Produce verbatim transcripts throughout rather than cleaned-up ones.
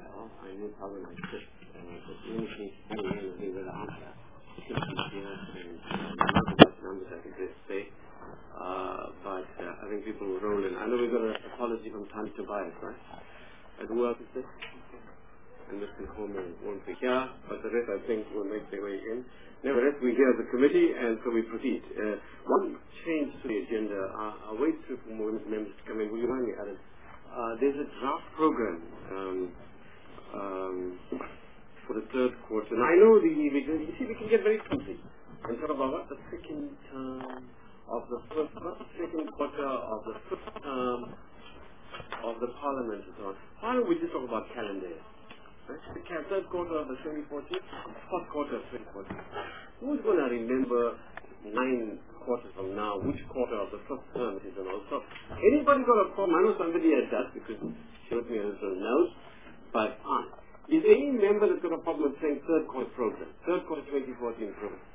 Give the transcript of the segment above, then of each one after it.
well, I knew probably like this, because the only thing coming in is they were the answer. fifty years and not much numbers I think they say. Uh, but uh, I think people will roll in. I know we got an apology from Tan Tobias, right? And who else is this? And Mister Homer won't be here, but the rest I think will make their way in. Nevertheless, we hear the committee, and so we proceed. Uh, one change to the agenda. Uh, I'll wait for more members to come in. Will you mind me, Alan? Uh, there's a draft program um, um, for the third quarter. And I know the we can, you see we can get very clumsy and talk about what the second term of the first, not the second quarter of the first term of the Parliament and so on. Why don't we just talk about calendar year? Right? The third quarter of the twenty fourteen, fourth quarter of twenty fourteen. Who's going to remember nine quarters from now, which quarter of the first term it is and all? So, anybody got a problem? I know somebody has that because she wrote me a little note, but uh, is any member that's got a problem with saying third quarter program, third quarter twenty fourteen program?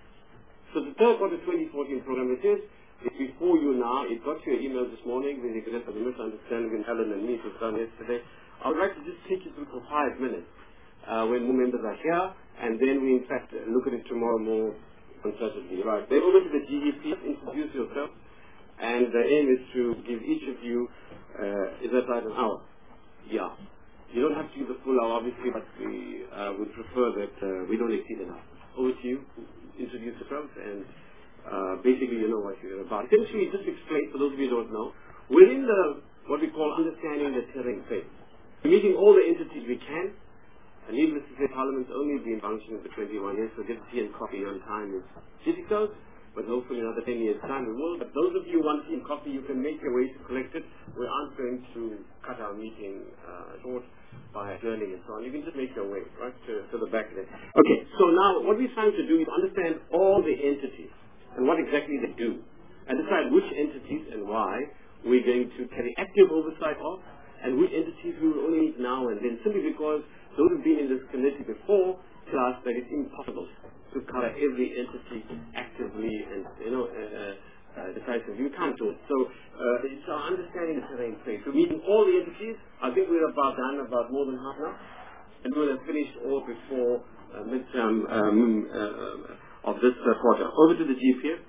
So the third quarter twenty fourteen program, it is, it's before you now. It got your email this morning when you could have a misunderstanding with Helen and me. It was done yesterday. I would like to just take you through for five minutes uh, when more members are here, and then we in fact uh, look at it tomorrow more concertedly. Right. Then over to the G E P, introduce yourself, and the aim is to give each of you, uh, is that right, an hour? Yeah. You don't have to use the full hour, obviously, but we uh, would prefer that uh, we don't exceed an hour. Over to you. Introduce yourself, and uh, basically you know what you're about. Essentially, just explain, for those of you who don't know, we're in the, what we call understanding the terrain phase. We're meeting all the entities we can, and needless to say, Parliament's only been functioning for twenty-one years, so getting tea and coffee on time is difficult, but hopefully another ten years' time we will. But those of you who want tea and coffee, you can make your way to collect it. We aren't going to cut our meeting uh, short by adjourning and so on. You can just make your way, right, to, to the back there. Okay, so now what we're trying to do is understand all the entities and what exactly they do, and decide which entities and why we're going to carry active oversight of, and which entities we will only need now and then, simply because those who've been in this committee before tell us that it's impossible to cover every entity actively and, you know, uh, uh, decisively. You can't do it. So uh, it's our understanding the terrain phase. So meeting all the entities, I think we're about done, about more than half an hour, and we'll have finished all before uh, midterm um, uh, of this uh, quarter. Over to the G P F.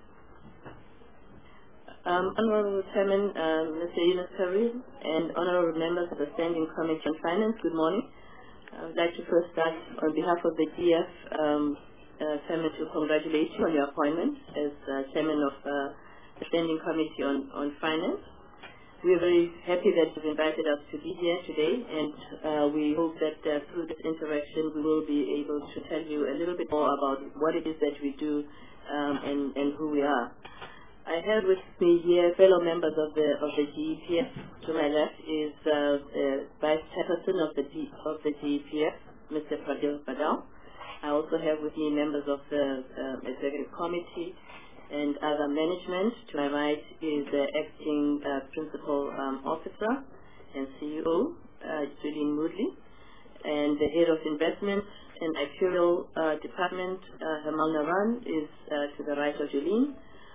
Um, Honorable Chairman, um, Mister Yunus Karim, and Honorable Members of the Standing Committee on Finance, good morning. I would like to first start on behalf of the G F um, uh, Chairman to congratulate you on your appointment as uh, Chairman of uh, the Standing Committee on, on Finance. We are very happy that you've invited us to be here today, and uh, we hope that uh, through this interaction we will be able to tell you a little bit more about what it is that we do um, and, and who we are. I have with me here fellow members of the of the G E P F. To my left is uh, the Vice Chairperson of the G, of the G E P F, Mister Fadil Badal. I also have with me members of the uh, Executive Committee and other management. To my right is the Acting uh, Principal um, Officer and C E O, uh, Julian Moodley, and the Head of Investment and Actuarial uh, Department, uh, Hamal Naran, is uh, to the right of Julian.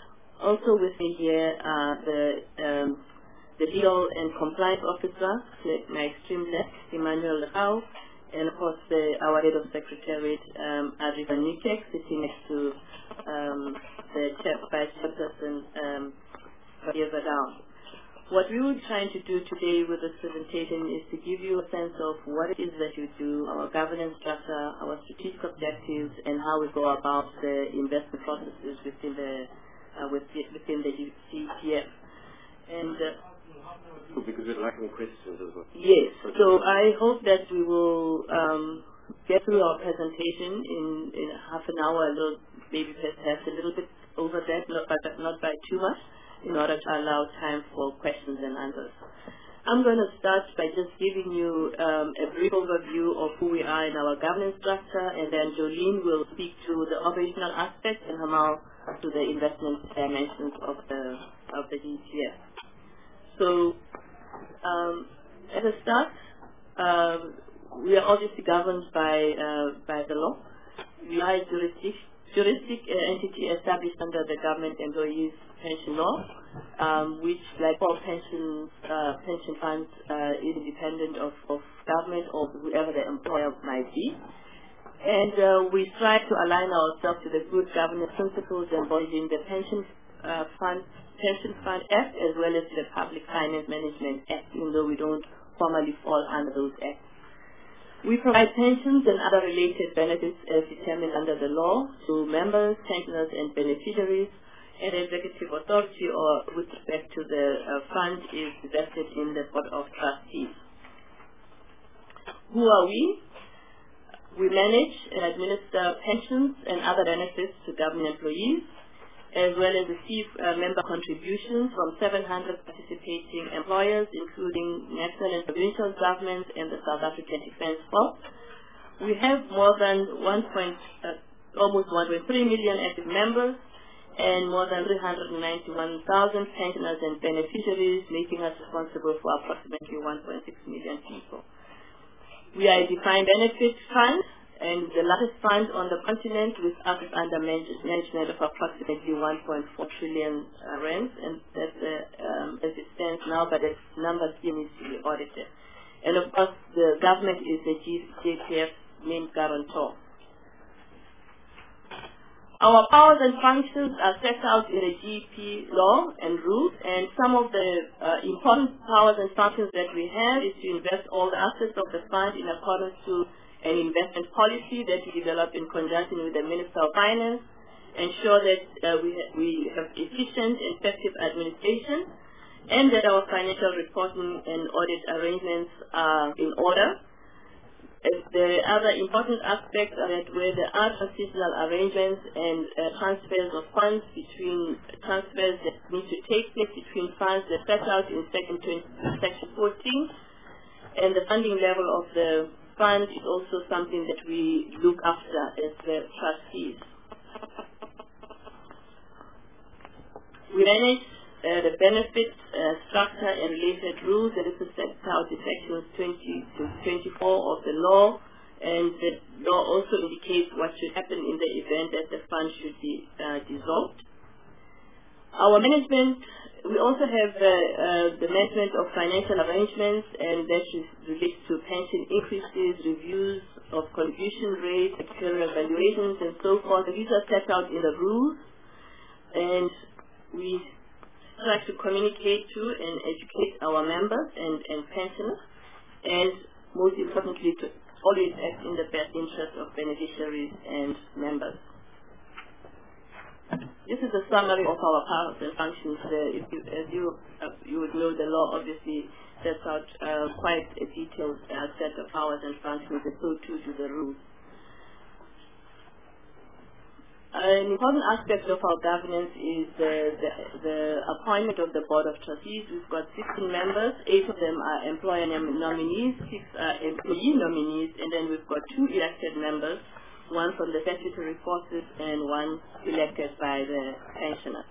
Also with me here are the um, the Legal and Compliance Officer, to my extreme left, Emmanuel Lecau, and of course the, our Head of Secretariat, um, Adrian Nikek, sitting next to um, the chair, Vice Chairperson, um, Fabio Vadal. What we were trying to do today with this presentation is to give you a sense of what it is that you do, our governance structure, our strategic objectives, and how we go about the investment processes within the Uh, within the G E P F. And uh, because we're lacking questions as well. Yes, so I hope that we will um, get through our presentation in, in half an hour, a little, maybe perhaps a little bit over that, not by, not by too much, in order to allow time for questions and answers. I'm going to start by just giving you um, a brief overview of who we are in our governance structure, and then Jolene will speak to the operational aspects and Hamal to the investment dimensions of the of the G E P F. So, um, at the start, um, we are obviously governed by uh, by the law. We are a jurisdiction, juristic uh, entity established under the Government Employees Pension Law, um, which, like all pensions, uh, pension funds, uh, is independent of, of government or whoever the employer might be. And uh, we strive to align ourselves to the good governance principles embodied in the Pension uh, Fund Pension Fund Act as well as the Public Finance Management Act, even though we don't formally fall under those acts. We provide pensions and other related benefits as determined under the law to members, pensioners, and beneficiaries, and executive authority or with respect to the uh, fund is vested in the Board of Trustees. Who are we? We manage and administer pensions and other benefits to government employees, as well as receive uh, member contributions from seven hundred participating employers, including national and provincial governments and the South African Defence Force. We have more than one point, uh, almost one point three million active members and more than three hundred ninety-one thousand pensioners and beneficiaries, making us responsible for approximately one point six million people. We are a defined benefit fund and the largest fund on the continent with assets under management of approximately one point four trillion uh, rands, and that's uh, um, as it stands now, but the number still needs to be audited. And of course, the government is the G P F's main guarantor. Our powers and functions are set out in the G P law and rules, and some of the uh, important powers and functions that we have is to invest all the assets of the fund in accordance to an investment policy that we develop in conjunction with the Minister of Finance, ensure that uh, we, ha we have efficient and effective administration, and that our financial reporting and audit arrangements are in order. The other important aspects are that where there are transitional arrangements and uh, transfers of funds between transfers that need to take place between funds that set out in section, section fourteen, and the funding level of the fund is also something that we look after as the trustees. We manage uh, the benefits uh, structure and related rules that is set out in sections twenty to twenty-four of the law, and the law also indicates what should happen in the event that the fund should be uh, dissolved. Our management, we also have uh, uh, the management of financial arrangements, and that relates to pension increases, reviews of contribution rates, actuarial evaluations, and so forth. These are set out in the rules, and we try to communicate to and educate our members and, and pensioners, and most importantly, to always act in the best interest of beneficiaries and members. This is a summary of our powers and functions. Uh, if you, as you, uh, you would know, the law obviously sets out uh, quite a detailed uh, set of powers and functions, and so too do the rules. An important aspect of our governance is the, the, the appointment of the Board of Trustees. We've got sixteen members, eight of them are employer nominees, six are employee nominees, and then we've got two elected members, one from the statutory forces and one elected by the pensioners.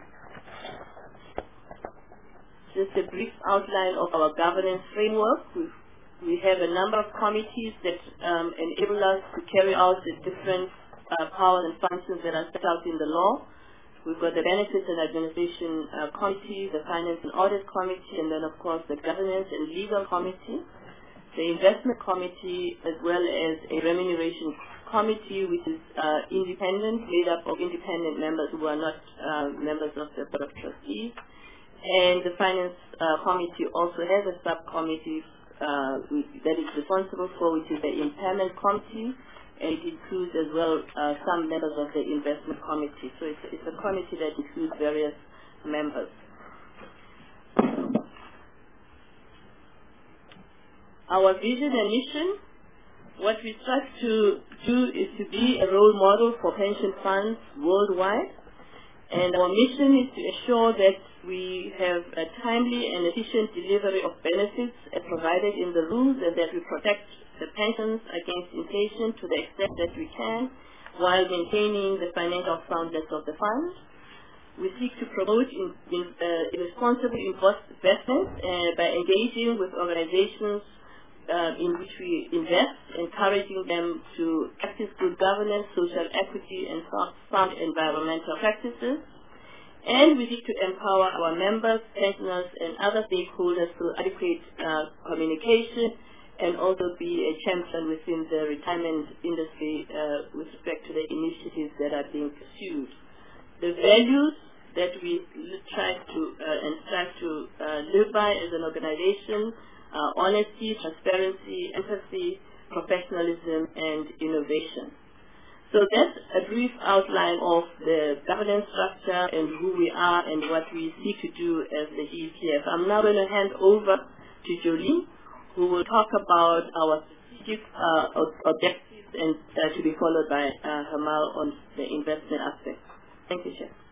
Just a brief outline of our governance framework. We've, we have a number of committees that um, enable us to carry out the different Uh, powers and functions that are set out in the law. We've got the Benefits and Administration uh, Committee, the Finance and Audit Committee, and then of course the Governance and Legal Committee, the Investment Committee, as well as a Remuneration Committee, which is uh, independent, made up of independent members who are not uh, members of the Board of Trustees. And the Finance uh, Committee also has a subcommittee uh, that is responsible for, which is the Impairment Committee, and it includes as well uh, some members of the investment committee. So it's, it's a committee that includes various members. Our vision and mission, what we strive to do is to be a role model for pension funds worldwide. And our mission is to ensure that we have a timely and efficient delivery of benefits as provided in the rules, and that we protect the pensions against inflation to the extent that we can, while maintaining the financial soundness of the fund. We seek to promote in, in, uh, responsible investment uh, by engaging with organizations uh, in which we invest, encouraging them to practice good governance, social equity, and sound environmental practices. And we need to empower our members, pensioners, and other stakeholders through adequate uh, communication, and also be a champion within the retirement industry uh, with respect to the initiatives that are being pursued. The values that we try to uh, and strive to uh, live by as an organization are honesty, transparency, empathy, professionalism, and innovation. So that's a brief outline of the governance structure and who we are and what we seek to do as the G E P F. I'm now going to hand over to Jolene, who will talk about our strategic uh, objectives and uh, to be followed by uh, Hamal on the investment aspect. Thank you, Chair.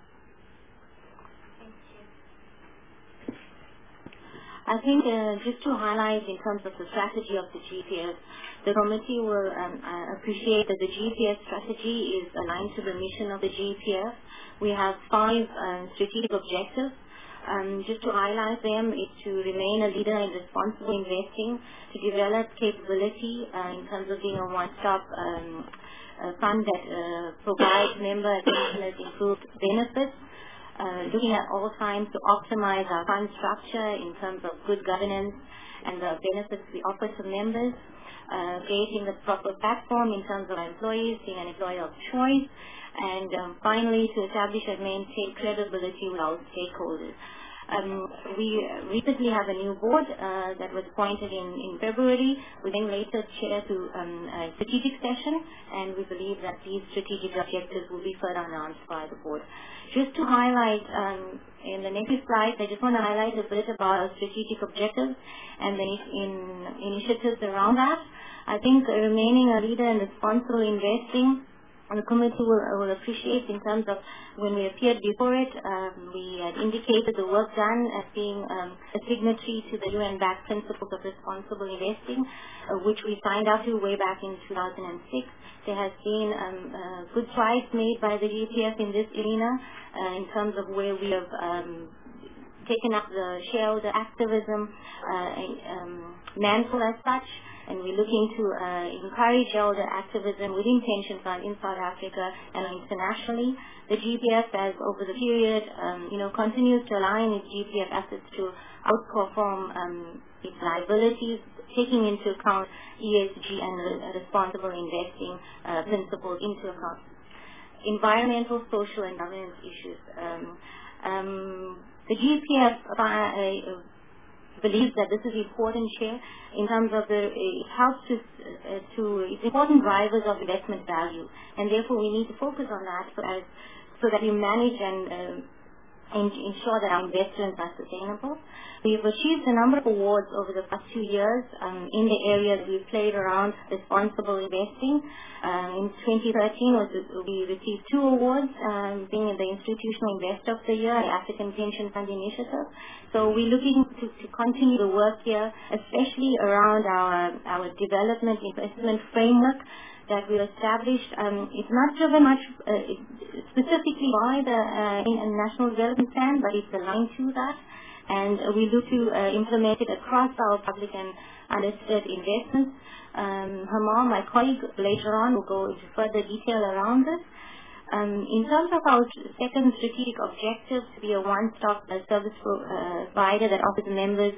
I think uh, just to highlight in terms of the strategy of the G P F, the committee will um, uh, appreciate that the G P F strategy is aligned to the mission of the G P F. We have five um, strategic objectives. Um, just to highlight them, is to remain a leader in responsible investing, to develop capability uh, in terms of being a one-stop um, uh, fund that uh, provides member and pensioners improved benefits, Uh, looking at all times to optimize our fund structure in terms of good governance and the benefits we offer to members, uh, creating the proper platform in terms of employees, being an employer of choice, and um, finally to establish and maintain credibility with our stakeholders. Um, we recently have a new board uh, that was appointed in, in February. We then later chair to um, a strategic session, and we believe that these strategic objectives will be further announced by the board. Just to highlight, um, in the next slide, I just want to highlight a bit about our strategic objectives and the in initiatives around that. I think uh, remaining a leader in responsible investing, the committee will, will appreciate in terms of when we appeared before it, um, we had indicated the work done as being um, a signatory to the U N-backed Principles of Responsible Investing, uh, which we signed up to way back in two thousand six. There has been um, uh, good strides made by the G P F in this arena uh, in terms of where we have um, taken up the shareholder activism uh, um, mantle as such. And we're looking to uh, encourage shareholder activism within pension funds in South Africa and internationally. The G P F has, over the period, um, you know, continues to align its G P F assets to outperform um, its liabilities, taking into account E S G and re- responsible investing uh, principles into account. Environmental, social, and governance issues. Um, um, the G P F uh, uh, believes that this is important share in terms of the it helps to uh, to it's important drivers of investment value, and therefore we need to focus on that so as so that you manage and uh, and ensure that our investments are sustainable. We've achieved a number of awards over the past two years um, in the areas we've played around responsible investing. Um, in twenty thirteen, was, we received two awards, um, being the Institutional Investor of the Year, the African Pension Fund Initiative. So we're looking to, to continue the work here, especially around our, our development investment framework that we established. Um, it's not driven much uh, specifically by the uh, National Development Plan, but it's aligned to that. And uh, we look to uh, implement it across our public and unlisted investments. Um, Hamal, my colleague, later on will go into further detail around this. Um, in terms of our second strategic objective, to be a one-stop uh, service pro- uh, provider that offers members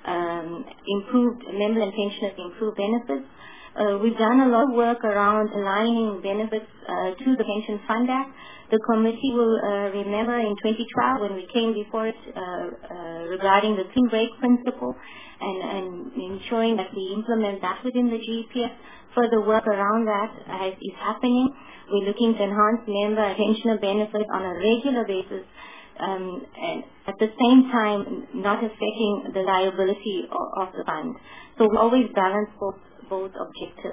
um, improved member and pensioners improved benefits. Uh, we've done a lot of work around aligning benefits uh, to the Pension Fund Act. The committee will uh, remember in twenty twelve when we came before it uh, uh, regarding the clean break principle and, and ensuring that we implement that within the G P F. Further work around that uh, is happening. We're looking to enhance member and pensioner benefits on a regular basis, um, and at the same time not affecting the liability of, of the fund. So we always balance both, both objectives.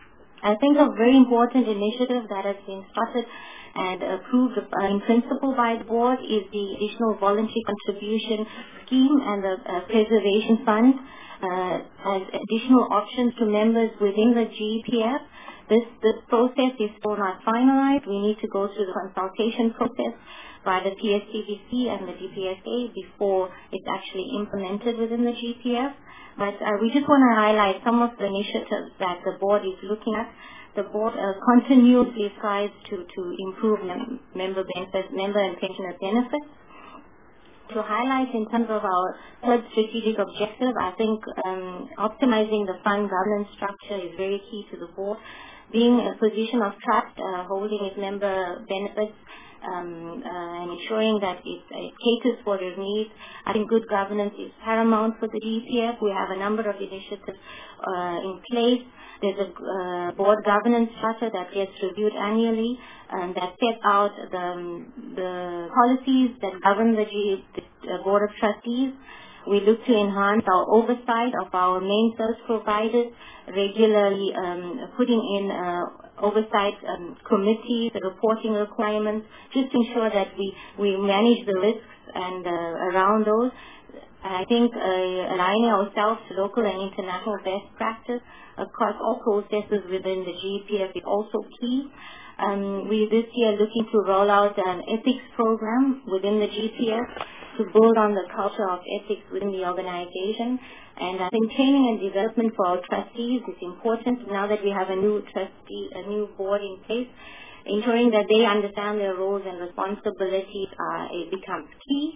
I think a very important initiative that has been started and approved uh, in principle by the board is the additional voluntary contribution scheme and the uh, preservation fund uh, as additional options to members within the G P F This, this process is still not finalized. We need to go through the consultation process by the P S T V C and the D P S A before it's actually implemented within the G P F. But uh, we just want to highlight some of the initiatives that the board is looking at. The board uh, continuously strives to, to improve mem member benefits, member and pensioner benefits. To highlight in terms of our third strategic objective, I think um, optimizing the fund governance structure is very key to the board. Being a position of trust, uh, holding its member benefits, um, uh, and ensuring that it, it caters for their needs. I think good governance is paramount for the G P F. We have a number of initiatives uh, in place. There's a uh, board governance structure that gets reviewed annually and that sets out the, the policies that govern the, G, the Board of Trustees. We look to enhance our oversight of our main service providers, regularly um, putting in uh, oversight um, committees, the reporting requirements, just to ensure that we, we manage the risks and uh, around those. I think uh, aligning ourselves to local and international best practice across all processes within the G P F is also key. Um, we this year looking to roll out an ethics program within the G P F to build on the culture of ethics within the organization. And I think training and development for our trustees is important now that we have a new trustee, a new board in place. Ensuring that they understand their roles and responsibilities uh, it becomes key.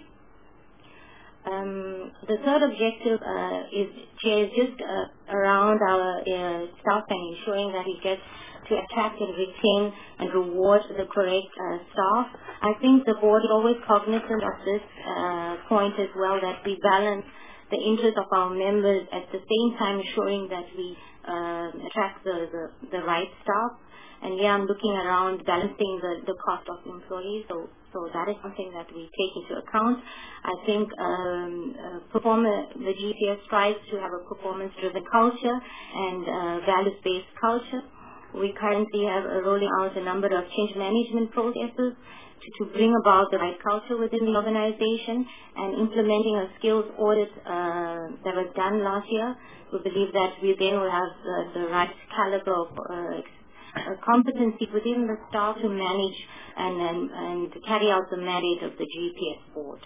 Um, the third objective uh, is, is just uh, around our uh, staff and ensuring that we get to attract and retain and reward the correct uh, staff. I think the board is always cognizant of this uh, point as well, that we balance the interests of our members at the same time ensuring that we uh, attract the, the, the right staff. And yeah, I'm looking around balancing the, the cost of employees, so, so that is something that we take into account. I think um, uh, performer, the G P F strives to have a performance-driven culture and uh, values-based culture. We currently have uh, rolling out a number of change management processes to, to bring about the right culture within the organization, and implementing a skills audit uh, that was done last year. We believe that we then will have uh, the right caliber of uh, Uh, competency within the staff to manage and, and, and to carry out the mandate of the G P S board.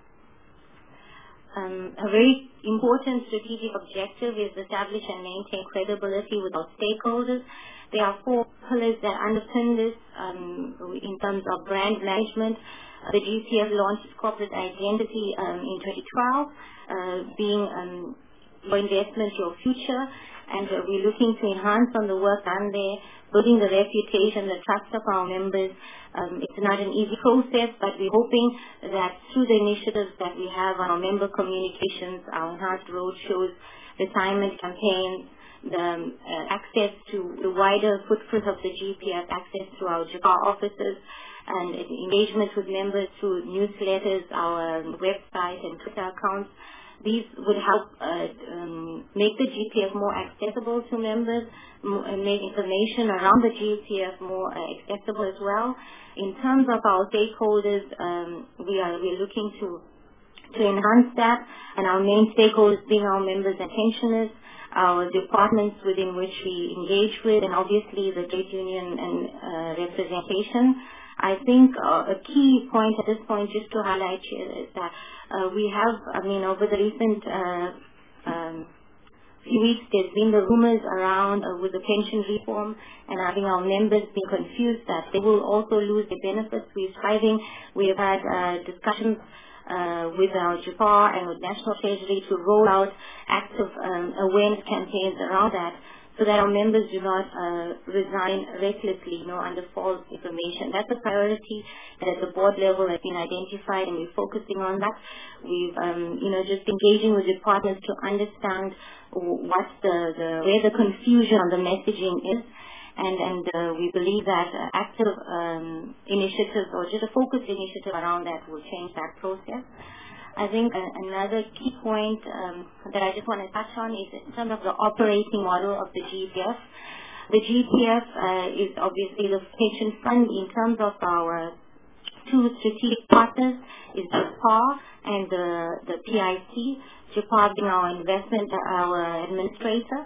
Um, a very important strategic objective is to establish and maintain credibility with our stakeholders. There are four pillars that underpin this um, in terms of brand management. Uh, the G P F launched its corporate identity um, in twenty twelve, uh, being um, your investment, your future, and uh, we're looking to enhance on the work done there, building the reputation, the trust of our members. Um, it's not an easy process, but we're hoping that through the initiatives that we have on our member communications, our enhanced road shows, retirement campaigns, the um, uh, access to the wider footprint of the G P F, access to our J P A offices, and engagement with members through newsletters, our website and Twitter accounts. These would help uh, um, make the G P F more accessible to members, and make information around the G P F more uh, accessible as well. In terms of our stakeholders, um, we are we are looking to to enhance that, and our main stakeholders being our members and pensioners, our departments within which we engage with, and obviously the trade union and uh, representation. I think uh, a key point at this point, just to highlight here, is that uh, we have, I mean, over the recent uh, um, few weeks, there's been the rumors around uh, with the pension reform and having our members be confused that they will also lose their benefits. We're striving, we have had uh, discussions uh, with our J P A and with National Treasury to roll out active um, awareness campaigns around that, so that our members do not uh, resign recklessly, you know, under false information. That's a priority that at the board level has been identified, and we're focusing on that. We've, um, you know, just engaging with departments to understand what's the, the where the confusion on the messaging is, and and uh, we believe that uh, active um, initiatives or just a focused initiative around that will change that process. I think uh, another key point um, that I just want to touch on is in terms of the operating model of the G P F. The G P F uh, is obviously the pension fund. In terms of our two strategic partners is J P A and the, the P I C. J P A being our investment, our administrator,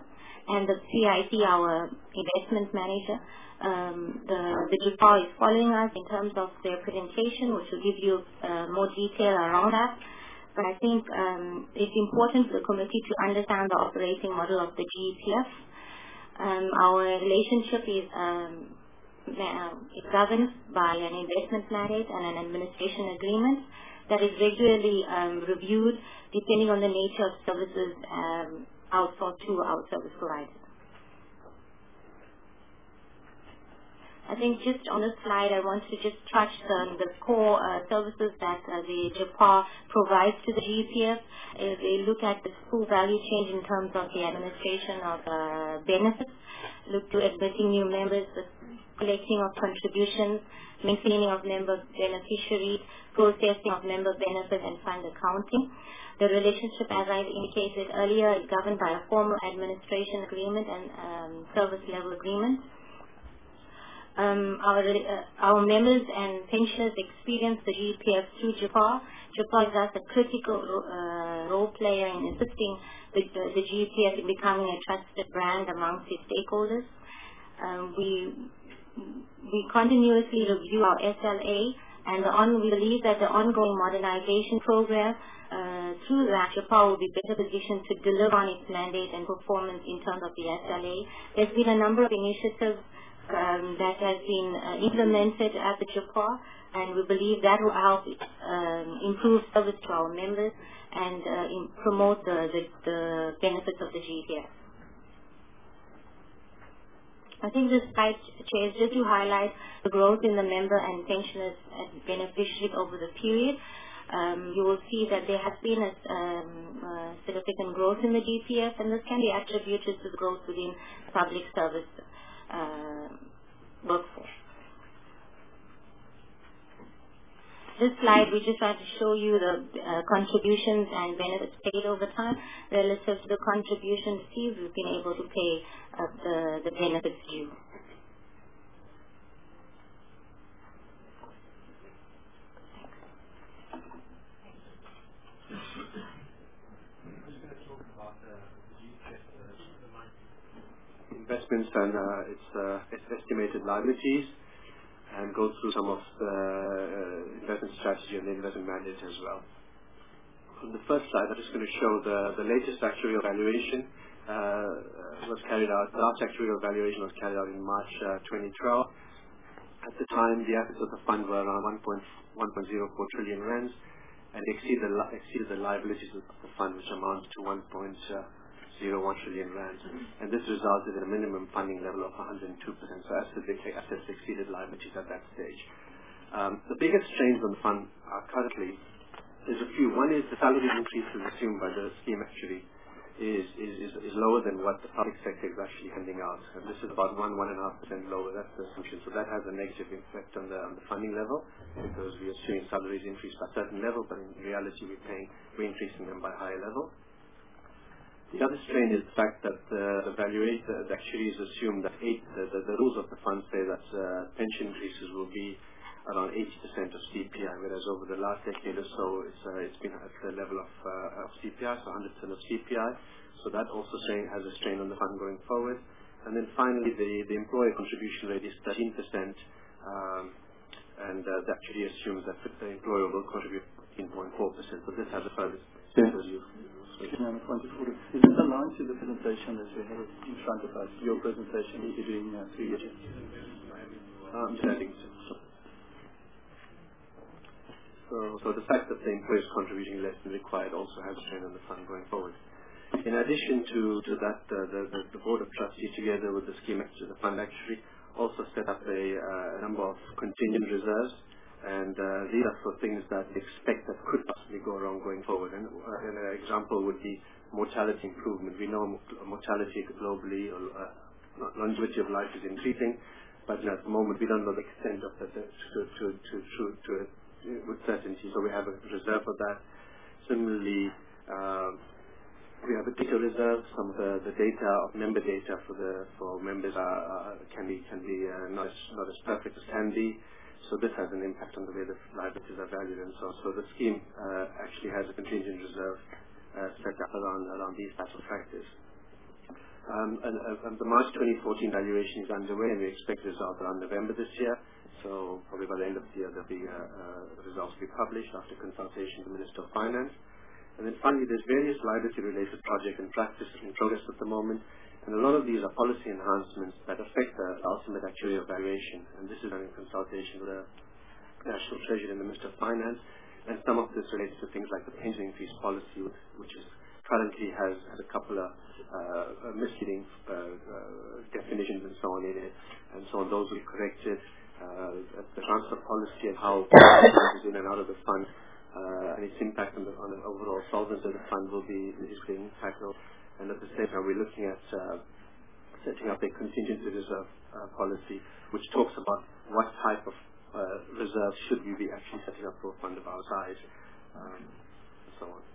and the C I C, our investment manager. Um, the the J P A is following us in terms of their presentation, which will give you uh, more detail around that. But I think um, it's important for the committee to understand the operating model of the G E P F. Um, our relationship is um, is governed by an investment mandate and an administration agreement that is regularly um, reviewed depending on the nature of services um, outsourced to our service providers. I think just on this slide, I want to just touch on the core uh, services that uh, the J P A provides to the G E P F. If they look at the full value chain in terms of the administration of uh, benefits, look to admitting new members, the collecting of contributions, maintaining of member beneficiaries, processing of member benefits, and fund accounting. The relationship, as I indicated earlier, is governed by a formal administration agreement and um, service level agreement. Um, our, uh, our members and pensioners experience the G E P F through J P A. J P A is thus a critical uh, role player in assisting the, the, the G E P F in becoming a trusted brand amongst its stakeholders. Um, we we continuously review our S L A, and the on, we believe that the ongoing modernization program uh, through that J P A will be better positioned to deliver on its mandate and performance in terms of the S L A. There's been a number of initiatives Um, that has been uh, implemented at the J P A, and we believe that will help um, improve service to our members and uh, in promote the, the, the benefits of the G E P F. I think this slide, Chair, is just to highlight the growth in the member and pensioners and beneficiaries over the period. Um, you will see that there has been a um, uh, significant growth in the G E P F, and this can be attributed to the growth within public service Uh, workforce. This slide, we just try to show you the uh, contributions and benefits paid over time relative to the contributions received. We've been able to pay uh, the, the benefits due. Investments and uh, its, uh, its estimated liabilities, and go through some of the uh, investment strategy and the investment mandate as well. On the first slide, I'm just going to show the, the latest actuarial valuation uh, was carried out. The last actuarial valuation was carried out in March uh, twenty twelve. At the time, the assets of the fund were around one point zero four trillion rands, and exceeded the, li exceeded the liabilities of the fund, which amounts to one point zero one trillion rands. And this resulted in a minimum funding level of one hundred two percent. So assets exceeded liabilities at that stage. Um, the biggest strains on the fund are currently, there's a few. One is the salary increases assumed by the scheme actually is, is, is, is lower than what the public sector is actually handing out. And this is about one, one and a half percent lower. That's the assumption. So that has a negative effect on the, on the funding level, because we're assuming salaries increase by a certain level, but in reality we're paying, we're increasing them by a higher level. The other strain is the fact that uh, the valuator, the actuaries assume that eight, the, the, the rules of the fund say that uh, pension increases will be around eighty percent of C P I, whereas over the last decade or so, it's, uh, it's been at the level of, uh, of C P I, so one hundred percent of C P I. So that also strain, has a strain on the fund going forward. And then finally, the, the employer contribution rate is thirteen percent, um, and uh, the actuary assumes that the employer will contribute fifteen point four percent. So this has a further strain. Is this aligned to the presentation that we have in front of us, your presentation that you're doing uh, through your um, so, so the fact that the employer is contributing less than required also has a strain on the fund going forward. In addition to, to that, uh, the, the, the Board of Trustees, together with the scheme actuary, the fund actuary, also set up a, uh, a number of contingent reserves. And uh, these are for things that they expect that could possibly go wrong going forward. And, uh, and an example would be mortality improvement. We know mortality globally, or uh, longevity of life is increasing, but at the moment we don't know the extent of that to, to, to, to, to it with certainty. So we have a reserve for that. Similarly, uh, we have a data reserve. Some of the, the data of member data for the for members are, uh, can be can be uh, not as, not as perfect as can be. So this has an impact on the way the liabilities are valued and so on. So the scheme uh, actually has a contingent reserve uh, set up around, around these types of factors. Um, and, uh, and the March twenty fourteen valuation is underway, and we expect results around November this year. So probably by the end of the year, there'll be uh, uh, results will be published after consultation with the Minister of Finance. And then finally, there's various liability-related project and practice in progress at the moment, and a lot of these are policy enhancements that affect the ultimate actuarial valuation. And this is done in consultation with the National Treasury and the Minister of Finance. And some of this relates to things like the pension increase policy, which is currently has, has a couple of uh, misleading uh, uh, definitions and so on in it. And so on, those will be corrected. Uh, the transfer policy and how it is in and out of the fund, uh, and its impact on the, on the overall solvency of the fund will be is being tackled. And at the same time, we're looking at uh, setting up a contingency reserve uh, policy, which talks about what type of uh, reserve should we be actually setting up for a fund of our size, um, and so on.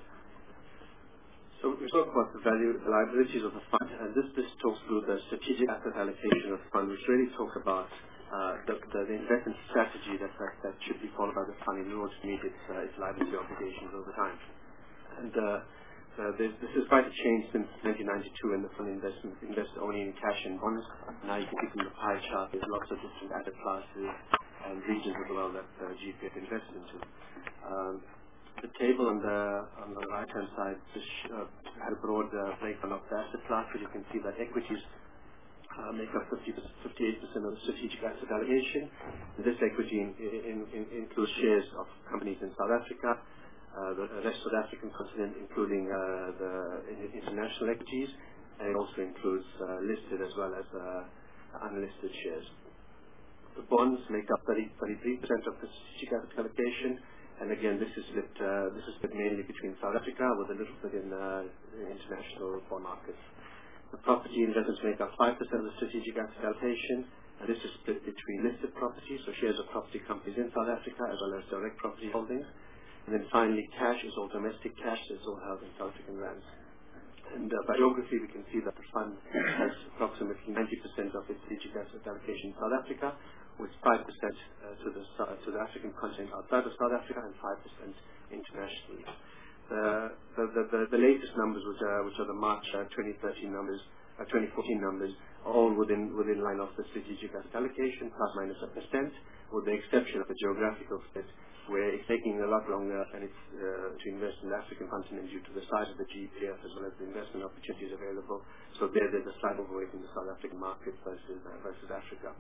So we talk about the value, the liabilities of the fund, and this this talks through the strategic asset allocation of the fund, which really talks about uh, the, the, the investment strategy that, that that should be followed by the fund in order to meet its uh, its liability obligations over time. And uh, uh, this is quite a change since nineteen ninety-two, when the fund investment invests only in cash and bonds. Now you can see from the pie chart there's lots of different asset classes and regions as well that uh, G P F invests into. Um, The table on the on the right-hand side just uh, had a broad uh, breakdown of the asset classes. You can see that equities uh, make up fifty-eight percent of the strategic asset allocation. This equity in, in, in, includes shares of companies in South Africa, uh, the rest of the African continent, including uh, the international equities, and it also includes uh, listed as well as uh, unlisted shares. The bonds make up thirty-three percent of the strategic asset allocation. And again, this is split, uh, this is split mainly between South Africa with a little bit in uh, international bond markets. The property investments make up five percent of the strategic asset allocation, and this is split between listed properties, so shares of property companies in South Africa, as well as direct property holdings. And then finally, cash is all domestic cash, it's all held in South African rands. And uh, by geography, we can see that the fund has approximately ninety percent of its strategic asset allocation in South Africa, with five percent uh, to the uh, to the African continent outside of South Africa and five percent internationally. Uh, the, the, the, the latest numbers, which are, which are the March uh, twenty thirteen numbers, uh, twenty fourteen numbers, are all within within line of the strategic asset allocation, plus minus a percent, with the exception of the geographical split, where it's taking a lot longer and it's uh, to invest in the African continent due to the size of the G P F as well as the investment opportunities available. So there, there's a slight overweight in the South African market versus uh, versus Africa.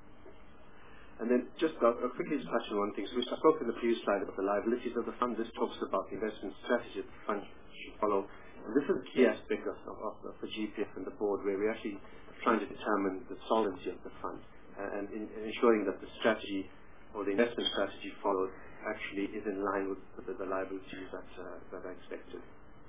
And then just uh, quickly touch on one thing. So we spoke in the previous slide about the liabilities of the fund. This talks about the investment strategy that the fund should follow. And this is a key aspect of, of, of the G P F and the board, where we're actually trying to determine the solvency of the fund uh, and in, in ensuring that the strategy or the investment strategy followed actually is in line with, with the, the liabilities that, uh, that are expected.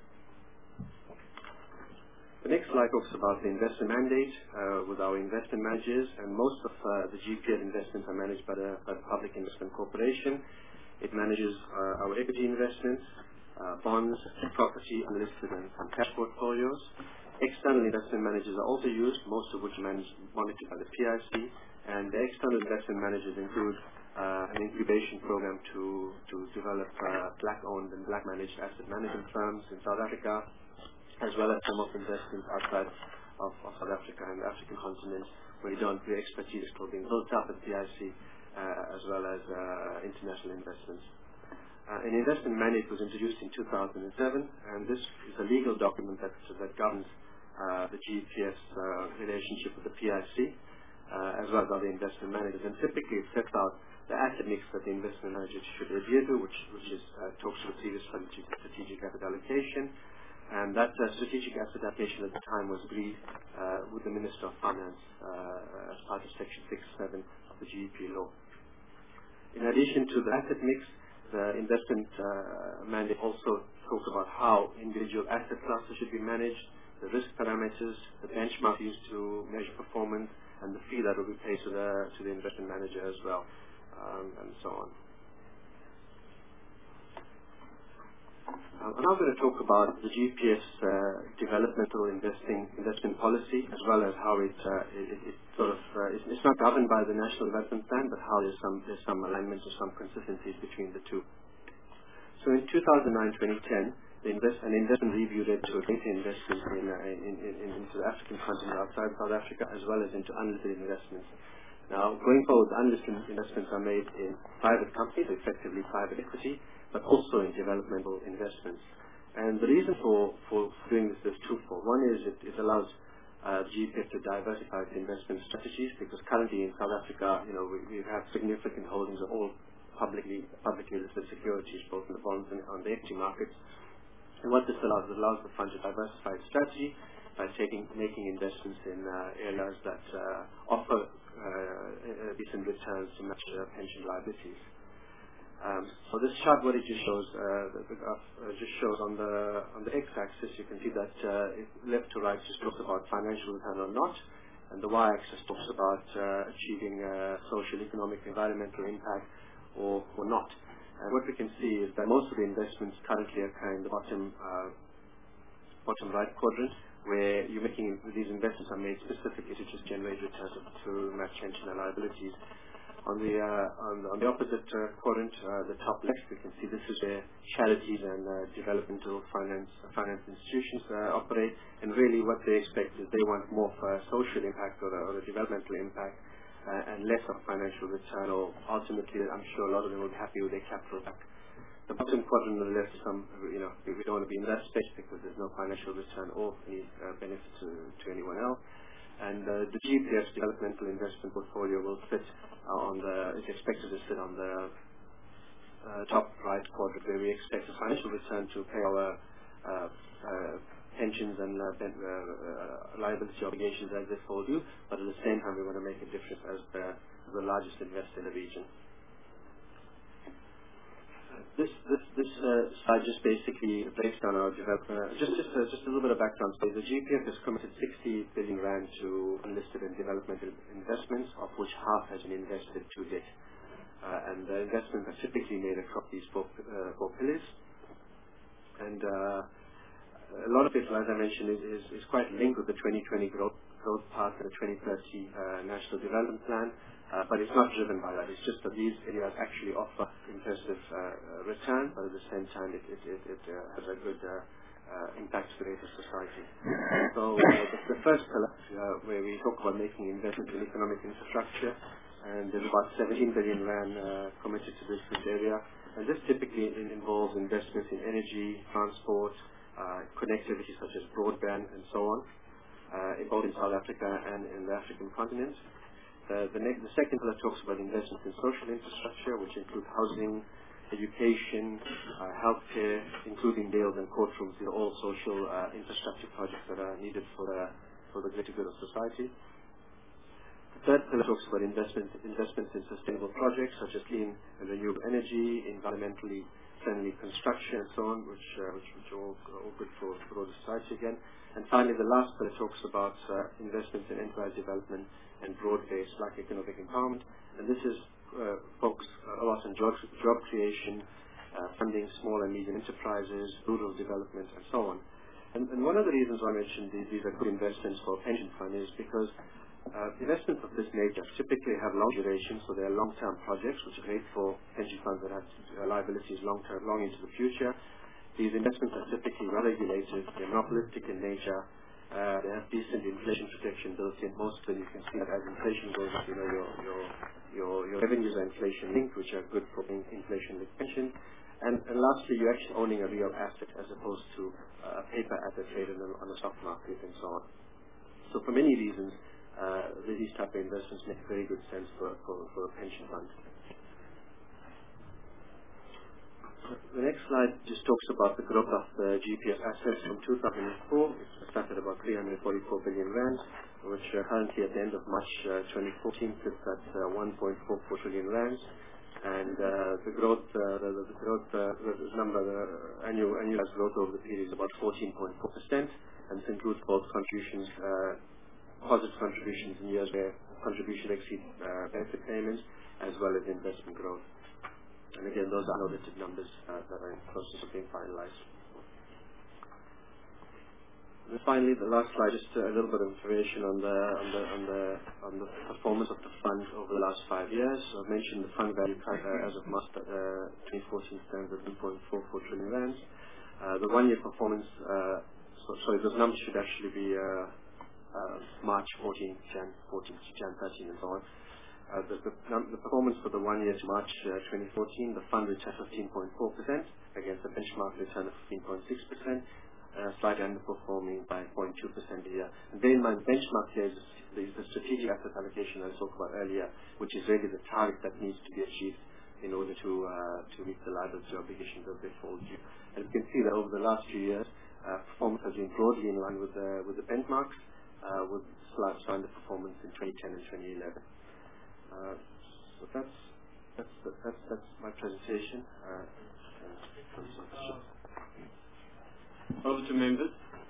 The next slide talks about the investment mandate uh, with our investment managers, and most of uh, the G P F investments are managed by the, by the Public Investment Corporation. It manages uh, our equity investments, uh, bonds, property, unlisted and, and cash portfolios. External investment managers are also used, most of which are managed, monitored by the P I C, and the external investment managers include uh, an incubation program to, to develop uh, black-owned and black-managed asset management firms in South Africa, as well as some of the investments outside of, of South Africa and the African continent, where we don't, where expertise is still being built up at P I C, uh, as well as uh, international investments. Uh, an investment mandate was introduced in two thousand seven, and this is a legal document that, that governs uh, the G P F's uh, relationship with the P I C, uh, as well as other investment managers. And typically it sets out the asset mix that the investment manager should adhere to, which, which is uh, talks to the previous strategic asset allocation. And that uh, strategic asset allocation at the time was agreed uh, with the Minister of Finance uh, as part of Section six seven of the G E P law. In addition to the asset mix, the investment uh, mandate also talks about how individual asset classes should be managed, the risk parameters, the benchmark used to measure performance, and the fee that will be paid to the to the investment manager as well, um, and so on. Uh, I'm now going to talk about the G P F's uh, developmental investing investment policy, as well as how it, uh, it, it sort of uh, it's, it's not governed by the National Development Plan, but how there's some there's some alignments or some consistencies between the two. So in two thousand nine to twenty ten, the invest, an investment review led to a greater investment in, uh, in, in, in, into the African continent outside South Africa, as well as into unlisted investments. Now, going forward, unlisted investments are made in private companies, effectively private equity, but also in developmental investments. And the reason for, for doing this is twofold. One is it, it allows uh, G P F to diversify its investment strategies, because currently in South Africa, you know, we, we have significant holdings of all publicly publicly listed securities, both in the bonds and on the equity markets. And what this allows, it allows the fund to diversify its strategy by taking, making investments in uh, areas that uh, offer uh, decent returns to match uh, pension liabilities. Um, so this chart, what it just shows, uh, the, the graph uh, just shows on the on the x-axis, you can see that uh, it, left to right just talks about financial return or not, and the y-axis talks about uh, achieving uh, social, economic, environmental impact or, or not. And what we can see is that most of the investments currently occur in the bottom uh, bottom right quadrant, where you're making these investments are made specifically to just generate returns to match pension liabilities. On the uh, on, on the opposite uh, quadrant, uh, the top left, we can see this is where charities and uh, developmental finance finance institutions uh, operate. And really, what they expect is they want more of a social impact or a, or a developmental impact, uh, and less of financial return. Or ultimately, I'm sure a lot of them will be happy with their capital back. The bottom quadrant on the left, some you know we don't want to be in that space because there's no financial return or any uh, benefit to, to anyone else. And uh, the G P F's developmental investment portfolio will sit uh, on the, is expected to sit on the uh, top right quadrant, where we expect a financial return to pay our uh, uh, pensions and uh, ben, uh, uh, liability obligations as they fall due, but at the same time we want to make a difference as the, the largest investor in the region. This this this uh, slide just basically breaks down our development. Just just uh, just a little bit of background. So the G P F has committed sixty billion rand to unlisted and developmental investments, of which half has been invested to date. Uh, and the investments are typically made across these four, uh, four pillars. And uh, a lot of it, as I mentioned, is, is, is quite linked with the twenty twenty growth growth path and the twenty thirty uh, National Development Plan. Uh, but it's not driven by that. It's just that these areas actually offer impressive uh, return, but at the same time it, it, it, it uh, has a good uh, uh, impact to the greater society. So uh, the, the first pillar, uh, where we talk about making investments in economic infrastructure, and there's about seventeen billion rand uh, committed to this, this area. And this typically involves investments in energy, transport, uh, connectivity such as broadband and so on, uh, both in South Africa and in the African continent. Uh, the, next, the second pillar talks about investments in social infrastructure, which include housing, education, uh, healthcare, including jails and courtrooms. These are all social uh, infrastructure projects that are needed for the, for the greater good of society. The third pillar talks about investment, investments in sustainable projects, such as clean and renewable energy, environmentally friendly construction, and so on, which, uh, which, which are all, all good for, for the society again. And finally, the last pillar talks about uh, investments in enterprise development and broad-based like economic empowerment. And this is uh, focused a lot on job, job creation, uh, funding small and medium enterprises, rural development, and so on. And, and one of the reasons why I mentioned these, these are good investments for a pension fund is because uh, investments of this nature typically have long duration, so they are long-term projects, which are great for pension funds that have uh, liabilities long-term, long into the future. These investments are typically well-regulated, they're monopolistic in nature, uh, they have decent inflation protection built in. Most of them you can see that as inflation goes up, you know, your, your, your, your revenues are inflation-linked, which are good for inflation-linked pension. And, and lastly, you're actually owning a real asset as opposed to uh, a paper asset traded on, on the stock market and so on. So for many reasons, uh, these type of investments make very good sense for, for, for a pension fund. The next slide just talks about the growth of the G P F assets from two thousand four. It started about three hundred forty-four billion rand, which uh, currently at the end of March uh, twenty fourteen sits at uh, one point four four trillion rand. And uh, the growth, uh, the, the growth uh, the number, the annual annualized growth over the period is about fourteen point four percent, and this includes both contributions, uh, positive contributions in years where contribution exceeds uh, benefit payments, as well as investment growth. And again, those are audited numbers uh, that are in the process of being finalized. And finally, the last slide, just uh, a little bit of information on the on the on the on the performance of the fund over the last five years. So I've mentioned the fund value uh, as of March uh, twenty fourteen stands at one point four four trillion rand. Uh, the one-year performance, uh, so, sorry, those numbers should actually be uh, uh, March fourteenth, Jan fourteenth, Jan thirteenth, and so on. Uh, the, the, the performance for the one year to March uh, twenty fourteen, the fund returned fifteen point four percent against the benchmark return of fifteen point six percent, uh, slightly underperforming by zero point two percent a year. And bear in mind, benchmark here is, is the strategic asset allocation I spoke about earlier, which is really the target that needs to be achieved in order to uh, to meet the liability obligations of the fall due. And you can see that over the last few years, uh, performance has been broadly in line with the with the benchmarks, uh, with slight underperformance in twenty ten and twenty eleven. Uh, so that's that's that's that's my presentation. Uh, Over to members.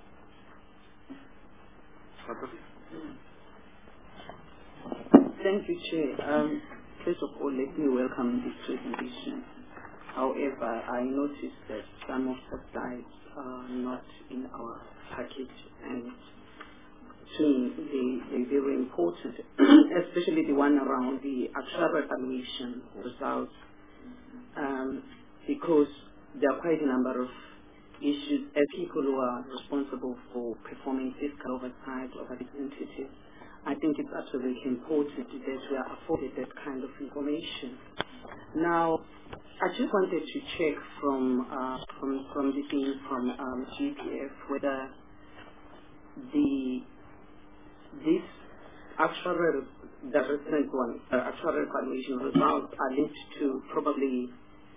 Thank you, Chair. Um, first of all, let me welcome this presentation. However, I noticed that some of the slides are not in our package, and to me, they, they're very important, especially the one around the actual evaluation results, um, because there are quite a number of issues as people who are responsible for performing fiscal oversight over these entities. I think it's absolutely important that we are afforded that kind of information. Now, I just wanted to check from uh, from from the thing from um, G P F whether the this actual the recent one uh, actual evaluation results are linked to probably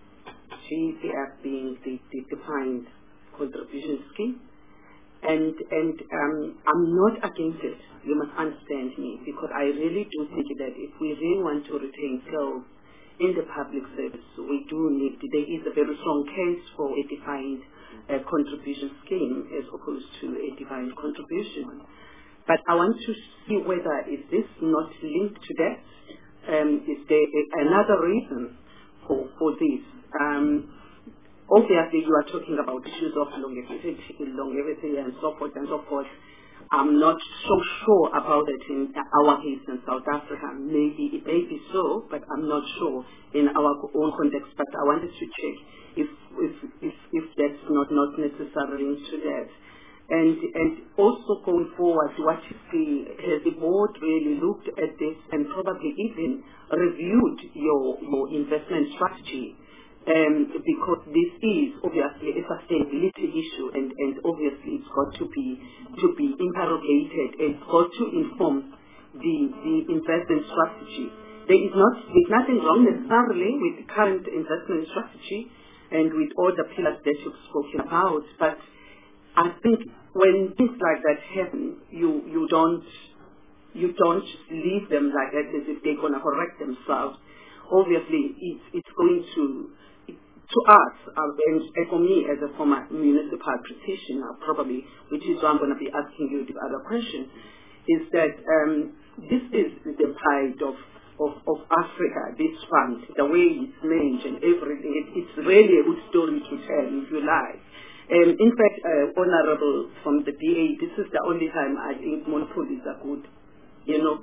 G P F being the, the defined contribution scheme, and and um, I'm not against it. You must understand me, because I really do think that if we really want to retain skills in the public service, we do need, there is a very strong case for a defined uh, contribution scheme as opposed to a defined contribution. But I want to see whether is this not linked to that? Um, is there a, another reason for, for this? Um, obviously, you are talking about issues of longevity, longevity and so forth and so forth. I'm not so sure about it in our case in South Africa. Maybe it may be so, but I'm not sure in our own context. But I wanted to check if if if, if that's not, not necessarily into that. And and also going forward, what is the has the board really looked at this and probably even reviewed your your investment strategy? Um, because this is obviously a sustainability issue, and, and obviously it's got to be to be interrogated, and it's got to inform the the investment strategy. There is not there's nothing wrong necessarily with the current investment strategy and with all the pillars that you've spoken about, but I think when things like that happen, you you don't you don't leave them like that as if they're gonna correct themselves. Obviously, it's it's going to to us, uh, and, and for me as a former municipal practitioner, probably, which is why I'm going to be asking you the other question, is that um, this is the pride of, of, of Africa, this fund, the way it's managed and everything. It, it's really a good story to tell, if you like. Um, in fact, uh, Honorable from the D A, this is the only time I think monopolies are good. You know,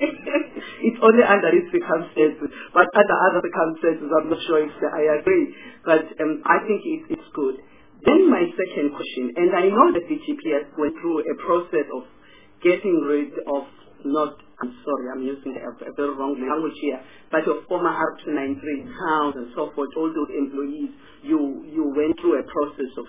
it's only under these circumstances, but under other circumstances, I'm not sure if I agree. But um, I think it, it's good. Then my second question, and I know that the G P S went through a process of getting rid of, not, I'm sorry, I'm using a, a very wrong language here, but of former R two ninety-three towns and so forth, all those employees, you, you went through a process of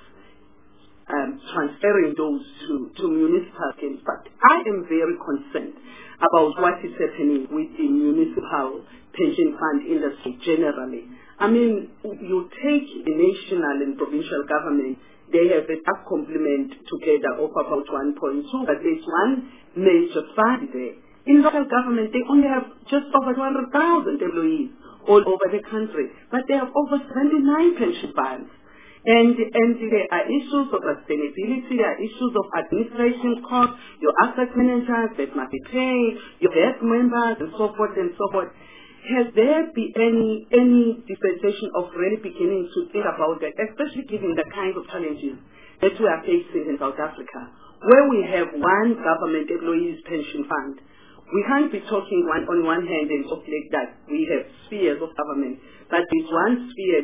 Um, transferring those to, to municipal schemes. But I am very concerned about what is happening with the municipal pension fund industry generally. I mean, you take the national and provincial government, they have a tax complement together of about one point two, but there's one major fund there. In local government, they only have just over two hundred thousand employees all over the country, but they have over seventy-nine pension funds. And, and there are issues of sustainability, there are issues of administration costs, your asset managers that must be paid, your health members, and so forth and so forth. Has there been any, any dispensation of really beginning to think about that, especially given the kind of challenges that we are facing in South Africa, where we have one government employees pension fund? We can't be talking one, on one hand and talk like that. We have spheres of government, but there's one sphere that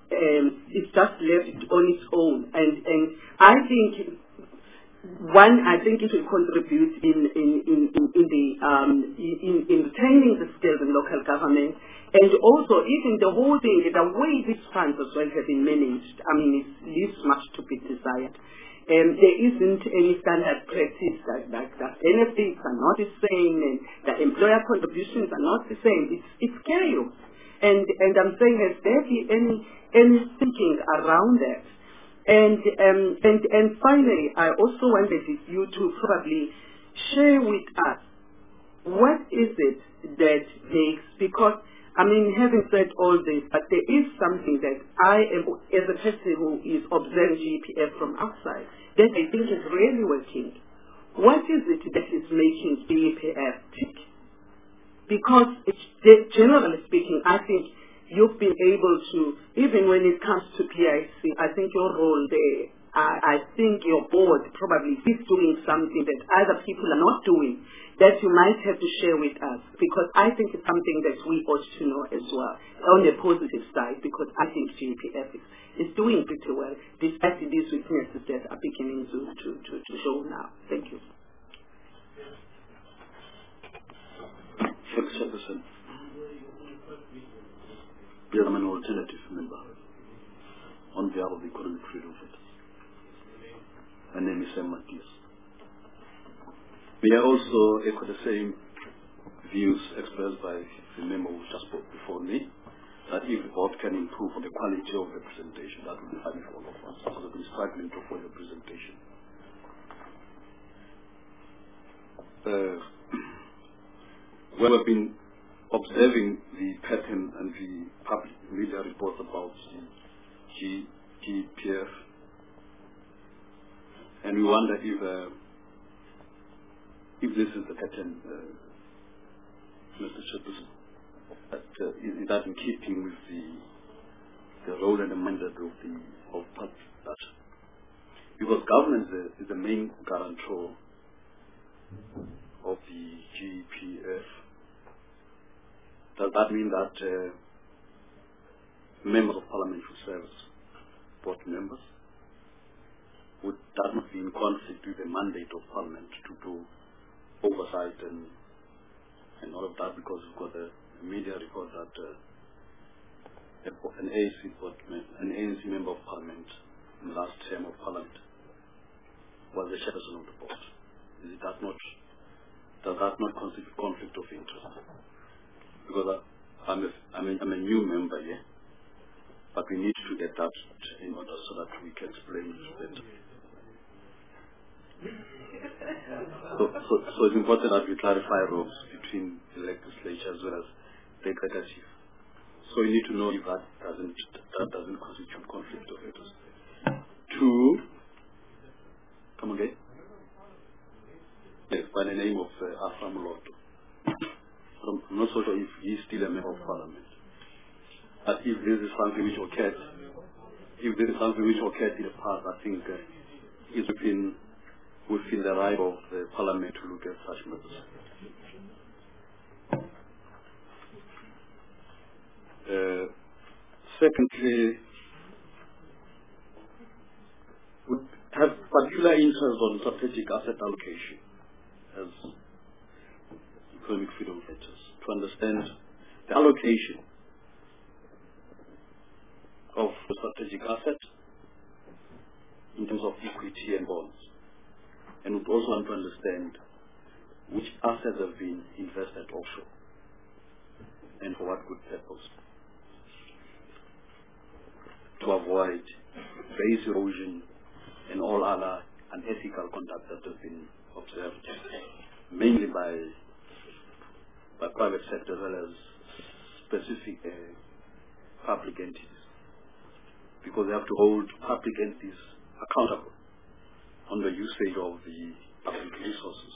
um, is just left on its own. And, and I think, one, I think it will contribute in, in, in, in, in, the, um, in, in retaining the skills in local government. And also, even the whole thing, the way these funds as well have been managed, I mean, it leaves much to be desired. Um, there isn't any standard practice that, that, that benefits are not the same and the employer contributions are not the same. It's, it's chaos. And, and I'm saying, has there been any, any thinking around that? And, um, and, and finally, I also wanted you to probably share with us what is it that makes, because, I mean, having said all this, but there is something that I am, as a person who is observing G P F from outside, that I think is really working. What is it that is making G P F tick? Because, it's, generally speaking, I think you've been able to, even when it comes to P I C, I think your role there, I, I think your board probably is doing something that other people are not doing, that you might have to share with us, because I think it's something that we ought to know as well, on the positive side, because I think G P F is, is doing pretty well, despite these weaknesses that are beginning to, to, to, to show now. Thank you. Thanks, Jefferson. I'm an alternative member on behalf of the Economic Freedom Fighters. My name is Sam Matias. We are also echo the same views expressed by the member who just spoke before me, that if the board can improve on the quality of representation, that would be fine for all of us, because we've been struggling to follow representation. Uh, we have been observing the pattern and the public media reports about the G P F, and we wonder if uh, if this is the pattern, uh, Mister Chairperson, that uh, is, is that in keeping with the the role and the mandate of the of public budget? Because government is, is the main guarantor of the G P F. Does that mean that uh, members of parliament who serve as board members, would that not be in conflict with the mandate of parliament to do oversight and and all of that, because we've got a media report that uh, an A N C board, an A N C member of parliament in the last term of parliament was the chairperson of the board. Is that not, does that not constitute conflict of interest? Because I, I'm, a, I'm, a, I'm a new member here, but we need to get that in order so that we can explain it better. So, so, so it's important that we clarify roles between the legislature as well as the executive. So we need to know if that doesn't, that doesn't constitute conflict of interest. Two, come again? Yes, by the name of uh, Afam Lotto. I'm not so sure if he's still a member of parliament. But if this is something which occurred, if there is something which occurred in the past, I think uh, it's within, within the right of the parliament to look at such matters. Uh, secondly, we have particular interest on strategic asset allocation as economic freedom fighters, to understand the allocation of the strategic asset in terms of equity and bonds. And we also want to understand which assets have been invested offshore and for what good purpose, to avoid base erosion and all other unethical conduct that has been observed, mainly by by private sector as well as specific uh, public entities, because they have to hold public entities accountable on the usage of the public resources.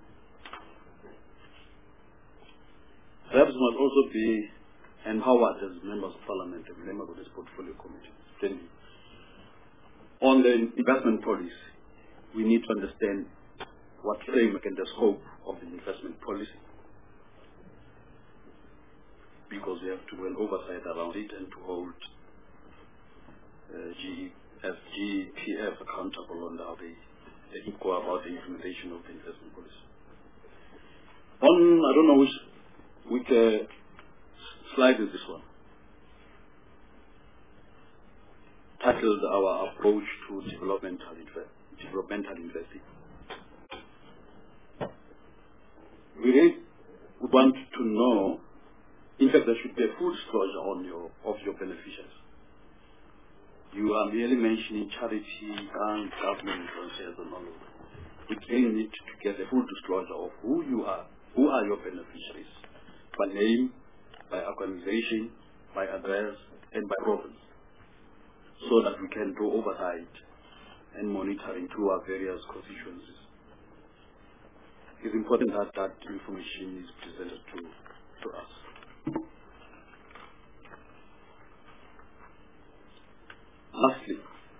Perhaps must also be empowered as members of parliament and members of this portfolio committee. Then, on the investment policy, we need to understand what framework and the scope of the investment policy, because we have to do an oversight around it and to hold uh, G P F accountable on how they, they go about the implementation of the investment policy. On, I don't know which, which uh, slide is this one, titled Our Approach to Developmental, Inve developmental Investing. We really want to know, in fact, there should be a full disclosure on your, of your beneficiaries. You are merely mentioning charity and government shares and all of that. We really need to get a full disclosure of who you are, who are your beneficiaries, by name, by organization, by address, and by province, so that we can do oversight and monitoring through our various constituencies. It's important that that information is presented to, to us. Lastly,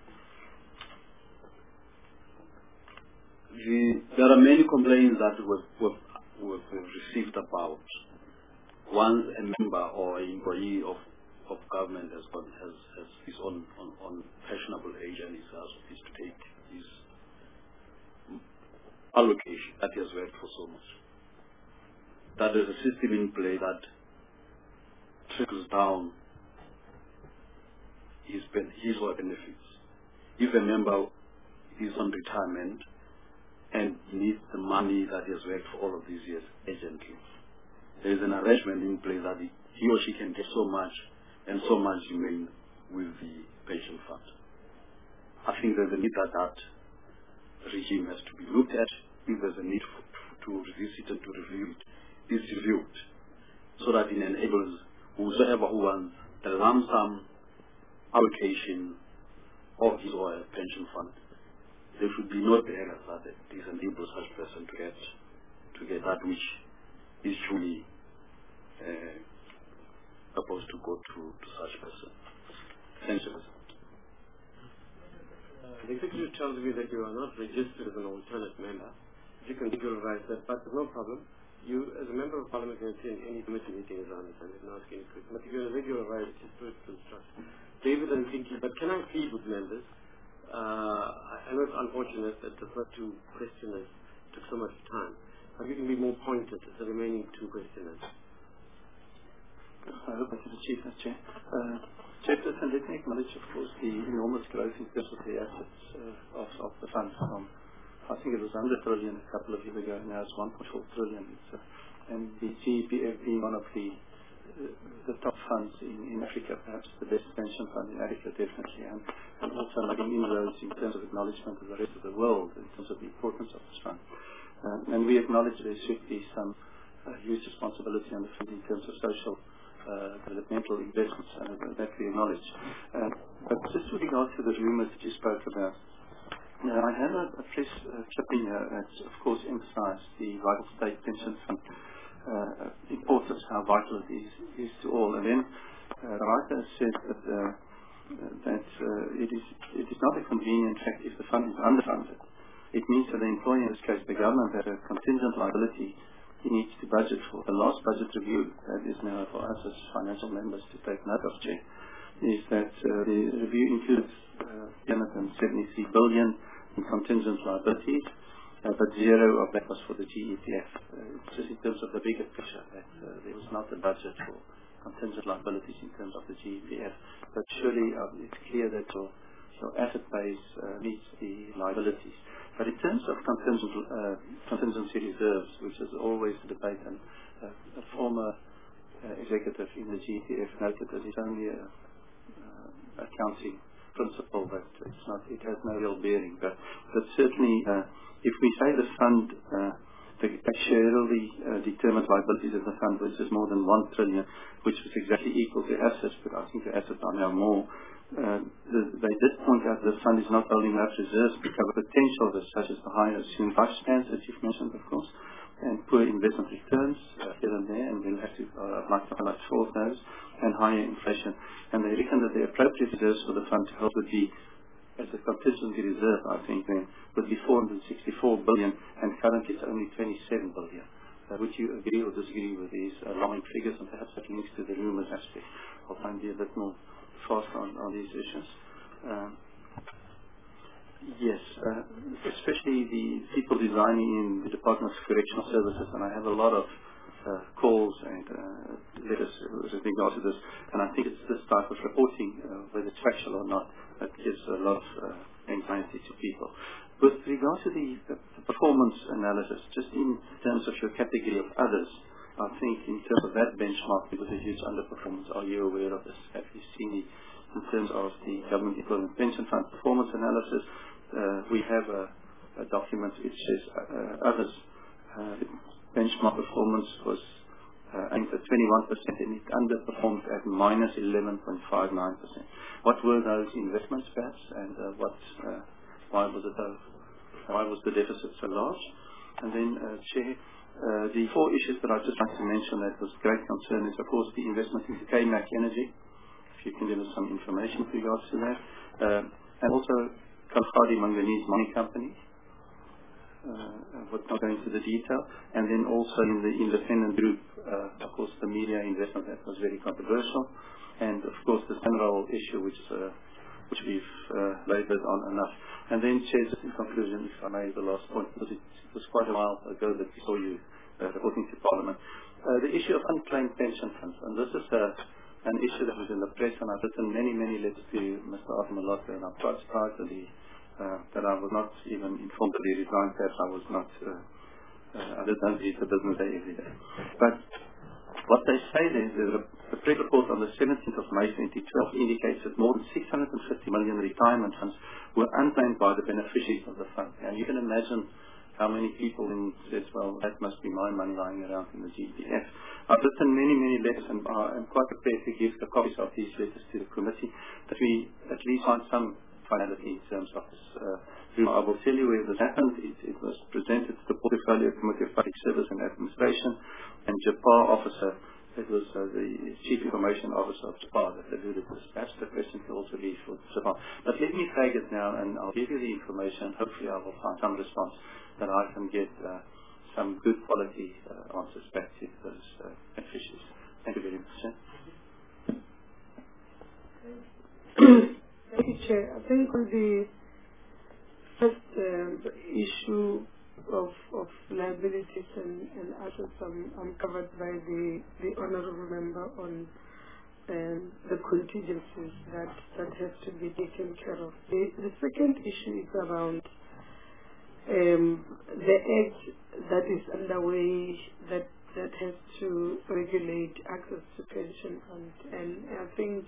the, there are many complaints that we've, we've, we've received about once a member or an employee of, of government has, got, has, has is on, on, on pensionable age and is, is to take his allocation that he has worked for so much. That there's a system in play that trickles down his, his or benefits. If a member is on retirement and needs the money that he has worked for all of these years urgently, there is an arrangement in place that he, he or she can get so much and so much remain with the pension fund. I think there's a need that that regime has to be looked at. If there's a need for, to revisit and to review it, is reviewed, so that it enables whosoever who wants a lump sum allocation of his or her pension fund, there should be no barriers that this enables such person to get to get that which is truly uh, supposed to go to, to such person. Thank you. Uh, the executive tells me that you are not registered as an alternate member. You can regularize that, but no problem. You, as a member of parliament, can attend any committee meeting, as I understand it, and ask any question. But if you're going to regularize it, just do it to instruct. David, I'm thinking, but can I plead with members? Uh, I know it's unfortunate that the first two questioners took so much time, but you can be more pointed as the remaining two questioners. I hope I can achieve that, Chair. Uh, Chairperson, let me acknowledge, of course, the enormous growth in terms of the assets uh, of, of the fund from, I think it was under a trillion a couple of years ago, now it's one point four trillion. It's, uh, and the G E P F being one of the uh, the top funds in, in Africa, perhaps the best pension fund in Africa, definitely, and, and also making inroads in terms of acknowledgement of the rest of the world in terms of the importance of this fund. Uh, and we acknowledge there should be some uh, huge responsibility on the fund in terms of social Uh, developmental investments, uh, that we acknowledge. Uh, but just with regard to the rumours that you spoke about, uh, I have a, a press uh, clipping uh, that, of course, emphasised the vital state pension fund uh, importance, how vital it is, is to all. And then uh, the writer said that, uh, that uh, it, is, it is not a convenient fact if the fund is underfunded. It means that the employer, in this case the government, had a contingent liability he needs to budget for. The last budget review, that is now for us as financial members to take note of, Chair, is that uh, the review includes uh, three hundred seventy-three billion in contingent liabilities, uh, but zero of that was for the G E P F. Uh, just in terms of the bigger picture, that uh, there was not a budget for contingent liabilities in terms of the G E P F. But surely uh, it's clear that your, your asset base uh, meets the liabilities. But in terms of contingent, uh, contingency reserves, which is always a debate, and uh, a former uh, executive in the G E P F noted that it's only a uh, accounting principle, that it's not, it has no real bearing. But, but certainly, uh, if we say the fund, uh, the actuarially uh, determined liabilities of the fund, which is more than one trillion, which was exactly equal to assets, but I think the assets are now more. Uh, the, they did point out the fund is not holding enough reserves to cover potential risks such as the higher assumed lifespans, as you've mentioned, of course, and poor investment returns uh, here and there, and we'll have to, uh, I'd like to highlight four of those, and higher inflation. And they reckon that the appropriate reserves for the fund to help would be, as a contingency reserve, I think, then, would be four hundred sixty-four billion, and currently it's only twenty-seven billion. Uh, would you agree or disagree with these alarming figures, and perhaps that links to the rumours aspect? I'll try and be a bit more fast on, on these issues. Um, yes, uh, especially the people designing in the Department of Correctional Services, and I have a lot of uh, calls and uh, letters with regard to this, and I think it's this type of reporting, uh, whether it's factual or not, that gives a lot of uh, anxiety to people. With regard to the, the, the performance analysis, just in terms of your category of others, I think in terms of that benchmark, there was a huge underperformance. Are you aware of this? Have you seen it in terms of the Government Employment Pension Fund performance analysis? Uh, we have a, a document which says uh, others. Uh, benchmark performance was uh, aimed at twenty-one percent and it underperformed at minus eleven point five nine percent. What were those investments perhaps, and uh, what, uh, why was it uh, why was the deficit so large? And then, uh, Chair, uh, the four issues that I'd just like to mention that was great concern is, of course, the investment into K M A C Energy. If you can give us some information with regards to that. Uh, and also Kalahari Manganese Mining Company. Uh, would not go into the detail. And then also in the independent group, uh, of course, the media investment that was very controversial. And, of course, the general issue which uh, which we've uh, labored on enough. And then, Chair, just in conclusion, if I may, the last point, because it was quite a while ago that we saw you uh, reporting to Parliament. Uh, the issue of unclaimed pension funds, and this is uh, an issue that was in the press, and I've written many, many letters to Mister Arthur and I've tried to try to the Uh, that I was not even informed that he resigned, perhaps I was not, uh, uh, I didn't read the business day every day. But what they say there is that the press report on the seventeenth of May twenty twelve indicates that more than six hundred fifty million retirement funds were unclaimed by the beneficiaries of the fund. And you can imagine how many people in says, well, that must be my money lying around in the G P F. I've written many, many letters, and uh, I'm quite prepared to give the copies of these letters to the committee, that we at least find some finality in terms of this. Uh, I will tell you where this happened. It, it was presented to the Portfolio Committee of Public Service and Administration, and Japar officer, it was uh, the Chief Information Officer of Japar that alluded to this. Perhaps the question can also be for Japar. But let me flag it now, and I'll give you the information. Hopefully I will find some response that I can get uh, some good quality uh, answers back to those uh, beneficiaries. Thank you very much. Sir. Thank you, Chair. I think on the first uh, issue of, of liabilities and, and assets, I'm, I'm covered by the, the honourable member on um, the contingencies that, that have to be taken care of. The, the second issue is around um, the act that is underway that, that has to regulate access to pension funds. And I think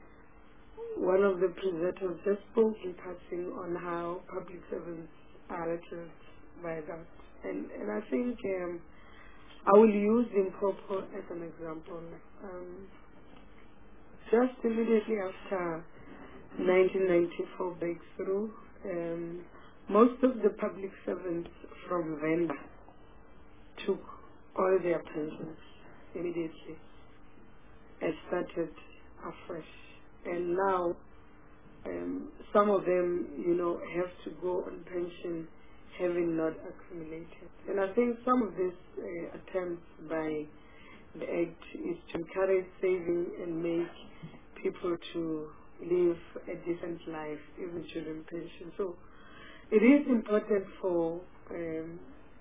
one of the presenters just spoke in passing on how public servants are addressed by that. And, and I think um, I will use Limpopo as an example. Um, just immediately after nineteen ninety-four breakthrough, um, most of the public servants from Venda took all their pensions immediately and started afresh. And now, um, some of them, you know, have to go on pension having not accumulated. And I think some of these uh, attempts by the Act is to encourage saving and make people to live a decent life even during pension. So it is important for um,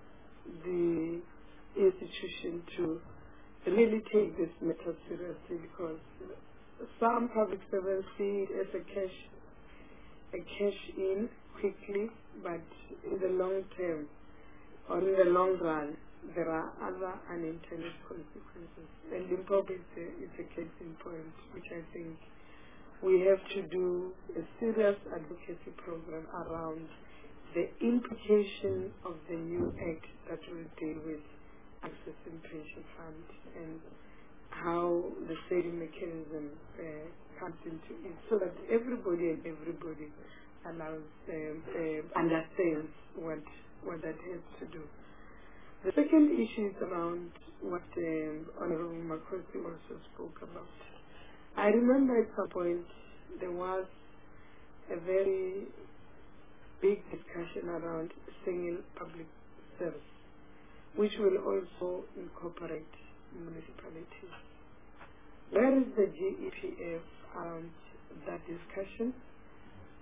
the institution to really take this matter seriously, because some public servants see it as a cash, a cash in quickly, but in the long term or in the long run, there are other unintended consequences. And Limpopo is a, is a case in point, which I think we have to do a serious advocacy program around the implication of the new act that will deal with accessing pension funds and how the saving mechanism uh, comes into it, so that everybody and everybody allows, um, uh, understands what what that has to do. The second issue is around what um, Honorable Makosi also spoke about. I remember at some point there was a very big discussion around single public service, which will also incorporate municipalities. Where is the G E P F around that discussion?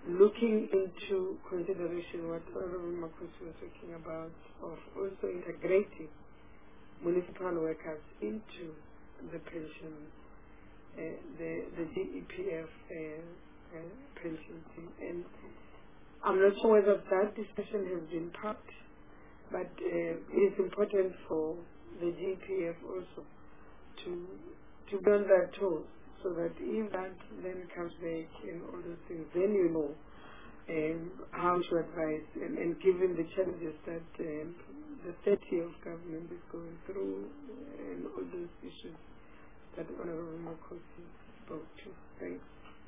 looking into consideration what Honorable Makosi was talking about of also integrating municipal workers into the pension, uh, the the G E P F uh, uh, pension scheme. And I'm not sure whether that discussion has been part, but uh, it is important for the G E P F also to to be on their toes, so that if that then comes back and all those things, then you know um, how to advise, and, and given the challenges that um, the third year of government is going through, and all those issues that Honorable Makosi spoke to. Thanks.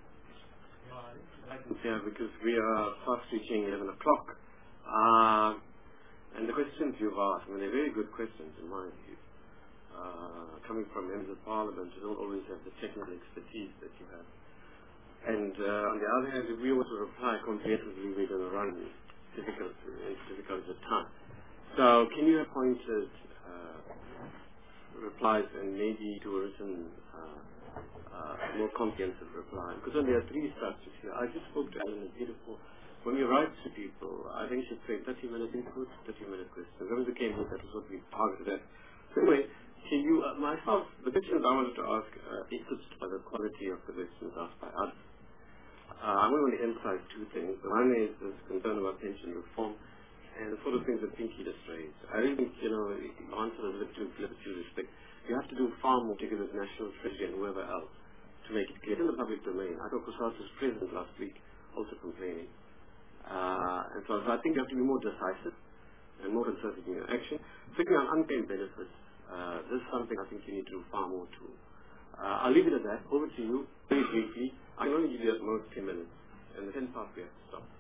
Yeah, because we are fast reaching eleven o'clock. Uh, and the questions you've asked, I mean, they're very good questions in my view. Uh, coming from members of parliament, you don't always have the technical expertise that you have. And uh, on the other hand, if we were to reply comprehensively, we're going to run difficult, into difficult at time. So can you appoint uh, replies and maybe do a written uh, uh, more comprehensive reply? Because when there are three structures here, I just spoke to Alan and Peter for when you write to people, I think you should say thirty minute input, thirty minute questions. When we came here, that was what we targeted at. So anyway, can you, uh, myself, the questions I wanted to ask uh, influenced by the quality of the questions asked by others. Uh, I want to emphasize two things. One is this concern about pension reform and the sort of things that Pinky just raised. I really think, you know, the answer is a bit too clear with due respect. You have to do far more to give the National Treasury and whoever else to make it clear. It's in the public domain. I thought Kusat was present last week also complaining. Uh, and so I think you have to be more decisive and more concerted in your action. Particularly on unpaid benefits, uh, this is something I think you need to do far more to. Uh, I'll leave it at that. Over to you, very briefly. I can only give you at most ten minutes. And the ten past we have to stop.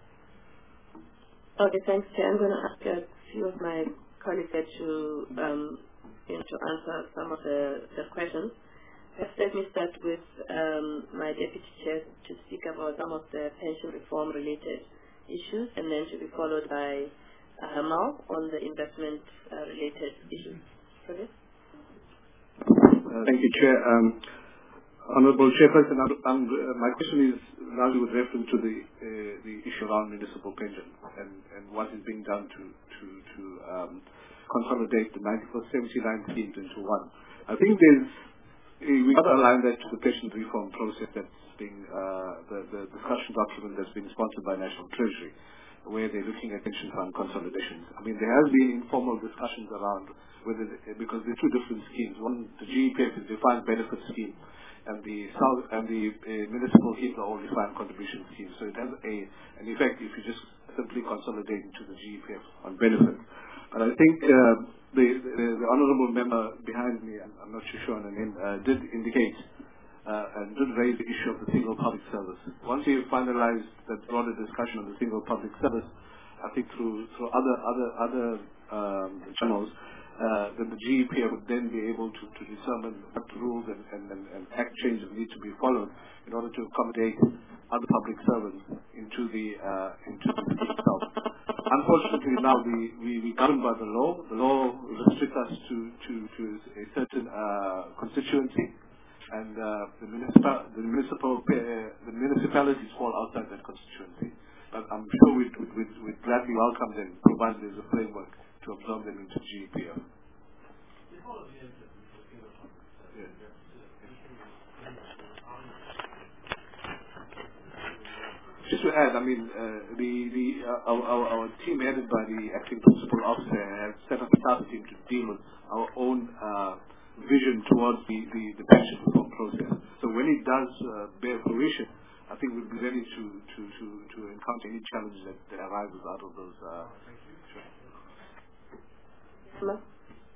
Okay, thanks, Chair. I'm going to ask a few of my colleagues to, um, you know, to answer some of the, the questions. First, let me start with um, my Deputy Chair to speak about some of the pension reform-related issues, and then to be followed by uh, Hamal on the investment-related uh, issues. Okay? Uh, thank you, Chair. Um, Honourable Chairperson, uh, my question is largely with reference to the uh, the issue around municipal pension and, and what is being done to to to um, consolidate the ninety-four seventy-nine schemes into one. I think there's we got to align that to the pension reform process that's being uh, the the discussion document that's been sponsored by National Treasury, where they're looking at pension fund consolidations. I mean, there has been informal discussions around whether, the, because there are two different schemes. One, the G E P F is defined benefit scheme, and the South and the uh, municipal schemes are all defined contribution schemes. So it has a an effect if you just simply consolidate into the G E P F on benefits. But I think uh, the, the the honourable member behind me, I'm, I'm not too sure on the name, uh, did indicate uh, and did raise the issue of the single public service. Once you finalize that broader discussion on the single public service, I think through through other other other um, channels, uh, then the G E P F would then be able to, to determine what rules and, and, and, and act changes need to be followed in order to accommodate other public servants into the uh, into the scheme itself. Unfortunately, now we, we, we governed by the law. The law restricts us to, to, to a certain uh, constituency, and uh, the municipal the municipal uh, the municipalities fall outside that constituency. But I'm sure we'd, we'd, we'd gladly welcome them, provided there's a framework to absorb them into G E P F. Just to add, I mean, uh, the the uh, our, our our team headed by the acting principal officer has set up a task team to deal with our own uh, vision towards the, the, the pension reform process. So when it does uh, bear fruition, I think we'll be ready to to, to, to encounter any challenge that, that arises out of those. Uh, sure. Hello?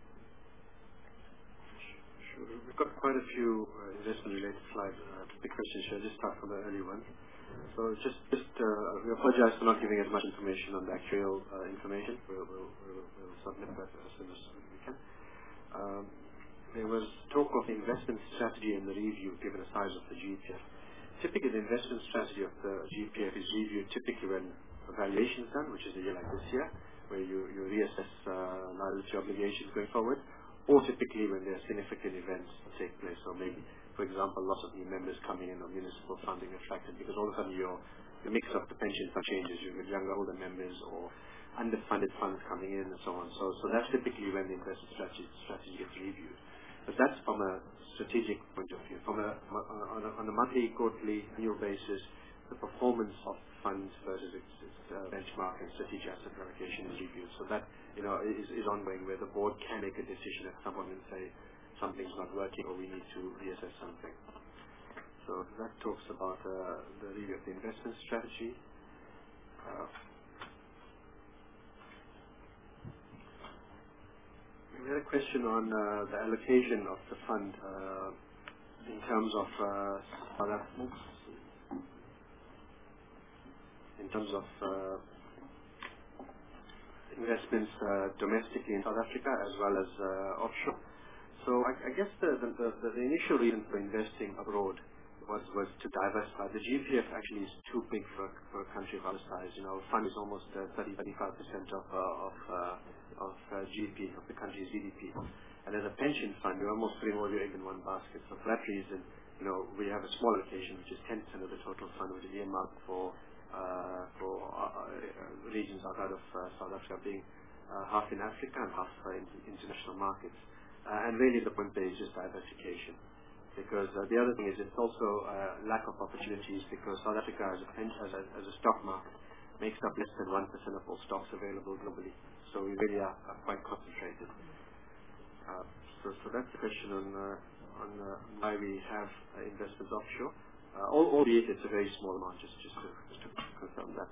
Sure. We've got quite a few uh, investment-related slides uh, to the questions here. Just start from the early ones. So just, just uh, we apologize for not giving as much information on the actual uh, information. We'll, we'll, we'll, we'll submit that as soon as we can. Um, there was talk of the investment strategy in the review, given the size of the G E P F. Typically, the investment strategy of the G E P F is reviewed typically when a valuation is done, which is a year like this year, where you, you reassess uh, liability obligations going forward, or typically when there are significant events that take place, or maybe, for example, lots of new members coming in or municipal funding attracted, because all of a sudden your the mix of the pension fund changes. You get younger, older members or underfunded funds coming in and so on. So, so that's typically when the investment strategy, strategy gets reviewed. But that's from a strategic point of view. From a, on, a, on a monthly, quarterly, annual basis, the performance of funds versus its, its uh, benchmark and strategic asset allocation is reviewed. So that, you know, is, is ongoing, where the board can make a decision at some point and say something's not working or we need to reassess something. So that talks about uh, the review of the investment strategy. Uh, we had a question on uh, the allocation of the fund uh, in terms of uh, in terms of uh, investments uh, domestically in South Africa as well as uh, offshore. So I, I guess the, the, the, the initial reason for investing abroad was, was to diversify. The G P F actually is too big for, for a country of our size. You know, fund is almost uh, thirty to thirty-five percent of, uh, of, uh, of uh, G D P, of the country's G D P. And as a pension fund, you're almost putting all your eggs in one basket. So for that reason, you know, we have a small allocation, which is ten percent of the total fund, which is earmarked for, uh, for uh, uh, regions outside of uh, South Africa, being uh, half in Africa and half uh, in international markets. Uh, and really the point there is just diversification. Because uh, the other thing is it's also uh, lack of opportunities, because South Africa as a, as a, as a stock market makes up less than one percent of all stocks available globally. So we really are, are quite concentrated. Uh, so, so that's the question on, uh, on uh, why we have uh, investments offshore. Uh, albeit it's a very small amount, just, just, to, just to confirm that.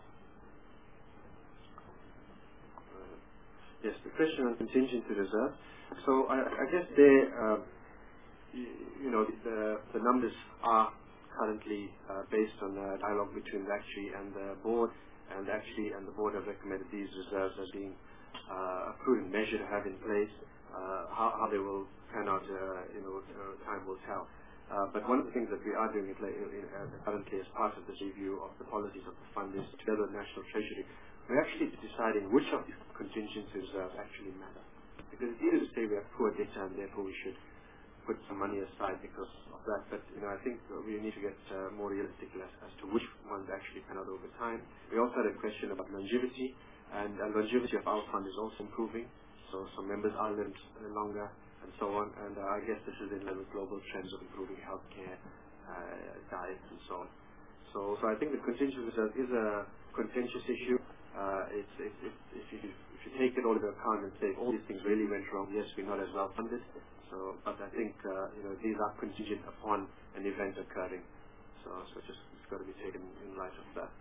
Uh, yes, the question on contingency reserve. So I, I guess there, uh, you, you know, the, the numbers are currently uh, based on a dialogue between the actuary and the board, and actually and the board have recommended these reserves as being uh, a prudent measure to have in place. Uh, how, how they will pan out, uh, you know, uh, time will tell. Uh, but one of the things that we are doing it, uh, currently as part of this review of the policies of the fund is, together with National Treasury, we're actually deciding which of these contingency reserves actually matter. Because it's easy to say we have poor data and therefore we should put some money aside because of that. But you know, I think we need to get uh, more realistic as, as to which ones actually pan out over time. We also had a question about longevity, and uh, longevity of our fund is also improving. So some members are lived longer and so on. And uh, I guess this is in line with global trends of improving healthcare, uh, diets, and so on. So, so I think the contingency reserve is a contentious issue. Uh, it's, it's, it's, if, you, if you take it all into account and say all these things really went wrong, yes, we're not as well funded. So, but I think uh, you know, these are contingent upon an event occurring. So, so just it's got to be taken in light of that.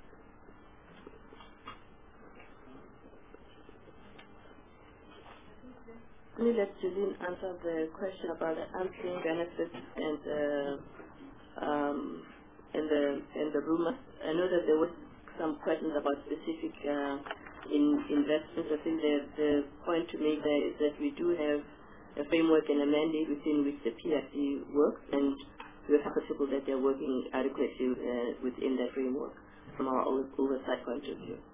Let me let Julian answer the question about the unclaimed benefits and uh, um, and the and the rumors. I know that there was some questions about specific uh, in investments. I think the the point to make there is that we do have a framework and a mandate within which the P R C works, and we're comfortable that they're working adequately uh, within that framework from our oversight point of view.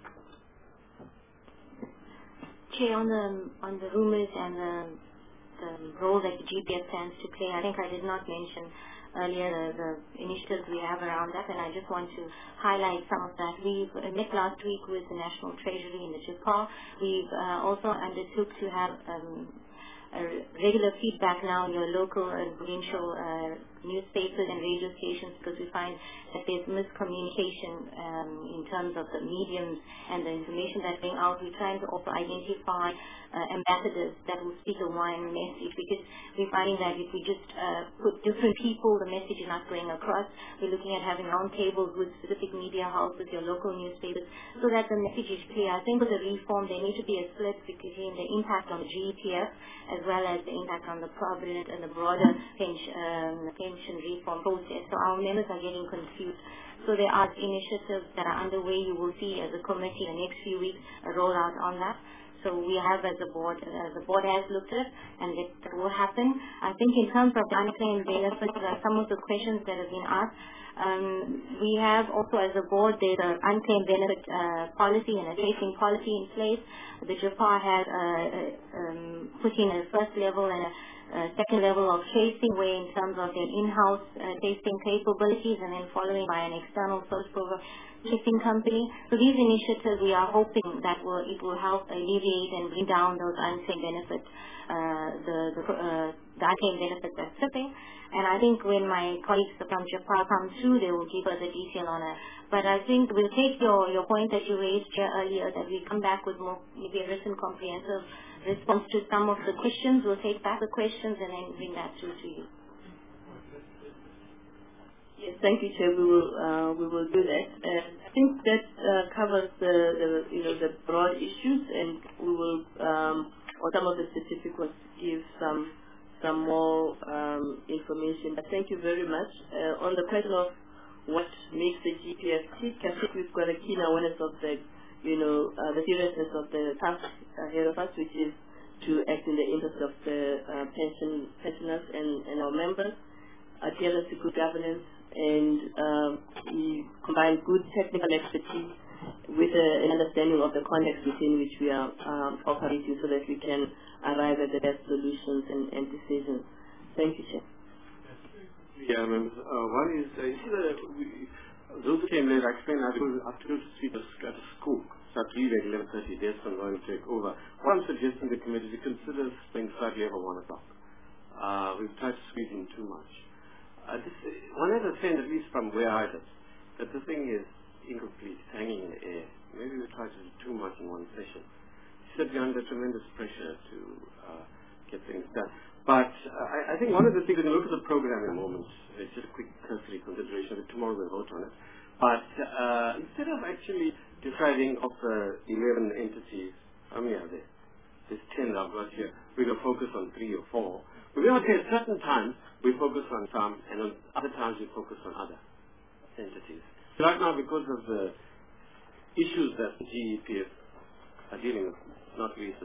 Chair, on the on the rumors and the, the role that the G P F plans to play, I think I did not mention earlier the, the initiatives we have around that, and I just want to highlight some of that. We met last week with the National Treasury in the J P A. We've uh, also undertook to have um, a regular feedback now in your local and provincial uh, newspapers and radio stations, because we find that there's miscommunication um, in terms of the mediums and the information that's going out. We're trying to also identify uh, ambassadors that will speak the one message, because we're finding that if we just uh, put different people, the message is not going across. We're looking at having round tables with specific media houses, your local newspapers, so that the message is clear. I think with the reform, there needs to be a split between the impact on the G E P F as well as the impact on the Provident and the broader pension, um, pension reform process. So our members are getting confused. So there are initiatives that are underway. You will see as a committee in the next few weeks a rollout on that. So we have as a board, uh, the board has looked at it, and it, that will happen. I think in terms of the unclaimed benefits, uh, some of the questions that have been asked, um, we have also as a board, there's an unclaimed benefit uh, policy and a tracing policy in place. The J P A had uh, um, put in a first level and a uh, second level of tracing, where in terms of their in-house uh, testing capabilities, and then following by an external search program testing company. So these initiatives, we are hoping that will it will help alleviate and bring down those unsafe benefits, uh, the the, uh, the unsafe benefits that's sitting. And I think when my colleagues from Japan come through, they will give us a detail on it. But I think we'll take your, your point that you raised earlier, that we come back with more, maybe a written comprehensive response to some of the questions. We'll take back the questions and then bring that through to you. Yes, thank you, Chair. We will uh, we will do that. And I think that uh, covers the, the you know the broad issues, and we will um, on some of the specific ones give some some more um, information. But thank you very much. Uh, on the question of what makes the G P F tick, I think we've got a keen awareness of the you know uh, the seriousness of the task ahead of us, which is to act in the interest of the uh, pension pensioners and, and our members, adherence to good governance, and um, we combine good technical expertise with uh, an understanding of the context within which we are um, operating, so that we can arrive at the best solutions and, and decisions. Thank you, Chair. Yeah, members. Uh, one is, uh, you see, the, we, those who came late, I explained I have to go to speak at a school, so I have to leave at eleven thirty, days I'm going to take over. What I'm suggesting to the committee to consider staying slightly over one o'clock. Uh, we've tried to squeeze in too much. Uh, this, one has a sense, at least from where I live, that the thing is incomplete, hanging in the air. Maybe we try to do too much in one session. Should be under tremendous pressure to uh, get things done. But uh, I, I think one of the things, we can look at the program in a moment, it's just a quick cursory consideration, but tomorrow we'll vote on it. But uh, instead of actually deciding of the eleven entities, how many are there? There's ten I've got here. We're going to focus on three or four. We're going to take certain times we focus on some, and on other times we focus on other entities. So right now, because of the issues that the G E P F are dealing with, not least,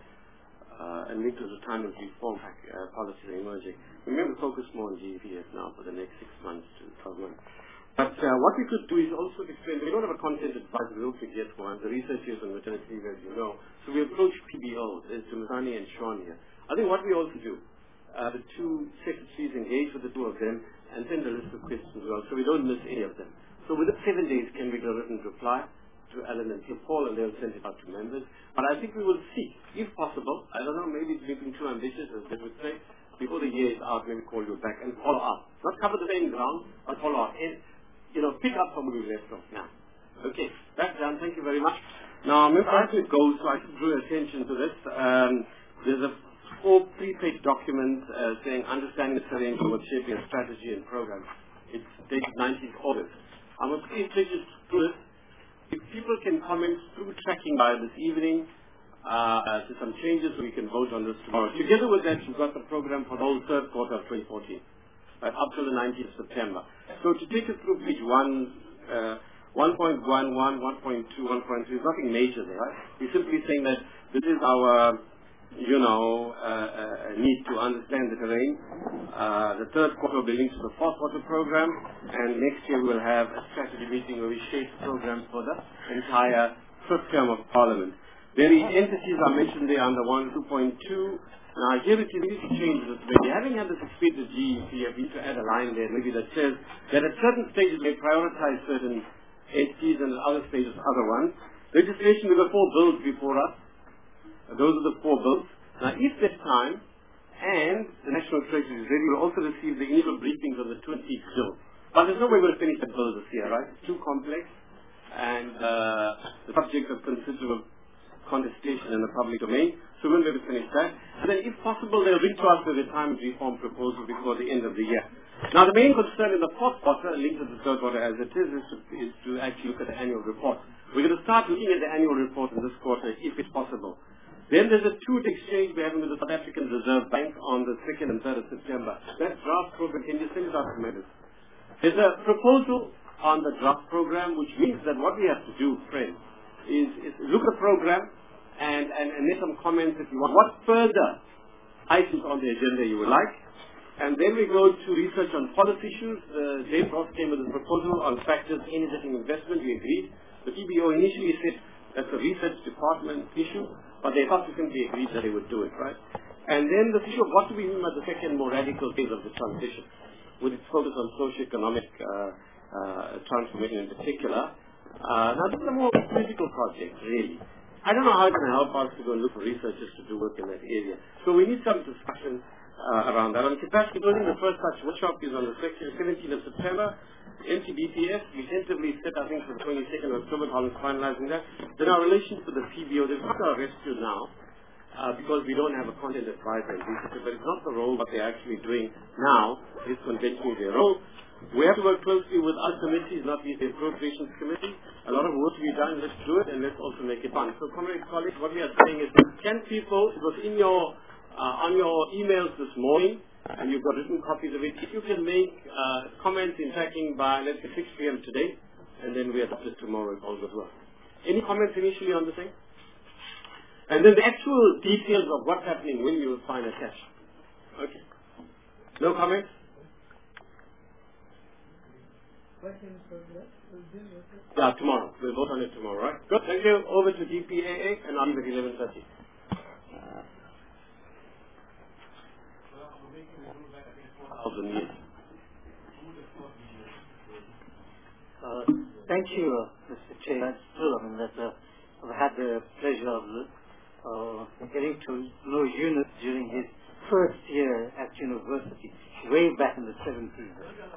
uh, and linked to the time of reform uh, policies are emerging, we're going to focus more on G E P F now for the next six months to twelve months. But uh, what we could do is also explain, we don't have a content advisor, we don't forget one, the researchers on maternity leave, as you know. So we approach P B Os, there's Tumasani and Sean here. I think what we also do, Uh, the two secretaries engage with the two of them and send a list of questions as well, so we don't miss any of them. So within seven days, can we get a written reply to Alan and Paul, and they'll send it out to members. But I think we will see, if possible, I don't know, maybe it's being too ambitious, as they would say, before the year is out, maybe call you back and follow up. Not cover the same ground, but follow up. And, you know, pick up from where we left off now. Okay, that's done. Thank you very much. Now, Mister As it goes, so I should draw attention to this. Um, there's a four three-page document uh, saying understanding the terrain towards shaping a strategy and program. It's dated nineteenth August. I'm going to three pages through it. If people can comment through tracking by this evening uh, to some changes, we can vote on this tomorrow. Together with that, you've got the program for the whole third quarter of twenty fourteen, right, up to the nineteenth of September. So to take it through page one, uh, one point one one, one point two, one point three, there's nothing major there, right? We're simply saying that this is our you know, uh, uh, need to understand the terrain. Uh, the third quarter will be linked to the fourth quarter program, and next year we'll have a strategy meeting where we shape the program for the entire fifth term of Parliament. Very entities are mentioned there under one, two point two. Now here it is, we need to change this maybe. Having had this experience with G E P, I need to add a line there maybe that says that at certain stages they prioritize certain entities and at other stages other ones. Legislation, we've got four bills before us. Those are the four bills. Now, if there's time, and the National Treasury is ready, we'll also receive the initial briefings on the twenty bills. But there's no way we'll finish the bill this year, right? It's too complex, and uh, the subject of considerable contestation in the public domain, so we'll be able to finish that. And then, if possible, they'll reach out with a time reform proposal before the end of the year. Now, the main concern in the fourth quarter, linked to the third quarter as it is, is to, is to actually look at the annual report. We're going to start looking at the annual report in this quarter, if it's possible. Then there's a two-day exchange we're having with the South African Reserve Bank on the second and third of September. That draft program, can you send it out to members? There's a proposal on the draft program, which means that what we have to do, friends, is, is look at the program and, and, and make some comments if you want. What further items on the agenda you would like? And then we go to research on policy issues. Uh, Dave Ross came with a proposal on factors energizing investment. We agreed. The P B O initially said that's a research department issue, but they subsequently agreed that they would do it, right? And then the issue of what do we mean by the second more radical phase of the transition, with its focus on socio-economic uh, uh, transformation in particular. Uh, now, this is a more political project, really. I don't know how it's going to help us to go and look for researchers to do work in that area. So we need some discussion uh, around that. On capacity building, the first such workshop is on the seventeenth of September. N T B P S, we tentatively set, I think, for the twenty-second of October, how we're finalizing that. Then our relations to the P B O, there's not our rescue now, uh, because we don't have a content advisor in B C C, but it's not the role what they're actually doing now, is conventionally their role. We have to work closely with other committees, not least the Appropriations Committee. A lot of work to be done, let's do it, and let's also make it fun. So, comrades, colleagues, what we are saying is, can people, it was in your, uh, on your emails this morning, and you've got written copies of it, if you can make uh, comments in tracking by, let's say, six p m today, and then we adopt it tomorrow if all goes well. Any comments initially on the thing? And then the actual details of what's happening when you will find a cash. Okay. No comments? Yeah, tomorrow. We'll vote on it tomorrow, right? Good. Thank you. Over to D P A A, and I'll leave at eleven thirty. Of the need. Uh, thank you, uh, Mister Chair. That's true. I mean, that's, uh, I've had the pleasure of uh, getting to know Yunus during his first year at university, way back in the seventies.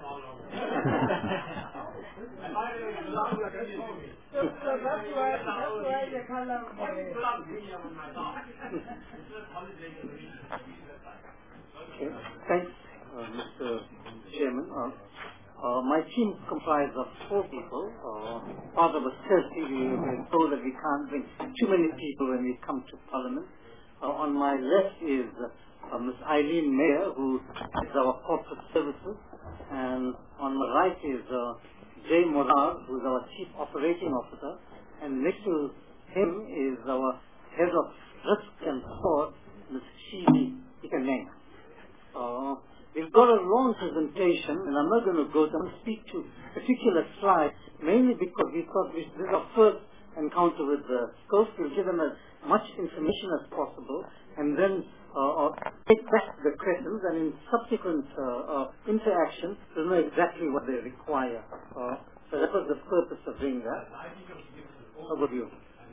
Okay. Thanks, uh, Mister Chairman. Uh, uh, my team comprises of four people. Uh, part of a courtesy, we were told that we can't bring too many people when we come to Parliament. Uh, on my left is uh, uh, Miz Eileen Mayer, who is our corporate services, and on the right is uh, Jay Morar, who is our chief operating officer, and next to him is our head of risk and fraud, Miz Shivi Ikaneng. Uh, we've got a long presentation, and I'm not going to go to speak to particular slides, mainly because we thought this is our first encounter with the scope. We'll give them as much information as possible, and then uh, uh, take back the questions, and in subsequent uh, uh, interactions, we'll know exactly what they require. Uh, so that was the purpose of doing that. Over to you.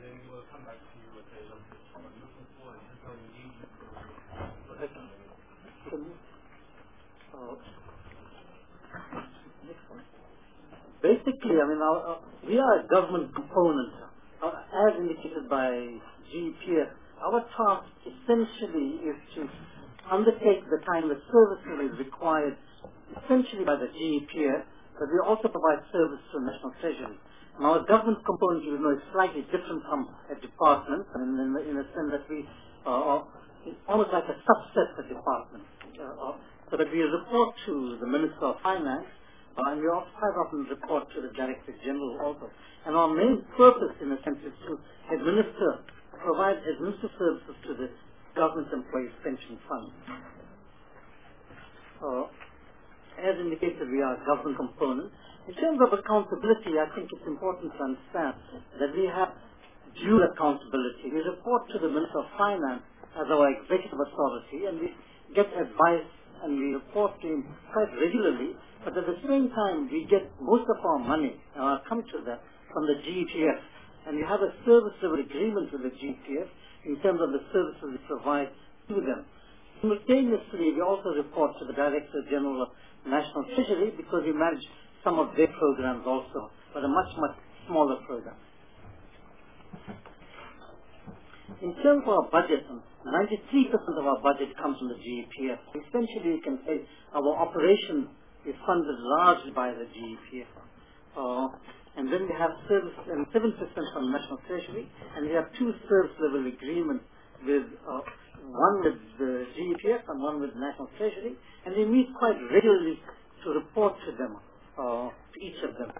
Uh, basically, I mean, our, uh, we are a government component, uh, as indicated by G E P F. Our task essentially is to undertake the kind of service that is required essentially by the G E P F, but we also provide service to the National Treasury. Now, a government component, you know, is slightly different from a department, and in, in the sense that we uh, it's almost like a subset of the department. Uh, so that we report to the Minister of Finance, uh, and we also quite often report to the Director General also. And our main purpose, in a sense, is to administer, provide administrative services to the Government Employees Pension Fund. Uh, as indicated, we are a government component. In terms of accountability, I think it's important to understand that we have due accountability. We report to the Minister of Finance as our executive authority, and we get advice and we report to him quite regularly, but at the same time we get most of our money, and I'll come to that, from the G E P F, and we have a service level agreement with the G E P F in terms of the services we provide to them. Simultaneously, we also report to the Director General of National Treasury because we manage some of their programs also, but a much, much smaller program. In terms of our budget, ninety-three percent of our budget comes from the G E P F. Essentially, you can say our operation is funded largely by the G E P F. Uh, and then we have service, and seven percent from National Treasury, and we have two service level agreements with, uh, one with the G E P F and one with National Treasury, and we meet quite regularly to report to them, uh, to each of them.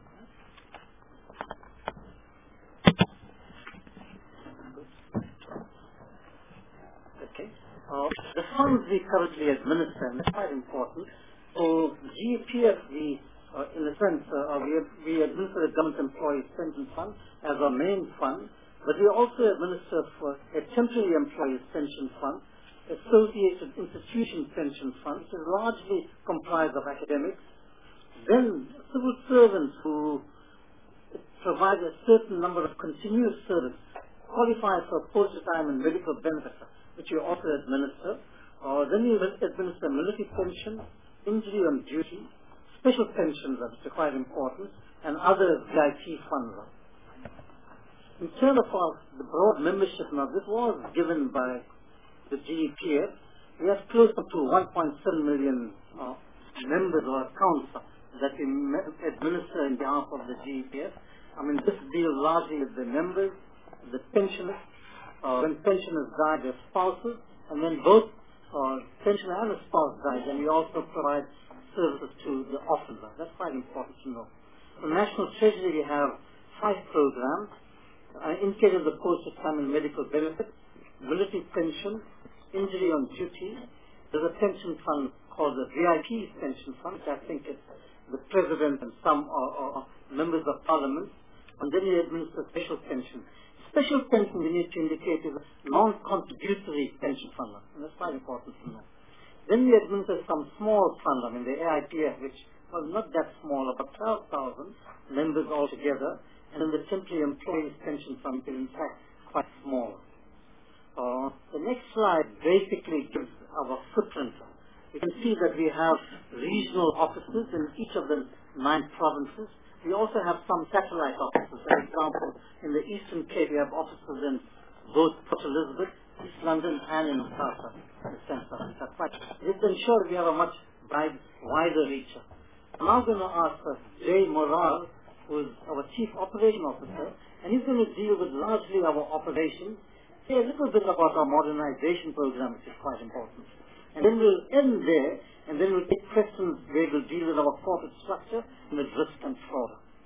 Okay. Uh, the funds we currently administer, and it's quite important. So G E P F, we, uh, in a sense, uh, we, we administer the Government Employees Pension Fund as our main fund, but we also administer for a temporary employees pension fund, associated institution pension funds is largely comprised of academics. Then civil servants who provide a certain number of continuous service qualify for post-retirement medical benefits, which you also administer. Uh, then you administer military pension, injury on duty, special pensions, which are quite important, and other V I P funds. In terms of our, the broad membership now, this was given by the G E P F. We have close to one point seven million uh, members or accounts that we administer in behalf of the G E P F. I mean, this deals largely with the members, the pensioners, uh, when pensioners die, their spouses, and when both uh, pensioner and a spouse die, then we also provide services to the orphans. That's quite important to know. For National Treasury, we have five programs. I indicated the post-retirement medical benefit, military pension, injury on duty. There's a pension fund called the V I P pension fund, which I think is the president and some uh, uh, members of parliament. And then we administer special pension. Special pension, we need to indicate, is a non-contributory pension fund. And that's quite important to know. Then we administer some small fund, I mean the A I P F, which was not that small, about twelve thousand members altogether. And then the temporary employees pension fund is in fact quite small. Uh, the next slide basically gives our footprint. You can see that we have regional offices in each of the nine provinces. We also have some satellite offices. For example, in the Eastern Cape, we have offices in both Port Elizabeth, East London, and in Mthatha, the centre. This ensures we have a much wide, wider reach. I'm now going to ask uh, Jay Moral, who is our Chief Operation Officer, and he's going to deal with largely our operations, say a little bit about our modernization program, which is quite important. And then we'll end there, and then we'll take questions where we'll deal with our corporate structure and with risk and fraud.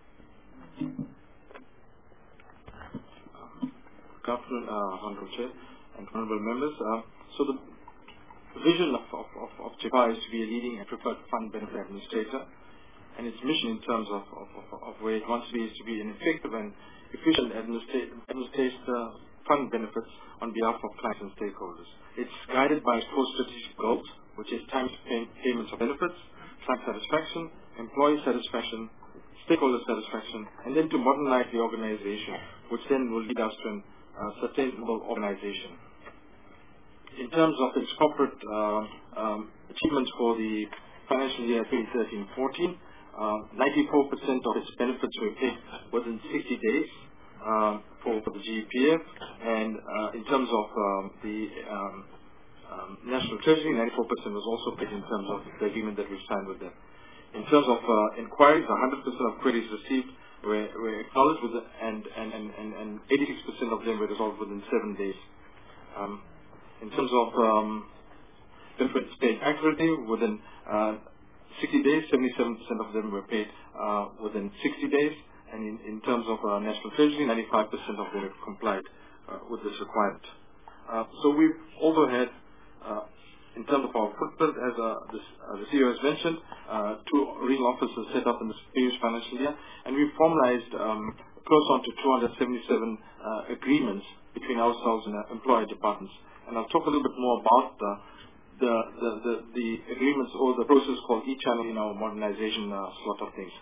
Good afternoon, uh, Honorable Chair and Honorable Members. Uh, so the vision of, of, of, of J I P A is to be a leading and preferred fund benefit administrator, and its mission in terms of, of, of, of where it wants to be is to be an effective and efficient administrator administrator fund benefits on behalf of clients and stakeholders. It's guided by four strategic goals, which is time pay payments of benefits, client satisfaction, employee satisfaction, stakeholder satisfaction, and then to modernize the organization, which then will lead us to a uh, sustainable organization. In terms of its corporate uh, um, achievements for the financial year twenty thirteen fourteen, uh, ninety-four percent of its benefits were paid within sixty days. Um, for, for the G E P F, and uh, in terms of um, the um, um, National Treasury, ninety-four percent was also paid in terms of the agreement that we've signed with them. In terms of uh, inquiries, one hundred percent of queries received were, were acknowledged with the, and, and, and, and, and eighty-six percent of them were resolved within seven days. Um, in terms of um, benefits paid accurately, within uh, sixty days, seventy-seven percent of them were paid uh, within sixty days. And in, in terms of uh, National Treasury, ninety-five percent of them have complied uh, with this requirement. Uh, so we've also had, uh, in terms of our footprint, as uh, this, uh, the C E O has mentioned, uh, two regional offices set up in this previous financial year, and we've formalized um, close on to two hundred seventy-seven uh, agreements between ourselves and our employer departments. And I'll talk a little bit more about the, the, the, the, the agreements or the process called e-channel in our modernization uh, slot of things.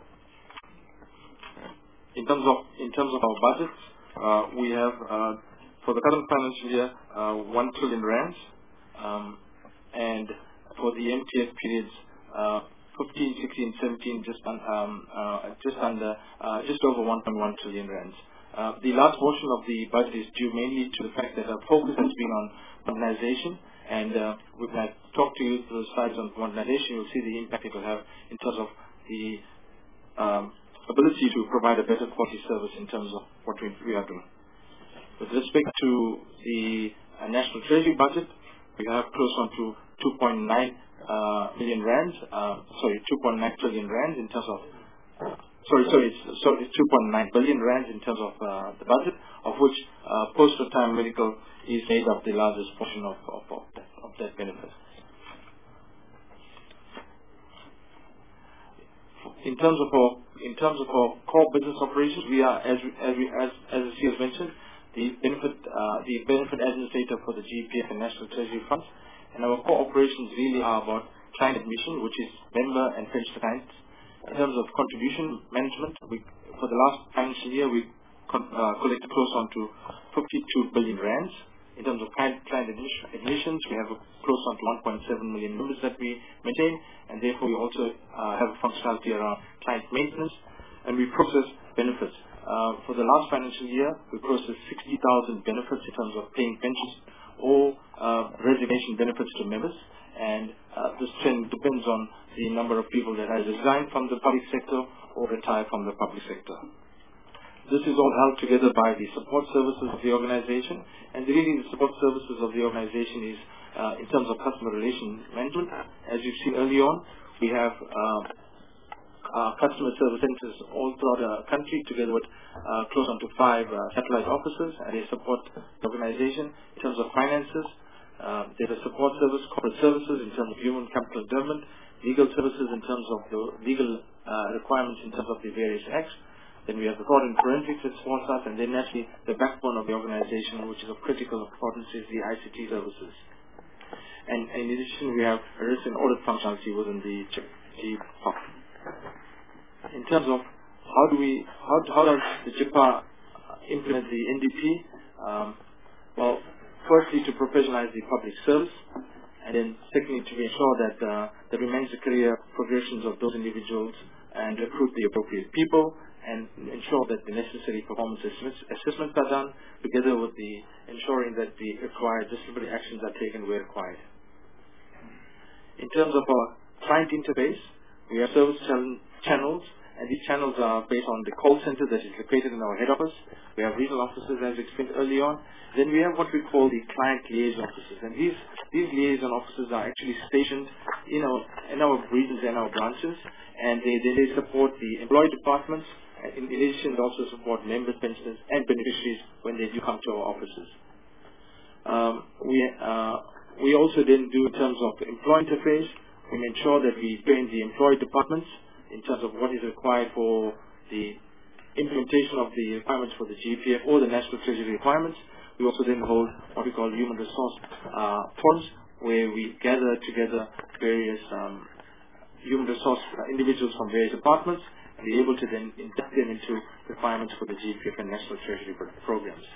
In terms of in terms of our budgets, uh, we have uh, for the current financial year uh, one trillion rands, um, and for the M T F periods uh, fifteen, sixteen, seventeen, just un, um, uh, just under uh, just over one point one trillion rands. Uh, the last portion of the budget is due mainly to the fact that our focus has been on modernization, and uh, when I talk to you through the slides on modernization, you'll see the impact it will have in terms of the um, ability to provide a better quality service in terms of what we, we are doing. With respect to the uh, National Treasury budget, we have close on to two point nine uh, million rands, uh, sorry, two point nine trillion rands in terms of, sorry, sorry, it's, sorry, it's two point nine billion rands in terms of uh, the budget, of which uh, post-retirement medical is made up the largest portion of, of, of, that, of that benefit. In terms of our in terms of our core business operations, we are, as we, as we, as as the C E O has mentioned, the benefit, uh, the benefit administrator for the G P F and National Treasury funds. And our core operations really are about client admission, which is member and pension clients. In terms of contribution management, we, for the last financial year, we con uh, collected close on to fifty-two billion rands. In terms of client, client admissions, we have a close on to one point seven million members that we maintain, and therefore we also uh, have a functionality around client maintenance, and we process benefits. Uh, for the last financial year, we processed sixty thousand benefits in terms of paying pensions or uh, resignation benefits to members, and uh, this trend depends on the number of people that have resigned from the public sector or retired from the public sector. This is all held together by the support services of the organization, and really the support services of the organization is uh, in terms of customer relation management. As you've seen early on, we have uh, uh, customer service centers all throughout the country together with uh, close on to five uh, satellite offices, and they support the organization in terms of finances. Uh, there's a support service, corporate services in terms of human capital development, legal services in terms of the legal uh, requirements in terms of the various acts. Then we have the fraud and forensics that supports us, and then naturally the backbone of the organization, which is of critical importance, is the I C T services. And, and in addition, we have a risk and audit functionality within the G P A. In terms of how do we, how, how does the G P A implement the N D P? Um, well, firstly to professionalize the public service, and then secondly to ensure that uh, there remains the career progressions of those individuals and recruit the appropriate people, and ensure that the necessary performance assessments are done, together with the ensuring that the required disciplinary actions are taken where required. In terms of our client interface, we have service channels, and these channels are based on the call center that is located in our head office. We have regional offices, as explained early on. Then we have what we call the client liaison offices, and these these liaison offices are actually stationed in our in our regions and our branches, and they they support the employee departments. In addition, they also support members, pensioners, and beneficiaries when they do come to our offices. Um, we uh, we also then do in terms of employee interface. We ensure that we train the employee departments in terms of what is required for the implementation of the requirements for the G P F or the National Treasury requirements. We also then hold what we call human resource uh, forums, where we gather together various um, human resource individuals from various departments, and be able to then induct them into requirements for the G P F and National Treasury programs.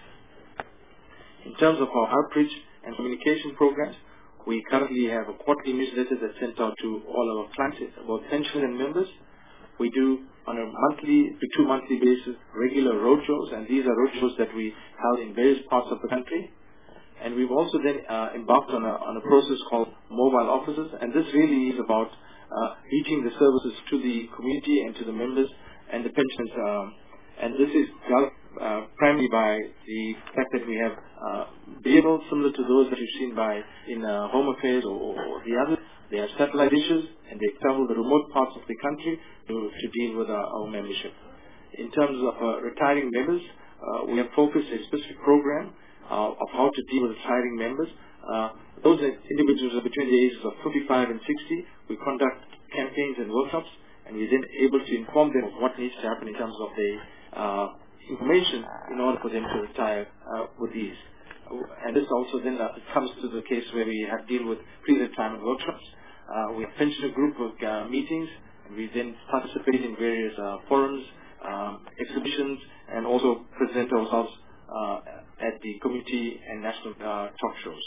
In terms of our outreach and communication programs, we currently have a quarterly newsletter that's sent out to all our clients, both pensioners and members. We do on a monthly to two monthly basis regular roadshows, and these are roadshows that we held in various parts of the country. And we've also then uh, embarked on a, on a process called mobile offices, and this really is about uh, reaching the services to the community and to the members and the pensioners. Um, and this is uh, primarily by the fact that we have uh, vehicles similar to those that you've seen by in uh, Home Affairs or, or the others. They have satellite dishes, and they travel the remote parts of the country to, to deal with our, our membership. In terms of uh, retiring members, uh, we have focused a specific program uh, of how to deal with retiring members. Uh, those individuals are between the ages of fifty-five and sixty. We conduct campaigns and workshops, and we're then able to inform them of what needs to happen in terms of the uh, information in order for them to retire uh, with these. And this also then uh, comes to the case where we have deal with pre-retirement workshops. Uh, we have pensioner group of uh, meetings, and we then participate in various uh, forums, um, exhibitions, and also present ourselves uh, at the community and national uh, talk shows.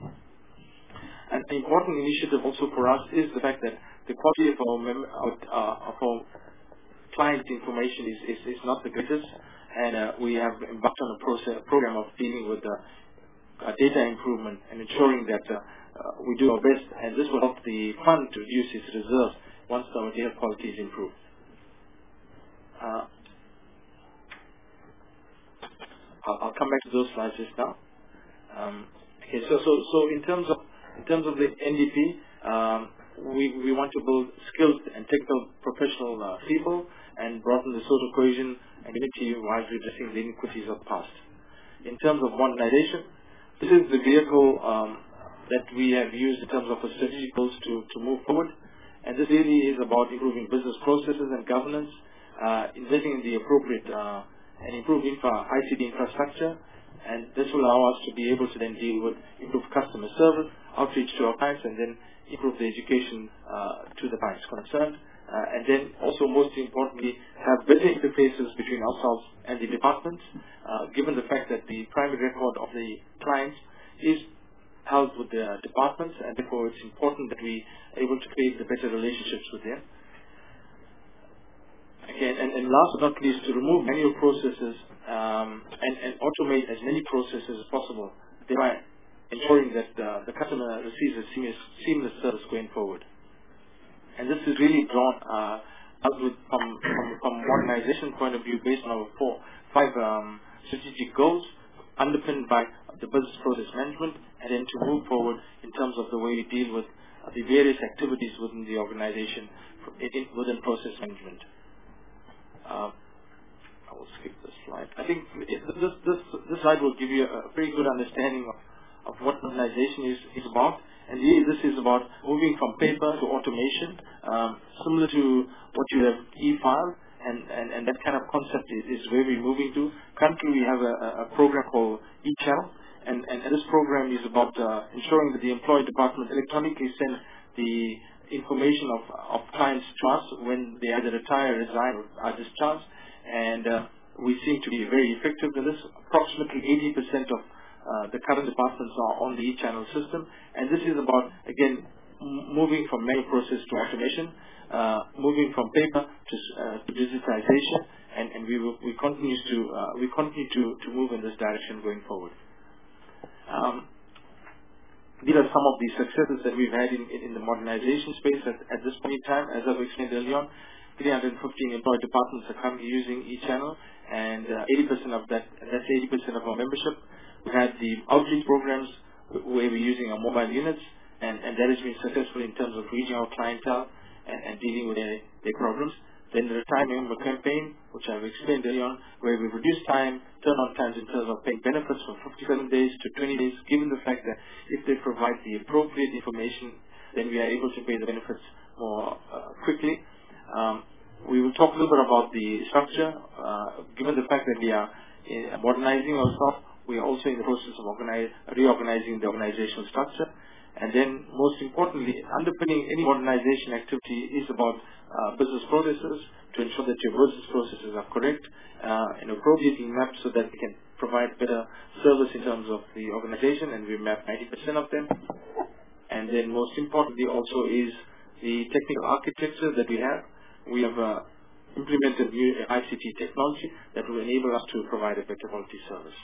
An important initiative also for us is the fact that the quality of our, mem uh, of our client information is, is, is not the greatest, and uh, we have embarked on a process, program of dealing with uh, uh, data improvement and ensuring that uh, uh, we do our best, and this will help the fund to reduce its reserves once our data quality is improved. Uh, I'll, I'll come back to those slides just now. Um, okay, so, so so in terms of in terms of the N D P, um, we we want to build skilled and technical professional uh, people and broaden the social cohesion and unity while redressing the inequities of the past. In terms of modernization, this is the vehicle um, that we have used in terms of our strategic goals to, to move forward. And this really is about improving business processes and governance, uh, investing in the appropriate uh, and improved infra, I C T infrastructure, And this will allow us to be able to then deal with improved customer service, outreach to our clients, and then improve the education uh, to the clients concerned. Uh, and then also, most importantly, have better interfaces between ourselves and the departments, uh, given the fact that the primary record of the clients is held with the departments, and therefore it's important that we are able to create the better relationships with them. Again, and, and last but not least, to remove manual processes um, and, and automate as many processes as possible, thereby ensuring that uh, the customer receives a seamless, seamless service going forward. And this is really drawn uh, out with, from, from, from modernization point of view based on our four, five um, strategic goals, underpinned by the business process management, and then to move forward in terms of the way we deal with uh, the various activities within the organization in, in, within process management. Uh, I will skip this slide. I think it, this, this, this slide will give you a very good understanding of, of what modernization is, is about. And really this is about moving from paper to automation, um, similar to what you have e-file, and, and, and that kind of concept is, is where we're moving to. Currently we have a, a program called e-channel, and, and, and this program is about uh, ensuring that the employee department electronically send the information of, of clients to us when they either retire, resign, or are discharged. And uh, we seem to be very effective in this. Approximately eighty percent of uh, the current departments are on the e-channel system. And this is about, again, m moving from manual process to automation, uh, moving from paper to, uh, to digitization, and, and we, will, we continue, to, uh, we continue to, to move in this direction going forward. Um, These are some of the successes that we've had in, in, in the modernization space at, at this point in time. As I've explained earlier on, three hundred fifteen employed departments are currently using e-channel, and uh, eighty percent of that, and that's eighty percent of our membership. We had the outreach programs where we're using our mobile units, and, and that has been successful in terms of reaching our clientele and, and dealing with their, their problems. Then the Retire Member campaign, which I've explained earlier on, where we reduced time, turn-on times in terms of paying benefits from fifty-seven days to twenty days, given the fact that if they provide the appropriate information, then we are able to pay the benefits more uh, quickly. Um, we will talk a little bit about the structure. Uh, given the fact that we are uh, modernizing ourselves, we are also in the process of organize, reorganizing the organizational structure. And then, most importantly, underpinning any modernization activity is about uh, business processes, to ensure that your business processes are correct uh, and appropriately mapped so that we can provide better service in terms of the organization, and we map ninety percent of them. And then, most importantly, also is the technical architecture that we have. We have uh, implemented new I C T technology that will enable us to provide a better quality service.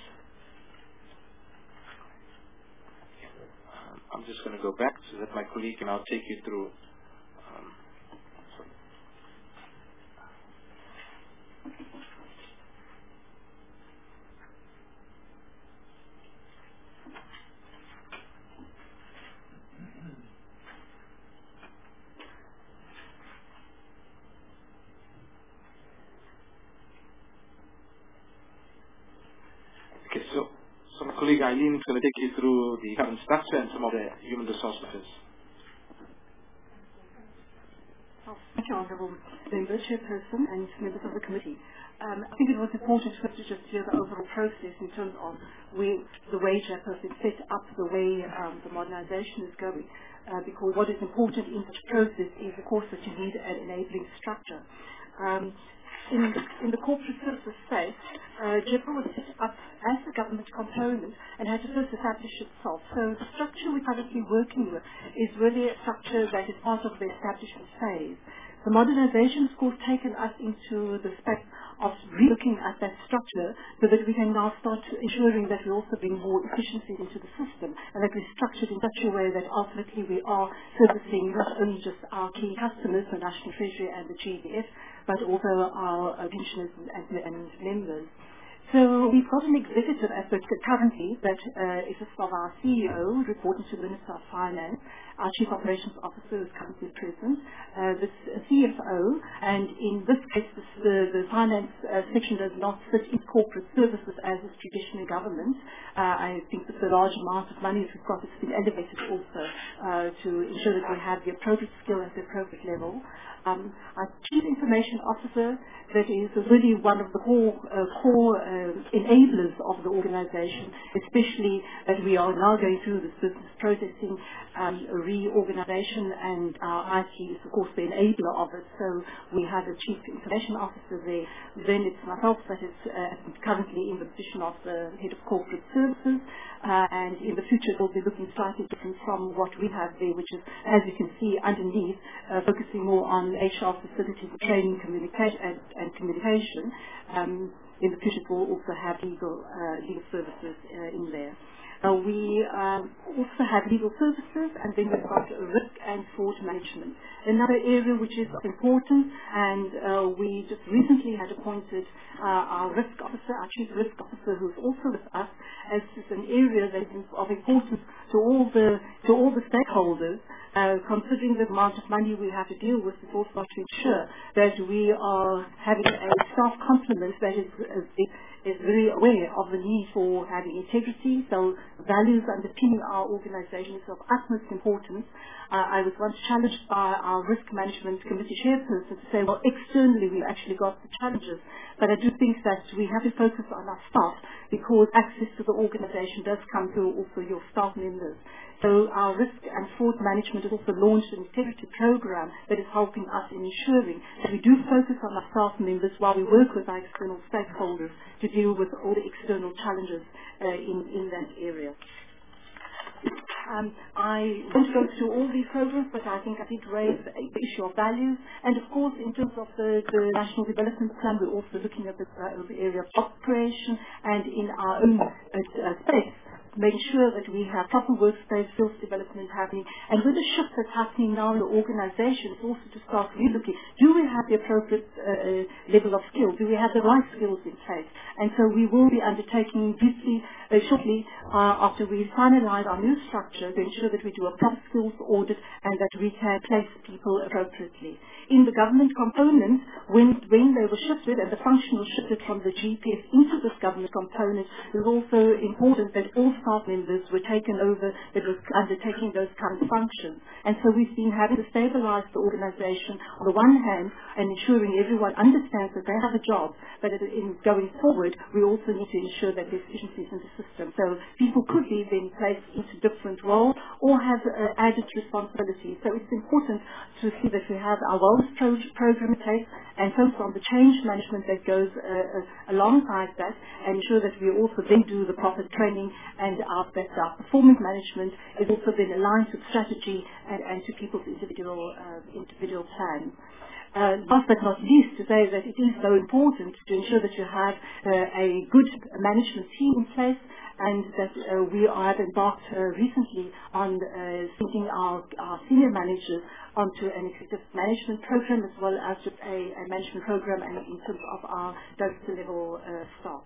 I'm just going to go back so that my colleague can now take you through. Um, okay, so. So my colleague Eileen is going to take you through the current structure and some of the human resource matters. Oh, thank you, Honourable Member, Chairperson, and members of the committee. Um, I think it was important for us to just hear the overall process in terms of where the way Chairperson set up, the way um, the modernisation is going. Uh, because what is important in such a process is, of course, that you need an enabling structure. Um, In, in the corporate services space, uh, J I P A was set up as a government component and had to first establish itself. So the structure we're currently working with is really a structure that is part of the establishment phase. The modernization has, of course, taken us into the space of re-looking at that structure so that we can now start ensuring that we also bring more efficiency into the system and that we're structured in such a way that ultimately we are servicing not only just our key customers, the National Treasury and the G B F, but also our uh, pensioners and, and, and members. So we've got an executive aspect currently that uh, is of our C E O reporting to the Minister of Finance. Our Chief Operations Officer is currently present, uh, the C F O, and in this case this, the, the finance uh, section does not sit in corporate services as is traditionally government. Uh, I think that the large amount of money that we've got has been elevated also uh, to ensure that we have the appropriate skill at the appropriate level. Um, our Chief Information Officer, that is really one of the core, uh, core uh, enablers of the organization, especially that we are now going through this business processing um, reorganization, and our I T is of course the enabler of it. So we have a Chief Information Officer there. Then it's myself that is uh, currently in the position of the Head of Corporate Services, uh, and in the future it will be looking slightly different from what we have there, which is, as you can see underneath, uh, focusing more on H R facilities, training, communication, and, and communication. Um, in the future, we'll also have legal uh, legal services uh, in there. Uh, we um, also have legal services, and then we've got risk and fraud management. Another area which is important, and uh, we just recently had appointed uh, our risk officer, our chief risk officer, who's also with us, as is an area that is of importance to all the to all the stakeholders. Uh, considering the amount of money we have to deal with, it's also to ensure that we are having a staff complement that is, is, is very aware of the need for having integrity. So values underpinning our organization is of utmost importance. Uh, I was once challenged by our risk management committee chairperson to say, well, externally we've actually got the challenges, but I do think that we have to focus on our staff, because access to the organization does come through also your staff members. So our risk and fraud management has also launched an integrity program that is helping us in ensuring that we do focus on our staff members while we work with our external stakeholders to deal with all the external challenges uh, in, in that area. Um, I won't go through all these programs, but I think I did raise the issue of values. And of course, in terms of the, the National Development Plan, we're also looking at the, uh, the area of job creation, and in our own uh, uh, space, make sure that we have proper workspace, skills development happening. And with the shift that's happening now in the organization, it's also to start relooking. Do we have the appropriate uh, level of skill? Do we have the right skills in place? And so we will be undertaking briefly, uh, shortly, uh, after we finalize our new structure, to ensure that we do a proper skills audit and that we can place people appropriately. In the government component, when, when they were shifted and the function was shifted from the G P S into this government component, it was also important that all staff members were taken over that was undertaking those kind of functions. And so we've been having to stabilize the organization on the one hand and ensuring everyone understands that they have a job, but in going forward, we also need to ensure that there's efficiencies in the system. So people could be then placed into different roles or have uh, added responsibilities. So it's important to see that we have our wellness pro program in place and focus on the change management that goes uh, uh, alongside that, and ensure that we also then do the proper training, and our, that our performance management is also then aligned to strategy and, and to people's individual uh, individual plans. Uh, last but not least, to say that it is so important to ensure that you have uh, a good management team in place, and that uh, we have embarked uh, recently on uh, sending our, our senior managers onto an executive management program, as well as just a, a management program and in terms of our director level uh, staff.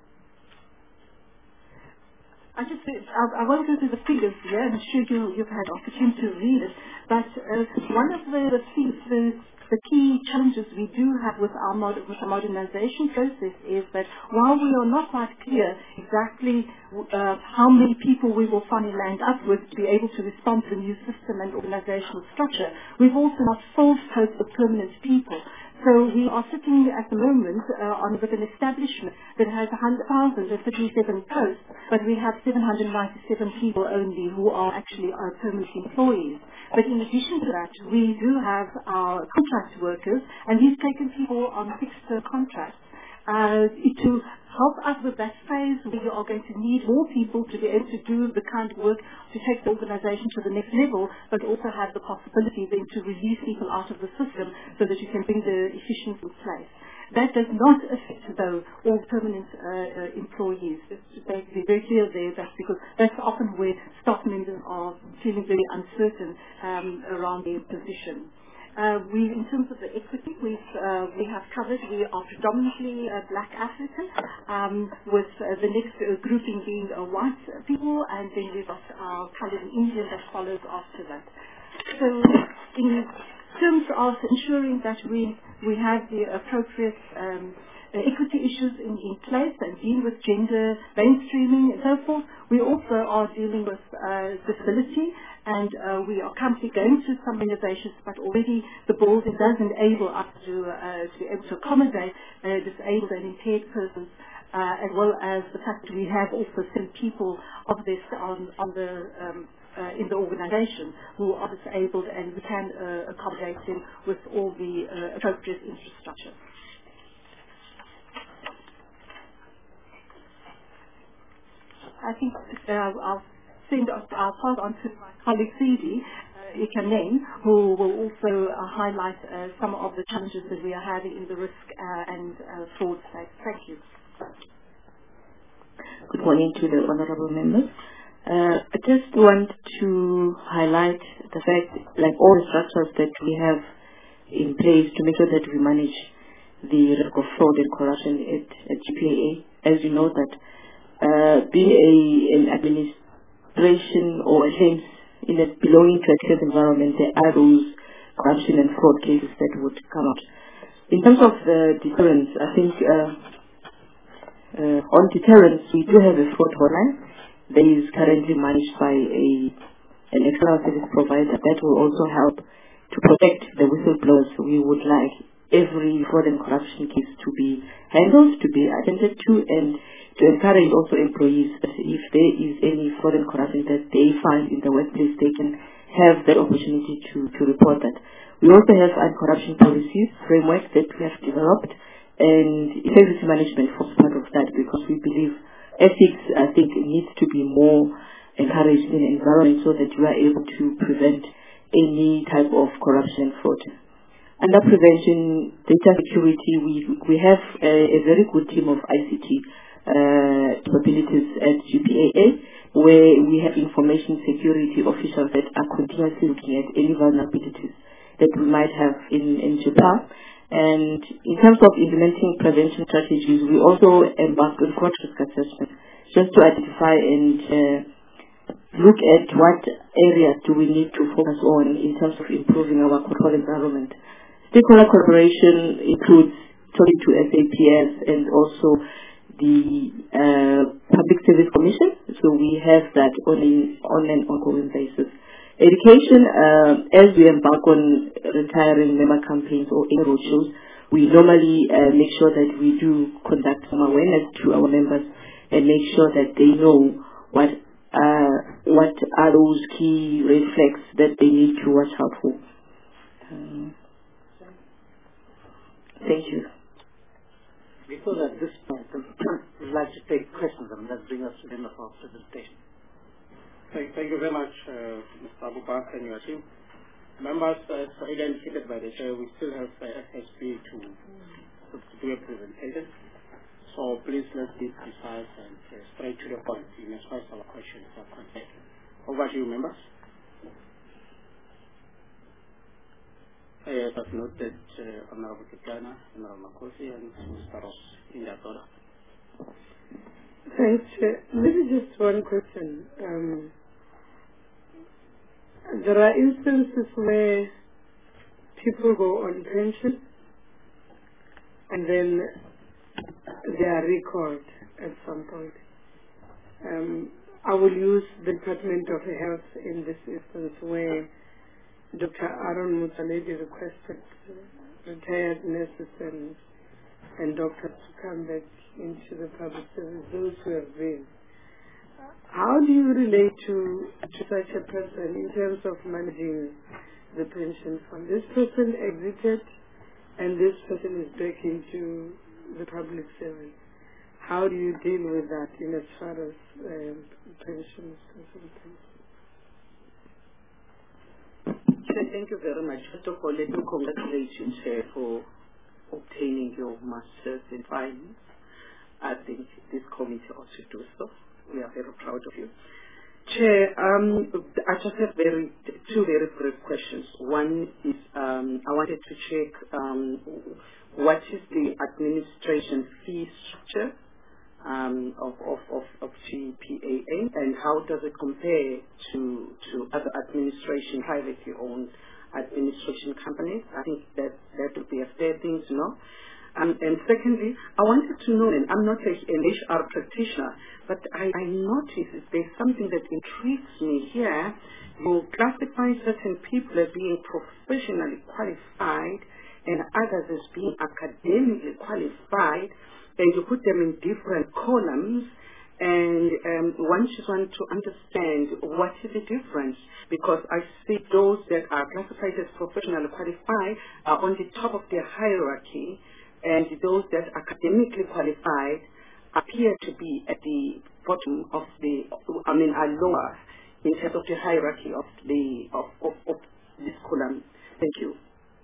I just, I, I won't go through the figures here. I'm sure you, you've had opportunity to read it. But uh, one of the, the things, the, the key challenges we do have with our, mod with our modernization process is that while we are not quite clear exactly uh, how many people we will finally land up with to be able to respond to the new system and organizational structure, we've also not filled posts of permanent people. So we are sitting at the moment uh, on with an establishment that has one thousand thirty-seven posts, but we have seven hundred ninety-seven people only who are actually our permanent employees. But in addition to that, we do have our contract workers, and we've taken people on fixed-term contracts. Uh, to help us with that phase, we are going to need more people to be able to do the kind of work to take the organization to the next level, but also have the possibility then to release people out of the system so that you can bring the efficiency in place. That does not affect, though, all permanent uh, uh, employees. Just to be very clear there, that's because that's often where staff members are feeling very uncertain um, around their position. Uh, we, in terms of the equity, we've, uh, we have covered, we are predominantly uh, black African, um, with uh, the next uh, grouping being uh, white people, and then we've got our coloured Indian that follows after that. So in terms of ensuring that we, we have the appropriate um, uh, equity issues in, in place and deal with gender mainstreaming and so forth. We also are dealing with uh, disability, and uh, we are currently going through some organizations, but already the board does enable us to, uh, to be able to accommodate uh, disabled and impaired persons, uh, as well as the fact that we have also sent people of this on, on the um, Uh, in the organization who are disabled, and we can uh, accommodate them with all the uh, appropriate infrastructure. I think uh, I'll send I'll pass on to my colleague Sidi uh, Ikanen, who will also uh, highlight uh, some of the challenges that we are having in the risk uh, and uh, fraud space. Thank you. Good morning to the honorable members. Uh, I just want to highlight the fact, like all the structures that we have in place to make sure that we manage the risk of fraud and corruption at, at G P A A. As you know that uh, being a, an administration or a hence in a belonging to a case environment, there are those corruption and fraud cases that would come up. In terms of the deterrence, I think uh, uh, on deterrence, we do have a fraud hotline. That is currently managed by a, an external service provider that will also help to protect the whistleblowers. We would like every fraud and corruption case to be handled, to be attended to, and to encourage also employees that if there is any fraud and corruption that they find in the workplace, they can have that opportunity to, to report that. We also have anti-corruption policies framework that we have developed, and integrity management forms part of that, because we believe ethics, I think, needs to be more encouraged in the environment so that you are able to prevent any type of corruption and fraud. Under prevention, data security, we we have a, a very good team of I C T uh, capabilities at G P A A, where we have information security officials that are continuously looking at any vulnerabilities that we might have in, in J P A. And in terms of implementing prevention strategies, we also embarked on fraud risk assessment just to identify and uh, look at what areas do we need to focus on in terms of improving our control environment. Stakeholder collaboration includes talking to S A P S and also the uh, Public Service Commission, so we have that on, a, on an ongoing basis. Education, uh, as we embark on retiring member campaigns or any roadshows, we normally uh, make sure that we do conduct some awareness to our members and make sure that they know what uh, what are those key red flags that they need to watch out for. Um, thank you. Before that, this point, we'd like to take questions, and that brings us to the end of our presentation. Thank, thank you very much, uh, Mister Abubakar and your team. Members, as identified by the chair, we still have uh, S S B to, to do a presentation. So please let's be precise and uh, straight to the point in as far as our questions are concerned. Over to you, members. I have noted uh, Honorable Kitana, Honorable Makosi, and Mister Ross in that order. Thanks, Chair. Maybe just one question. Um, there are instances where people go on pension and then they are recalled at some point. Um, I will use the Department of Health in this instance where Doctor Aaron Mutsaledi requested retired nurses and, and doctors to come back into the public service, those who have been. How do you relate to, to such a person in terms of managing the pension fund? This person exited and this person is back into the public service. How do you deal with that in as far as um, pensions concerned? Thank you very much. First of all, let me congratulate you, Chair, for obtaining your Master's in Finance. I think this committee also do so. We are very proud of you. Chair, um, I just have very two very brief questions. One is um, I wanted to check um, what is the administration fee structure um, of, of, of, of G P A A, and how does it compare to, to other administration, privately owned administration companies? I think that that would be a fair thing to know. Um, and secondly, I wanted to know, and I'm not a, an H R practitioner, but I, I noticed there's something that intrigues me here. You classify certain people as being professionally qualified and others as being academically qualified, and you put them in different columns. And um, one just want to understand what is the difference, because I see those that are classified as professionally qualified are on the top of their hierarchy, and those that are academically qualified appear to be at the bottom of the, I mean, are lower in terms of the hierarchy of the of, of, of this column. Thank you.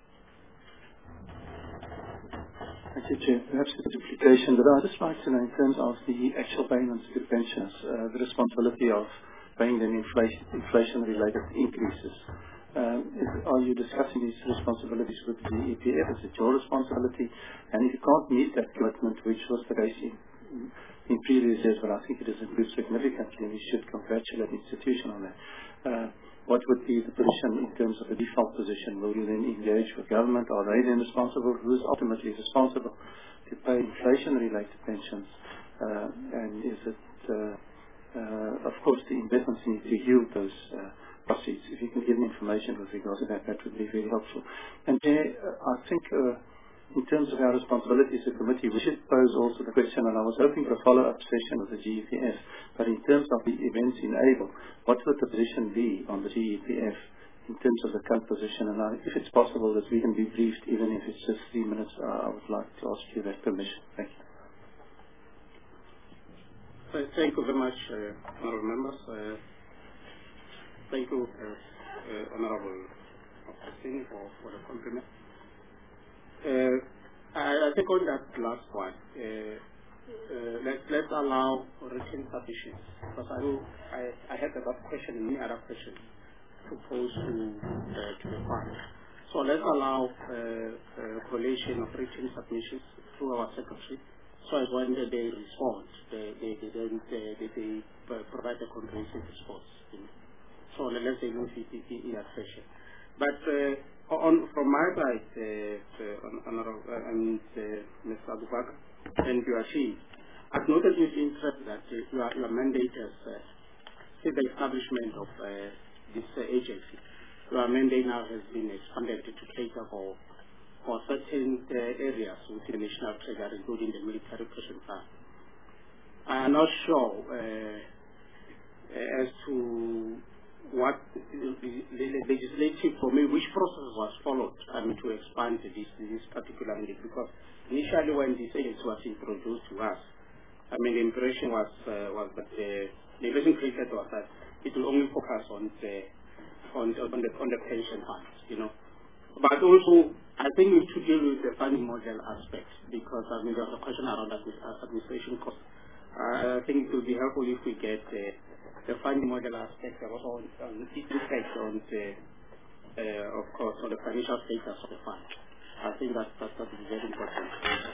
Thank you, Chair. Perhaps it's a duplication, but I'd just like to know in terms of the actual payments to pensions, uh, the responsibility of paying them inflation, inflation-related increases. Um, is, are you discussing these responsibilities with the E P F? Is it your responsibility? And if you can't meet that commitment, which was the case in, in previous years, but I think it has improved significantly, and we should congratulate the institution on that. Uh, What would be the position in terms of the default position? Will you then engage with government? Are they then responsible? Who is ultimately responsible to pay inflation-related pensions? Uh, and is it, uh, uh, of course, the investments need to yield those uh, proceeds. If you can give me information with regards to that, that would be very helpful. And there, uh, I think uh, in terms of our responsibility as a committee, we should pose also the question, and I was hoping for a follow-up session with the G E P F, but in terms of the events in ABLE, what would the position be on the G E P F in terms of the current position? And I, if it's possible that we can be briefed, even if it's just three minutes, uh, I would like to ask you that permission. Thank you. Thank you very much, uh, honourable members. Uh, thank you, uh, uh, honourable Singh, for, for the compliment. Uh, I, I think on that last one, uh, uh, let, let's allow written submissions, because I, know I, I had that question and many other questions to pose to, uh, to the fund. So let's allow uh, a collation of written submissions through our secretary, so as when they respond, they, they, they, then they, they, they provide a comprehensive response. You know. So let's say move in, in that session. But uh, on from my side, uh, uh, Honorable uh, and uh, Mister Abu Bakr and your chief, I've noted with interest that uh, your, your mandate has uh, since the establishment of uh, this uh, agency, your mandate now has been expanded to cater for for certain uh, areas within the national treasury, including the military pension fund. I am not sure uh, as to what the legislative, for me, which process was followed I mean, to expand this this particular mandate, because initially when this agency was introduced to us, I mean the impression was uh, was that the, the impression created was that it will only focus on the on the, on the on the pension funds, you know. But also I think we should deal with the funding model aspect, because I mean there was a question around administration cost. Uh, I think it would be helpful if we get uh, the funding model aspect, there was also um, impact on the, uh, of course, on the financial status of the fund. I think that that, that is very important.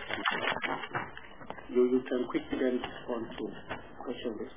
You, you can quickly then respond to question list.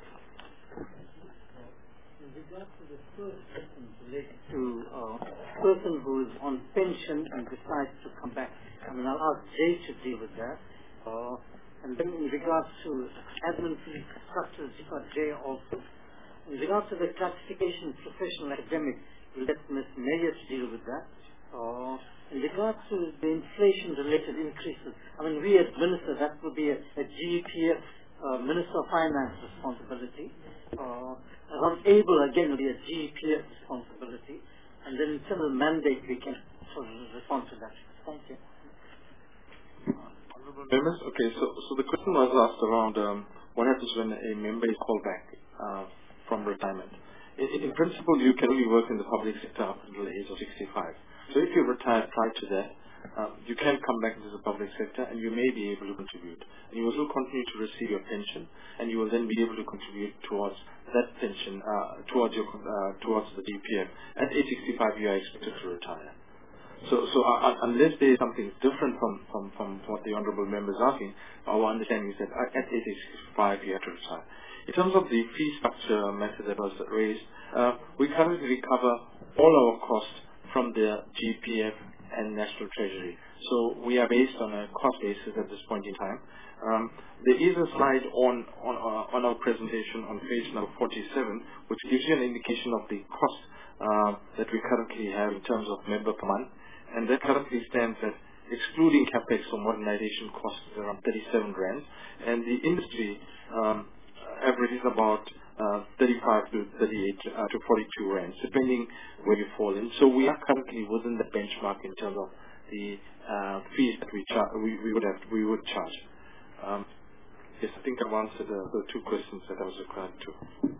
In regards to the first question related to a uh, person who is on pension and decides to come back, I mean, I'll ask Jay to deal with that. Uh, and then in regards to admin fee structures, you've got Jay also. In regards to the classification professional academic, we'll let Miz Meyer deal with that. Uh, in regards to the inflation-related increases, I mean, we administer, that would be a, a G E P F, uh, Minister of Finance responsibility. Uh, around ABLE, again, will be a G E P F responsibility. And then in terms of mandate, we can sort of respond to that. Thank you. Honourable members, okay, so, so the question was asked around um, what happens when a member is called back uh, from retirement. In, in principle, you can only work in the public sector up until the age of sixty-five. So if you retire prior to that, um, you can come back into the public sector and you may be able to contribute. And you will still continue to receive your pension, and you will then be able to contribute towards that pension, uh, towards your uh, towards the D P M. At age sixty-five, you are expected to retire. So, so uh, unless there is something different from, from, from what the Honourable Member is asking, our understanding is that at age sixty-five, you have to retire. In terms of the fee structure method that was raised, uh, we currently recover all our costs from the G P F and National Treasury. So we are based on a cost basis at this point in time. Um, there is a slide on on our, on our presentation on page number forty-seven, which gives you an indication of the cost uh, that we currently have in terms of member per month, and that currently stands at, excluding capex or modernization costs, around thirty-seven rand, and the industry um, average is about uh, thirty-five to thirty-eight uh, to forty-two rands, depending where you fall in. So we are currently within the benchmark in terms of the uh, fees that we, char- we we would have we would charge. Um, yes, I think I've answered the, the two questions that I was required to.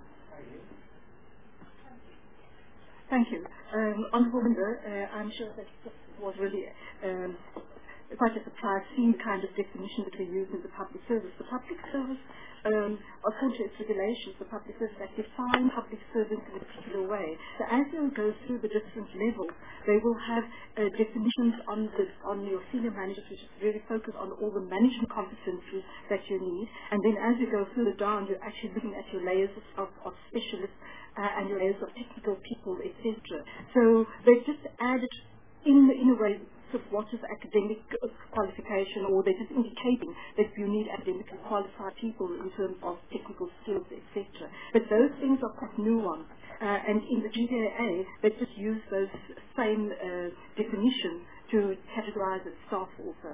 Thank you. Um, Honourable Member, uh, I'm sure that this was really um, quite a surprise seeing the kind of definition that we use in the public service. The public service, um, according to its regulations, the Public Service Act define public servants in a particular way. So as you go through the different levels, they will have uh, definitions on the on your senior managers, which is really focused on all the management competencies that you need. And then as you go further down, you're actually looking at your layers of, of specialists uh, and your layers of technical people, et cetera. So they've just added, in in a way, sort of what is academic qualification, or they're just indicating that you need academically qualified people in terms of technical skills, et cetera. But those things are quite nuanced. Uh, and in the G P A A, they just use those same uh, definitions to categorize its staff also.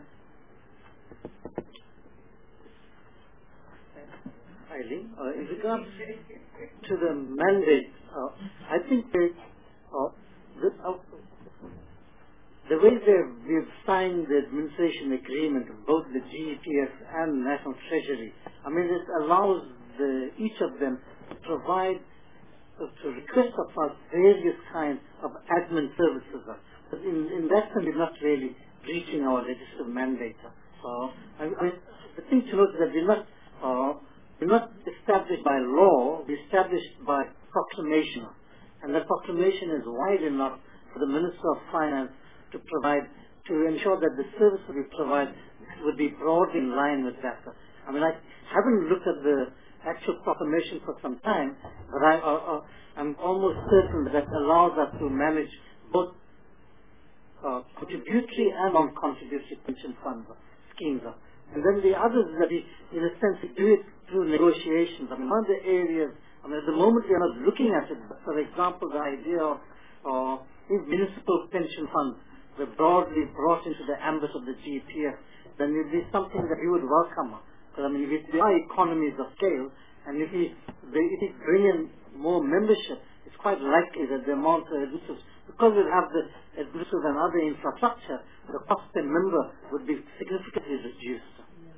Eileen, uh, in regards to the mandate, uh, I think that uh, the, uh, the way that we've signed the administration agreement of both the G E P F and National Treasury, I mean, it allows the, each of them to provide, uh, to request of us various kinds of admin services. But in, in that sense, we're not really breaching our legislative mandate. Uh, I, I, the thing to note is that we're not, uh, we're not established by law, we're established by proclamation. And that proclamation is wide enough for the Minister of Finance to provide, to ensure that the service that we provide would be broadly in line with that. I mean, I haven't looked at the actual proclamation for some time, but I, uh, uh, I'm almost certain that that allows us to manage both uh, contributory and non-contributory pension fund schemes. And then the others that we, in a sense, we do it through negotiations. I mean, one of the areas, I mean, at the moment we are not looking at it, but for example, the idea of uh, municipal pension funds were broadly brought into the ambit of the G E P F, then it would be something that we would welcome. Because, I mean, if there are economies of scale, and if we, if we bring in more membership, it's quite likely that the amount of administrators, because we have the administrators and other infrastructure, the cost per member would be significantly reduced.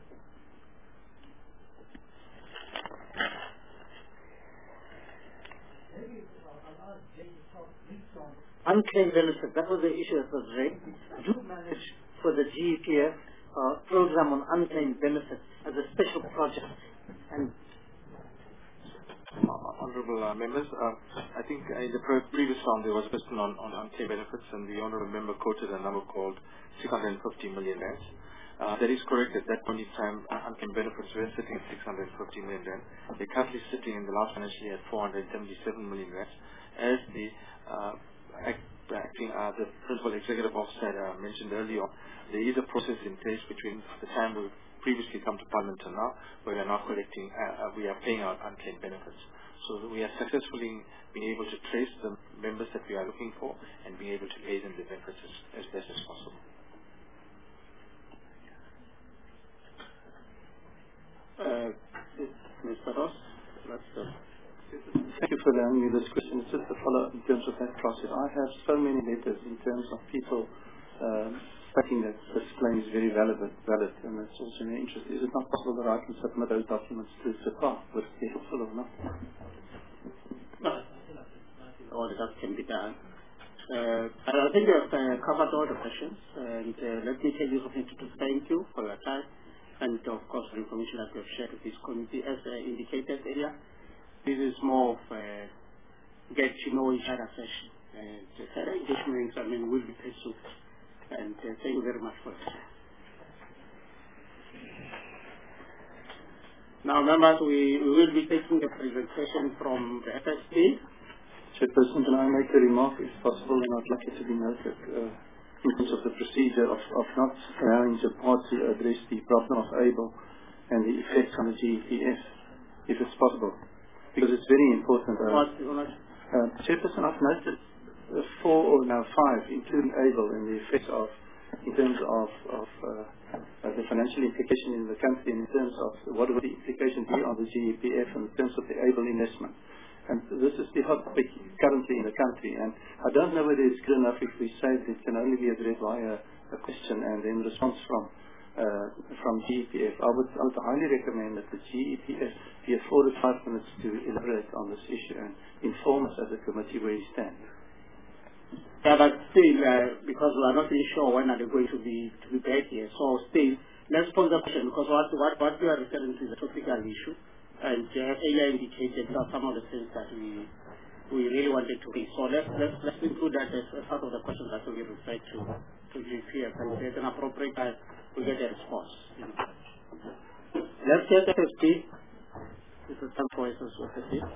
Unclaimed benefits, that was the issue that was raised. Do manage for the G E P F uh, program on unclaimed benefits as a special project. And Honourable uh, members, uh, I think in the pre- previous round there was a question on, on unclaimed benefits, and the honourable member quoted a number called six hundred fifty million rand. Uh, that is correct. At that point in time, uh, unclaimed benefits were sitting at six hundred fifty million rand. They're currently sitting in the last financial year at four hundred seventy-seven million rand. As the uh, act, acting uh, the principal executive officer uh, mentioned earlier, there is a process in place between the time we previously come to Parliament and now, where we are now collecting, uh, uh, we are paying out unclaimed benefits. So we are successfully being able to trace the members that we are looking for and being able to pay them the benefits as, as best as possible. Uh, Mister Ross, let's go. Thank you for allowing me this question. It's just a follow-up in terms of that process. I have so many letters in terms of people um, stating that this claim is very relevant, valid, and that's also in their interest. Is it not possible that I can submit those documents to SEPA? Would it be helpful or not? No, all that can be done. Uh, I think you have uh, covered all the questions, and uh, let me tell you something to thank you for your time, and of course the information that you have shared with this committee. As uh, indicated earlier, this is more of a get to know each other session, and uh, further engagement, I mean, will be pursued. And uh, thank you very much for it. Now, members, we, we will be taking the presentation from the F S B. Chairperson, can I make a remark, if possible, and I'd like it to be noted? Uh, in terms of the procedure of, of not allowing the board to address the problem of ABLE and the effects on the G E P F, if it's possible, because it's very important. Uh, uh, Chairperson, I've noted uh, four or now five, including ABLE, and the effects of, in terms of, of uh, uh, the financial implication in the country, and in terms of what would the implication be on the G E P F in terms of the ABLE investment. And this is the hot topic currently in the country, and I don't know whether it's good enough if we say that it can only be addressed via a question and then response from uh, from G E P F. I would, I would highly recommend that the G E P F be afforded five minutes to elaborate on this issue and inform us as a committee where you stand. Yeah, but still, uh, because we are not really sure when are they going to be to be back here, so still, let's pose the question, because what what what we are referring to is a topical issue. And uh, earlier indicated that some of the things that we we really wanted to raise. So let's let's let's include that as, as part of the questions that will be referred to to G P F, and there's an appropriate time we get a response. You know. Let's get F S P. This is some voices of F S P.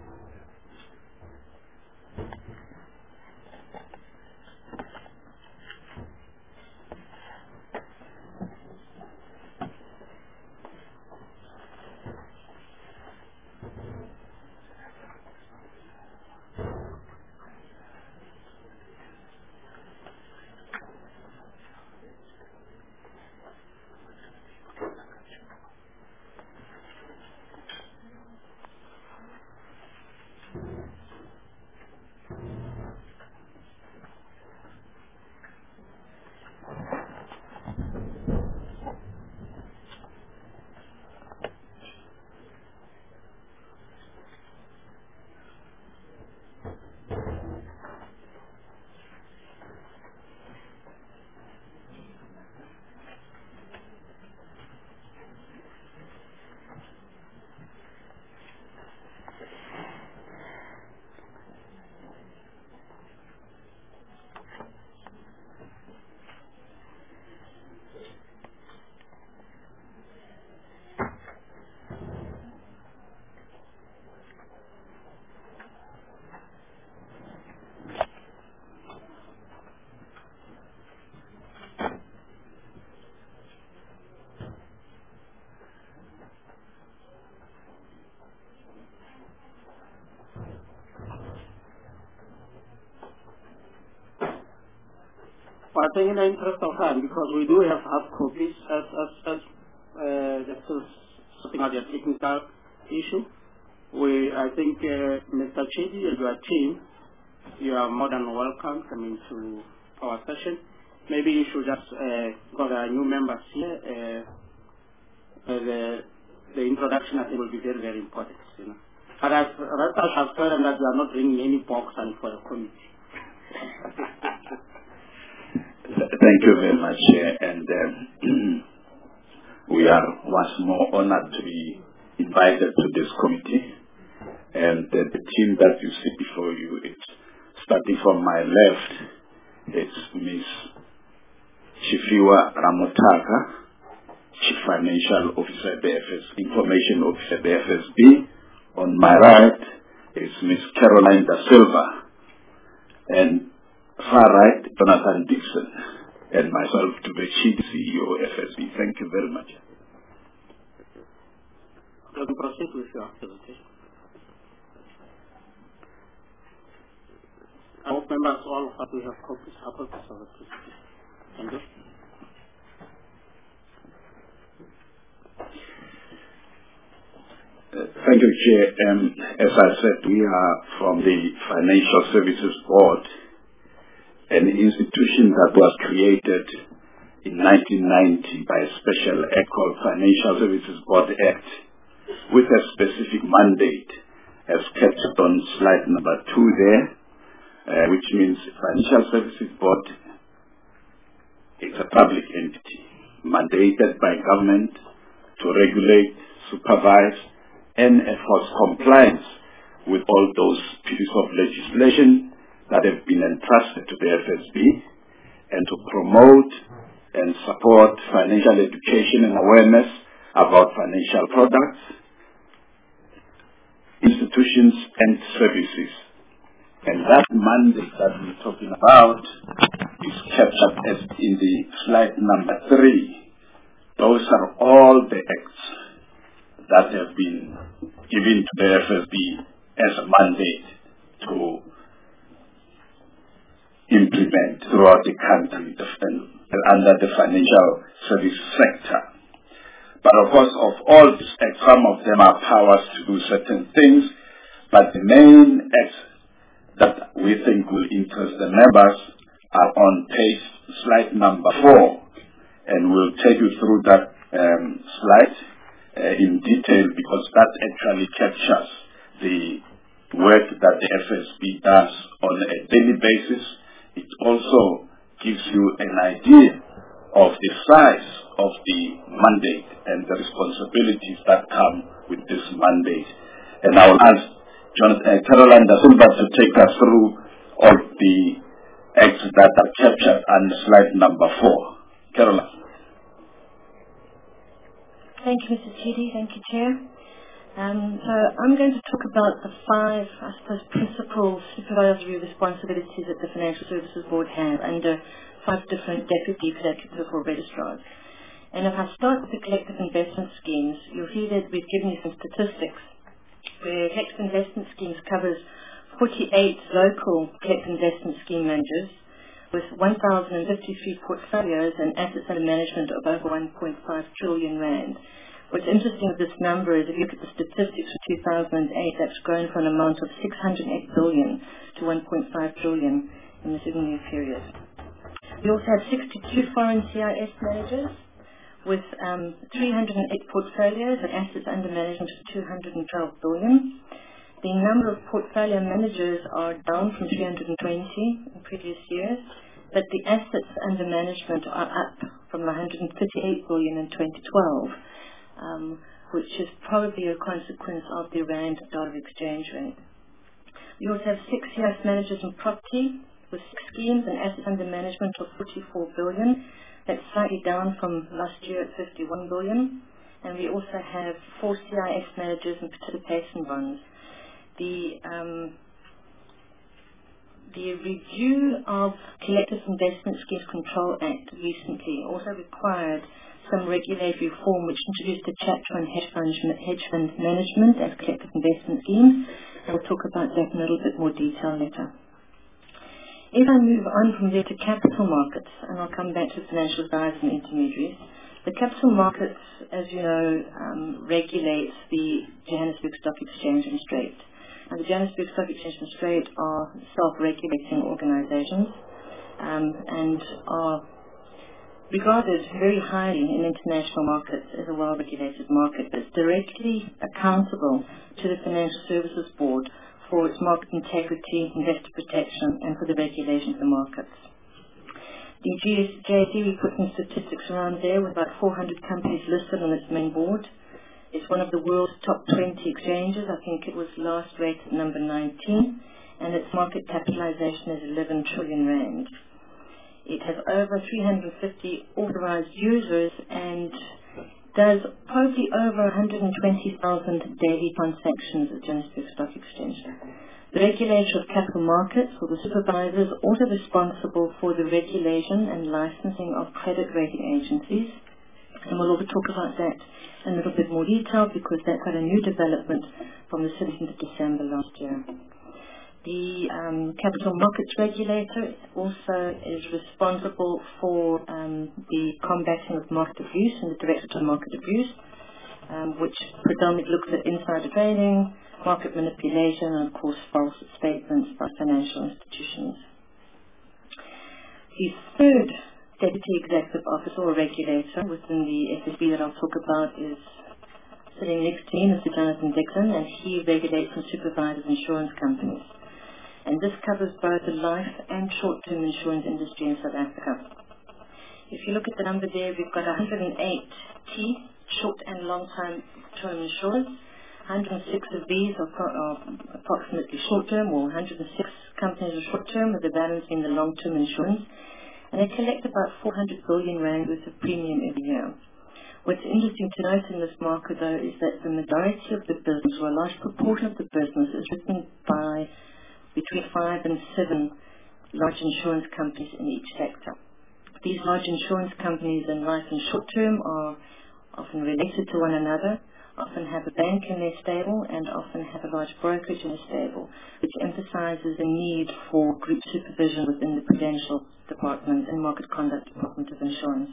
I think in the interest of time, because we do have hard copies as, as, as uh, just something out the technical issue, we, I think, uh, Mister Chidi and your team, you are more than welcome coming to our session. Maybe you should just, uh, got a new members here, uh, uh, the, the introduction I think will be very, very important, you know. But as, as I have told them that we are not bringing any box and for the committee. Thank you very much, uh, and uh, we are once more honored to be invited to this committee. And uh, the team that you see before you, it's starting from my left, it's Miz Chifiwa Ramotaka, Chief Financial Officer at the F S B, Information Officer at the F S B. On my right is Miz Caroline Da Silva, and far right, Jonathan Dixon, and myself to the Chief C E O of F S B. Thank you very much. Let me proceed with your presentation. I hope members all of us we have copies, copies of the presentation. Thank you. Uh, thank you, Chair. Um, as I said, we are from the Financial Services Board, an institution that was created in nineteen ninety by a special act called Financial Services Board Act, with a specific mandate, as captured on slide number two there, uh, which means Financial Services Board is a public entity mandated by government to regulate, supervise, and enforce compliance with all those pieces of legislation that have been entrusted to the F S B, and to promote and support financial education and awareness about financial products, institutions, and services. And that mandate that we're talking about is captured as in the slide number three. Those are all the acts that have been given to the F S B as a mandate to implement throughout the country under the financial service sector. But of course, of all these acts, some of them are powers to do certain things, but the main acts that we think will interest the members are on page slide number four, and we'll take you through that um, slide uh, in detail because that actually captures the work that the F S B does on a daily basis. It also gives you an idea of the size of the mandate and the responsibilities that come with this mandate. And I will ask Jonathan, uh, Caroline Da Silva to take us through all the acts that are captured on slide number four. Caroline. Thank you, Mister Chidi. Thank you, Chair. Um, so I'm going to talk about the five, I suppose, principal supervisory responsibilities that the Financial Services Board has under five different deputy executive or registrars. And if I start with the collective investment schemes, you'll see that we've given you some statistics where collective investment schemes covers forty-eight local collective investment scheme managers with one thousand fifty-three portfolios and assets under management of over one point five trillion rand. What's interesting with this number is if you look at the statistics for two thousand eight, that's grown from an amount of six hundred eight billion to one point five trillion in the seven-year period. We also have sixty-two foreign C I S managers with um, three hundred eight portfolios and assets under management of two hundred twelve billion. The number of portfolio managers are down from three hundred twenty in previous years, but the assets under management are up from one hundred thirty-eight billion in twenty twelve. Um, which is probably a consequence of the rand dollar exchange rate. We also have six C I S managers in property with six schemes and assets under management of forty-four billion. That's slightly down from last year at fifty-one billion. And we also have four C I S managers in participation bonds. The um, the review of Collective Investment Schemes Control Act recently also required some regulatory reform which introduced a chapter on hedge fund, hedge fund management as collective investment schemes. And we'll talk about that in a little bit more detail later. If I move on from there to capital markets, and I'll come back to financial advisors and intermediaries, the capital markets, as you know, um, regulates the Johannesburg Stock Exchange and Strait. And the Johannesburg Stock Exchange and Strait are self-regulating organizations um, and are regarded very highly in international markets as a well-regulated market that's directly accountable to the Financial Services Board for its market integrity, investor protection, and for the regulation of the markets. The J S E, we put some statistics around there with about four hundred companies listed on its main board. It's one of the world's top twenty exchanges. I think it was last rated number nineteen, and its market capitalization is eleven trillion rand. It has over three hundred fifty authorized users and does probably over one hundred twenty thousand daily transactions at Johannesburg Stock Exchange. The regulator of capital markets, or the supervisor, is also responsible for the regulation and licensing of credit rating agencies. And we'll also talk about that in a little bit more detail because that's quite a new development from the seventeenth of December last year. The um, capital markets regulator also is responsible for um, the combating of market abuse and the directorate of market abuse, um, which predominantly looks at insider trading, market manipulation, and of course false statements by financial institutions. The third deputy executive officer or regulator within the F S B that I'll talk about is sitting next to me, Mister Jonathan Dixon, and he regulates and supervises insurance companies. And this covers both the life and short-term insurance industry in South Africa. If you look at the number there, we've got one hundred eight T, short and long-term term insurance. one hundred six of these are, pro are approximately short-term, or one hundred six companies are short-term, with the balance being the long-term insurance. And they collect about four hundred billion rand worth of premium every year. What's interesting to note in this market, though, is that the majority of the business, or a large proportion of the business, is written by between five and seven large insurance companies in each sector. These large insurance companies in life and short term are often related to one another, often have a bank in their stable, and often have a large brokerage in their stable, which emphasizes the need for group supervision within the Prudential Department and Market Conduct Department of Insurance.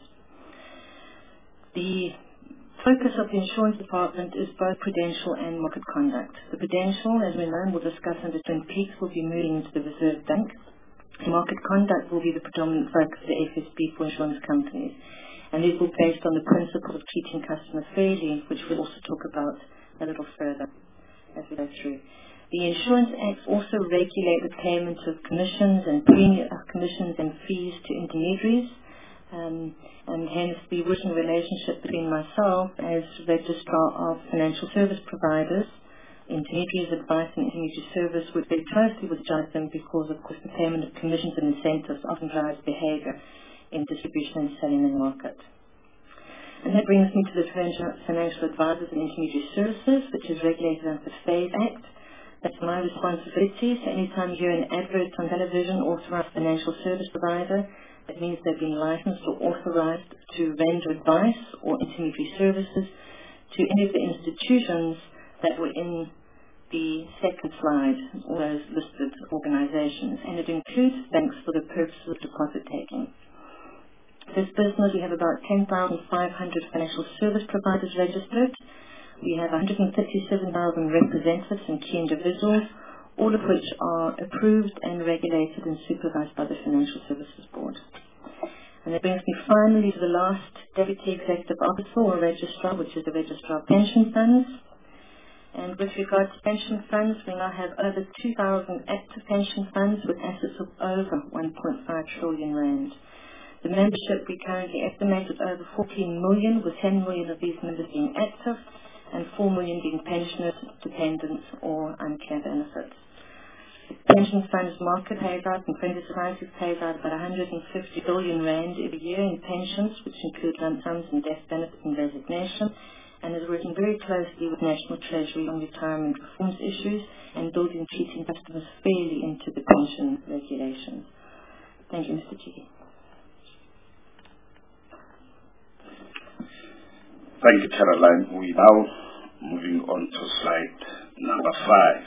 The focus of the Insurance Department is both Prudential and Market Conduct. The Prudential, as we know, we'll discuss under Twin Peaks, will be moving into the Reserve Bank. Market Conduct will be the predominant focus of the F S B for insurance companies. And these will be based on the principle of treating customers fairly, which we'll also talk about a little further as we go through. The Insurance Acts also regulate the payment of commissions and premium, uh, commissions and fees to intermediaries, um, and hence the working relationship between myself as Registrar of Financial Service Providers, intermediaries advice and intermediary service work very closely with Jonathan because, of course, the payment of commissions and incentives often drives behavior in distribution and selling in the market. And that brings me to the Financial Advisors and Intermediary Services, which is regulated under the FAIS Act. That's my responsibility. So anytime you hear an advert on television, authorized financial service provider, that means they've been licensed or authorized to render advice or intermediary services to any of the institutions that were in the second slide, all those listed organizations, and it includes banks for the purposes of deposit taking. This business, we have about ten thousand five hundred financial service providers registered. We have one hundred thirty-seven thousand representatives and key individuals, all of which are approved and regulated and supervised by the Financial Services Board. And that brings me finally to the last Deputy Executive Officer or Registrar, which is the Registrar of Pension Funds. And with regard to pension funds, we now have over two thousand active pension funds with assets of over one point five trillion rand. The membership we currently estimate at over fourteen million, with ten million of these members being active and four million being pensioners, dependents, or unclear benefits. The pension funds market pays out, and friendly societies pays out about one hundred fifty billion rand every year in pensions, which include lump sums and death benefits and resignation, and is working very closely with National Treasury on retirement reforms issues and building treating customers fairly into the pension regulations. Thank you, Mister Chiki. Thank you, Caroline. We now moving on to slide number five.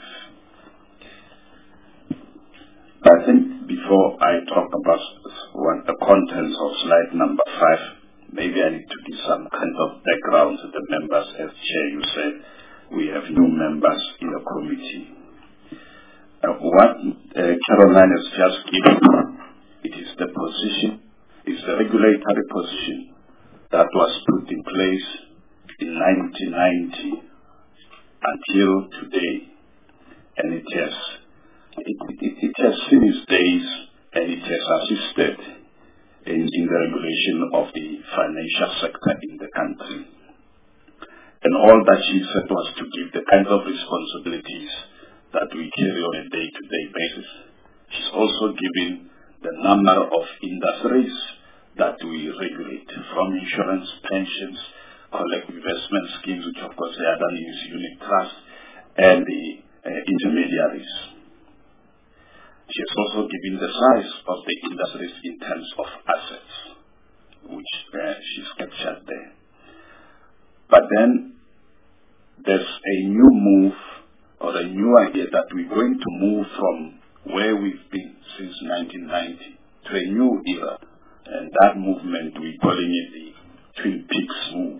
I think before I talk about what the contents of slide number five, maybe I need to give some kind of background to the members. As Chair, you said we have new members in the committee. Uh, what uh, Caroline has just given, it is the position, it's the regulatory position that was put in place in nineteen ninety until today, and it has it, it, it has seen its days, and it has assisted in, in the regulation of the financial sector in the country. And all that she said was to give the kind of responsibilities that we carry on a day-to-day basis. She's also given the number of industries that we regulate, from insurance, pensions, collective investment schemes, which of course they are done in unit trust, and the uh, intermediaries. She has also given the size of the industries in terms of assets, which uh, she's captured there. But then there's a new move or a new idea that we're going to move from where we've been since nineteen ninety to a new era. And that movement, we're calling it the Twin Peaks move.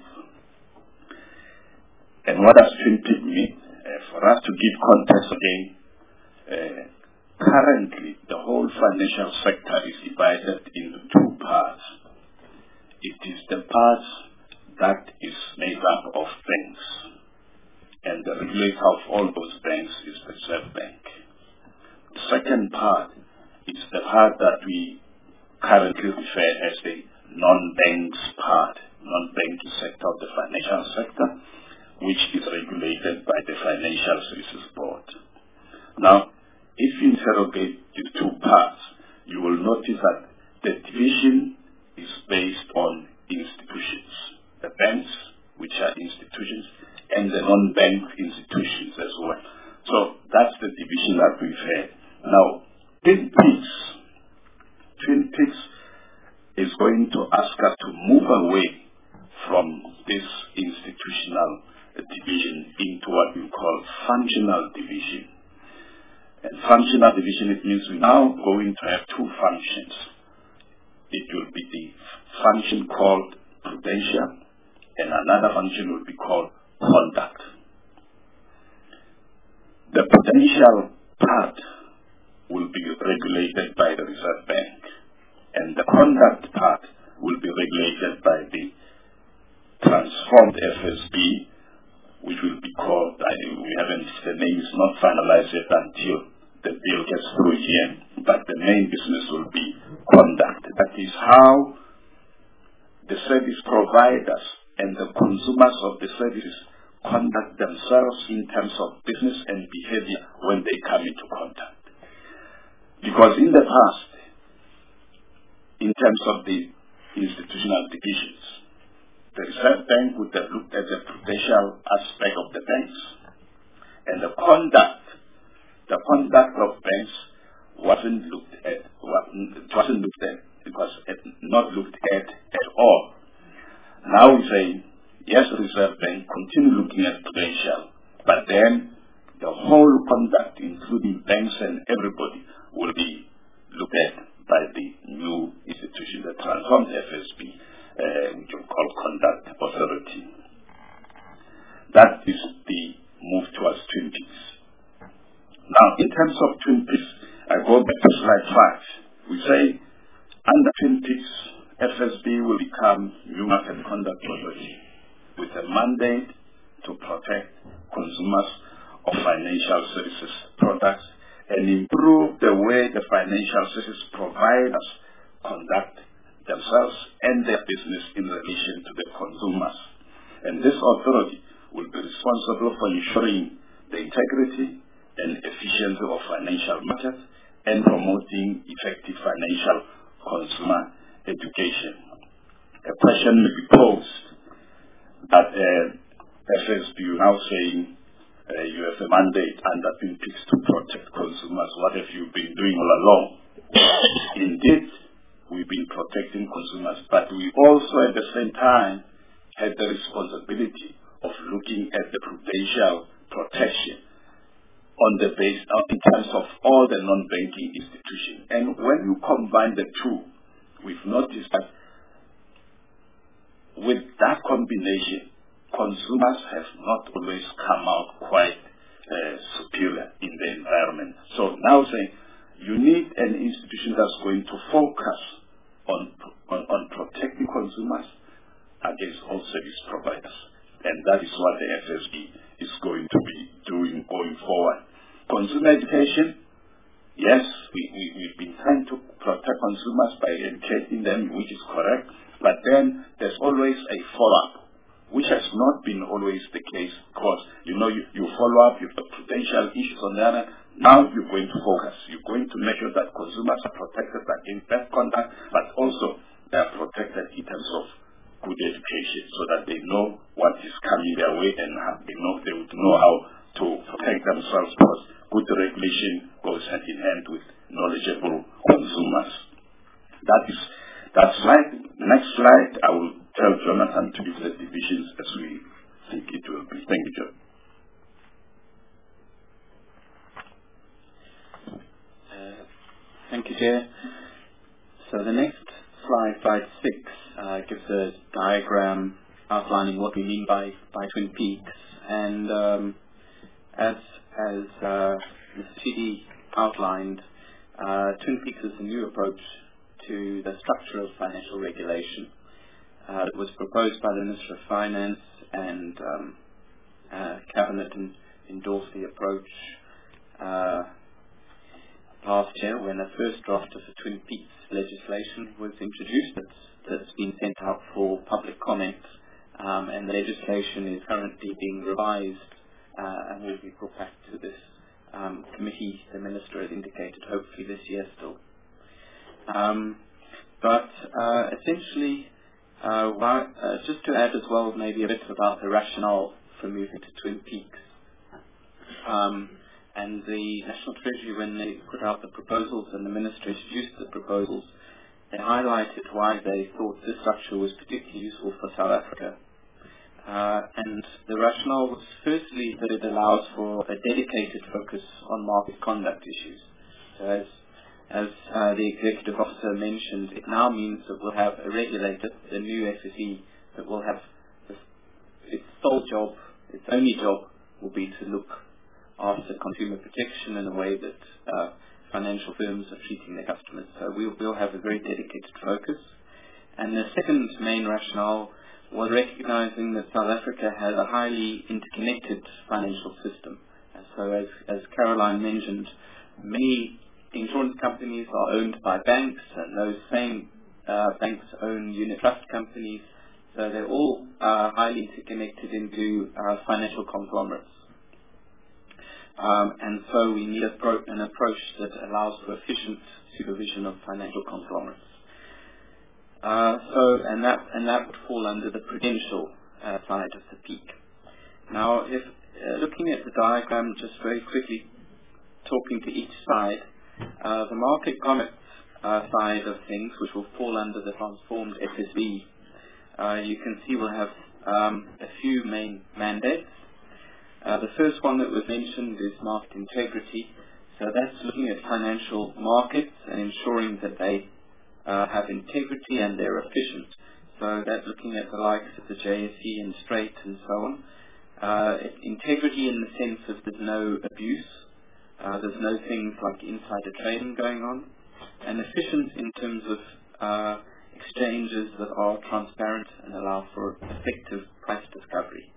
And what does Twin Peaks mean? Uh, for us to give context again, uh, currently the whole financial sector is divided into two parts. It is the part that is made up of banks, and the regulator of all those banks is the Reserve Bank. The second part is the part that we currently refer as the non-banks part, non-banking sector of the financial sector, which is regulated by the Financial Services Board. Now, if you interrogate these two parts, you will notice that the division is based on institutions, the banks, which are institutions, and the non-bank institutions as well. So that's the division that we've had. Now, Twin Peaks Peaks is going to ask us to move away from this institutional division into what we call functional division. And functional division, it means we're now going to have two functions. It will be the function called prudential, and another function will be called conduct. The prudential part will be regulated by the Reserve Bank, and the conduct part will be regulated by the transformed F S B, which will be called, I, we haven't, the name is not finalized yet until the bill gets through here, but the main business will be conduct. That is how the service providers and the consumers of the services conduct themselves in terms of business and behavior when they come into contact. Because in the past, in terms of the institutional divisions, the Reserve Bank would have looked at the prudential aspect of the banks, and the conduct, the conduct of banks wasn't looked at, wasn't, it wasn't looked at, it was not looked at at all. Now we say, yes, the Reserve Bank continue looking at prudential, but then the whole conduct, including banks and everybody, will be looked at by the new institution, the transformed F S B, uh, which we call Conduct Authority. That is the move towards Twin Peaks. Now, in terms of Twin Peaks, I go back to slide five. We say, under Twin Peaks, F S B will become New Market Conduct Authority with a mandate to protect consumers of financial services products and improve the way the financial services providers conduct themselves and their business in relation to the consumers. And this authority will be responsible for ensuring the integrity and efficiency of financial markets and promoting effective financial consumer education. A question may be posed that uh, F S B now saying uh, you have a mandate under Twin Peaks to protect consumers. What have you been doing all along? Indeed, we've been protecting consumers, but we also at the same time had the responsibility of looking at the prudential protection on the base uh, in terms of all the non-banking institutions. And when you combine the two, we've noticed that with that combination, consumers have not always come out quite uh, superior in the environment. So now saying you need an institution that's going to focus on, on, on protecting consumers against all service providers. And that is what the F S B is going to be doing going forward. Consumer education, yes, we, we, we've been trying to protect consumers by educating them, which is correct, but then there's always a follow-up, which has not been always the case, because, you know, you, you follow up, you've got prudential issues on the other. Now you're going to focus. You're going to make sure that consumers are protected against bad conduct, but also they are protected in terms of good education, so that they know what is coming their way and have, they know they would know how to protect themselves, because good regulation goes hand in hand with knowledgeable consumers. That is that slide. Next slide, I will tell Jonathan to give the divisions as we think it will be. Thank you, John. Uh, thank you, Chair. So the next slide, slide six, uh, gives a diagram outlining what we mean by, by Twin Peaks. And um, as as uh, Mister Chidi outlined, uh, Twin Peaks is a new approach to the structure of financial regulation. Uh, it was proposed by the Minister of Finance, and um, uh, Cabinet in, endorsed the approach uh, last year when the first draft of the Twin Peaks legislation was introduced. It's, it's been sent out for public comment, um, and the legislation is currently being revised uh, and will be brought back to this um, committee. The Minister has indicated hopefully this year still. Um, but uh, essentially, uh, why, uh, just to add as well maybe a bit about the rationale for moving to Twin Peaks. Um, and the National Treasury, when they put out the proposals and the Minister introduced the proposals, they highlighted why they thought this structure was particularly useful for South Africa. Uh, and the rationale was firstly that it allows for a dedicated focus on market conduct issues. So as, as uh, the executive officer mentioned, it now means that we'll have a regulator, the new F S E, that will have this, its sole job, its only job will be to look after consumer protection in a way that uh, financial firms are treating their customers. So we'll, we'll have a very dedicated focus. And the second main rationale was recognizing that South Africa has a highly interconnected financial system. And so as, as Caroline mentioned, many insurance companies are owned by banks, and those same uh, banks own unit trust companies. So they're all uh, highly interconnected into uh, financial conglomerates. Um, and so we need a pro- an approach that allows for efficient supervision of financial conglomerates. Uh, so, and that and that would fall under the prudential uh, side of the peak. Now, if uh, looking at the diagram, just very quickly talking to each side, uh, the market conduct uh, side of things, which will fall under the transformed F S B, uh, you can see we'll have um, a few main mandates. Uh, the first one that was mentioned is market integrity. So that's looking at financial markets and ensuring that they Uh, have integrity and they're efficient. So that's looking at the likes of the J S E and Straight and so on. Uh, integrity in the sense that there's no abuse, uh, there's no things like insider trading going on, and efficient in terms of uh, exchanges that are transparent and allow for effective price discovery.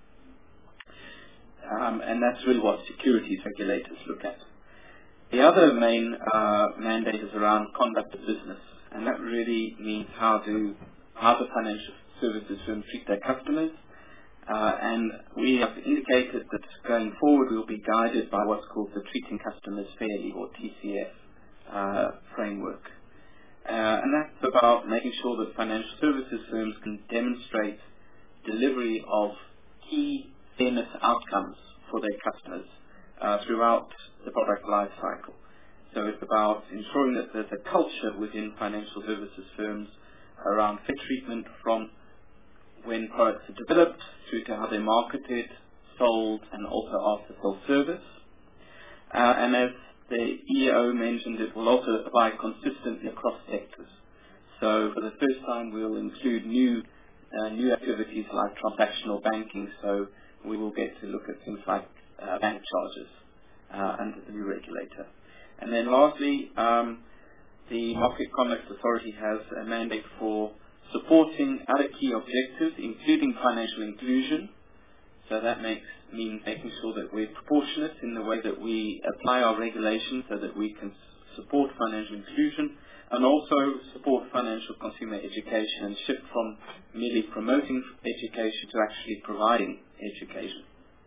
Um, and that's really what securities regulators look at. The other main uh, mandate is around conduct of business. And that really means how do how the financial services firms treat their customers. Uh, and we have indicated that going forward we will be guided by what's called the Treating Customers Fairly, or T C F, uh, framework. Uh, and that's about making sure that financial services firms can demonstrate delivery of key fairness outcomes for their customers uh, throughout the product life cycle. So it's about ensuring that there's a culture within financial services firms around fair treatment from when products are developed through to how they're marketed, sold, and also after sale service. Uh, and as the E A O mentioned, it will also apply consistently across sectors. So for the first time, we'll include new uh, new activities like transactional banking. So we will get to look at things like uh, bank charges uh, under the new regulator. And then lastly, um, the Market Conduct Authority has a mandate for supporting other key objectives, including financial inclusion. So that makes means making sure that we're proportionate in the way that we apply our regulations so that we can support financial inclusion and also support financial consumer education and shift from merely promoting education to actually providing education.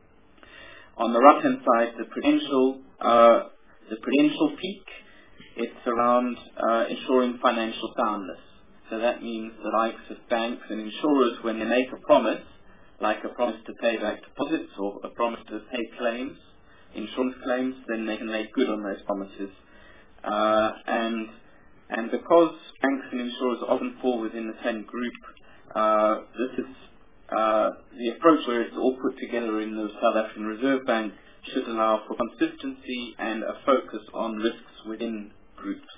On the right-hand side, the prudential uh, The prudential peak, it's around uh, ensuring financial soundness. So that means the likes of banks and insurers, when they make a promise, like a promise to pay back deposits or a promise to pay claims, insurance claims, then they can make good on those promises. Uh, and and because banks and insurers often fall within the same group, uh, this is uh, the approach where it's all put together in the South African Reserve Bank should allow for consistency and a focus on risks within groups.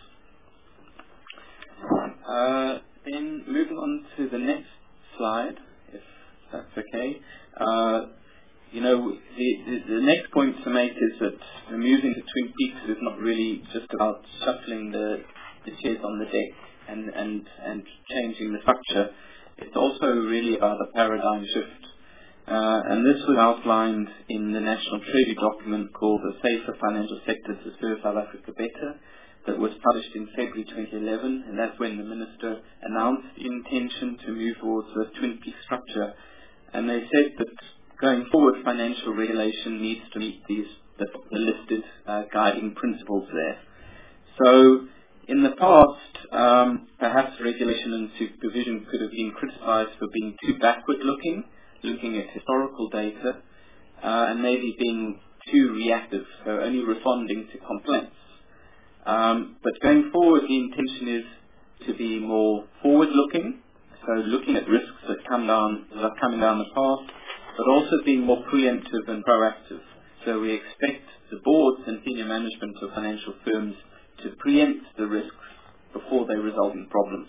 Uh, then moving on to the next slide, if that's okay. Uh, you know, the, the, the next point to make is that moving to Twin Peaks is not really just about shuffling the, the chairs on the deck and, and, and changing the structure. It's also really about a paradigm shift. Uh, and this was outlined in the National Treasury document called The Safer Financial Sector to Serve South Africa Better, that was published in February twenty eleven, and that's when the Minister announced the intention to move towards a Twin Peak structure. And they said that going forward, financial regulation needs to meet these the, the listed uh, guiding principles there. So in the past, um, perhaps regulation and supervision could have been criticized for being too backward-looking, looking at historical data, uh, and maybe being too reactive, so only responding to complaints. Um, but going forward, the intention is to be more forward-looking, so looking at risks that come down, that are coming down the path, but also being more preemptive and proactive. So we expect the boards and senior management of financial firms to preempt the risks before they result in problems.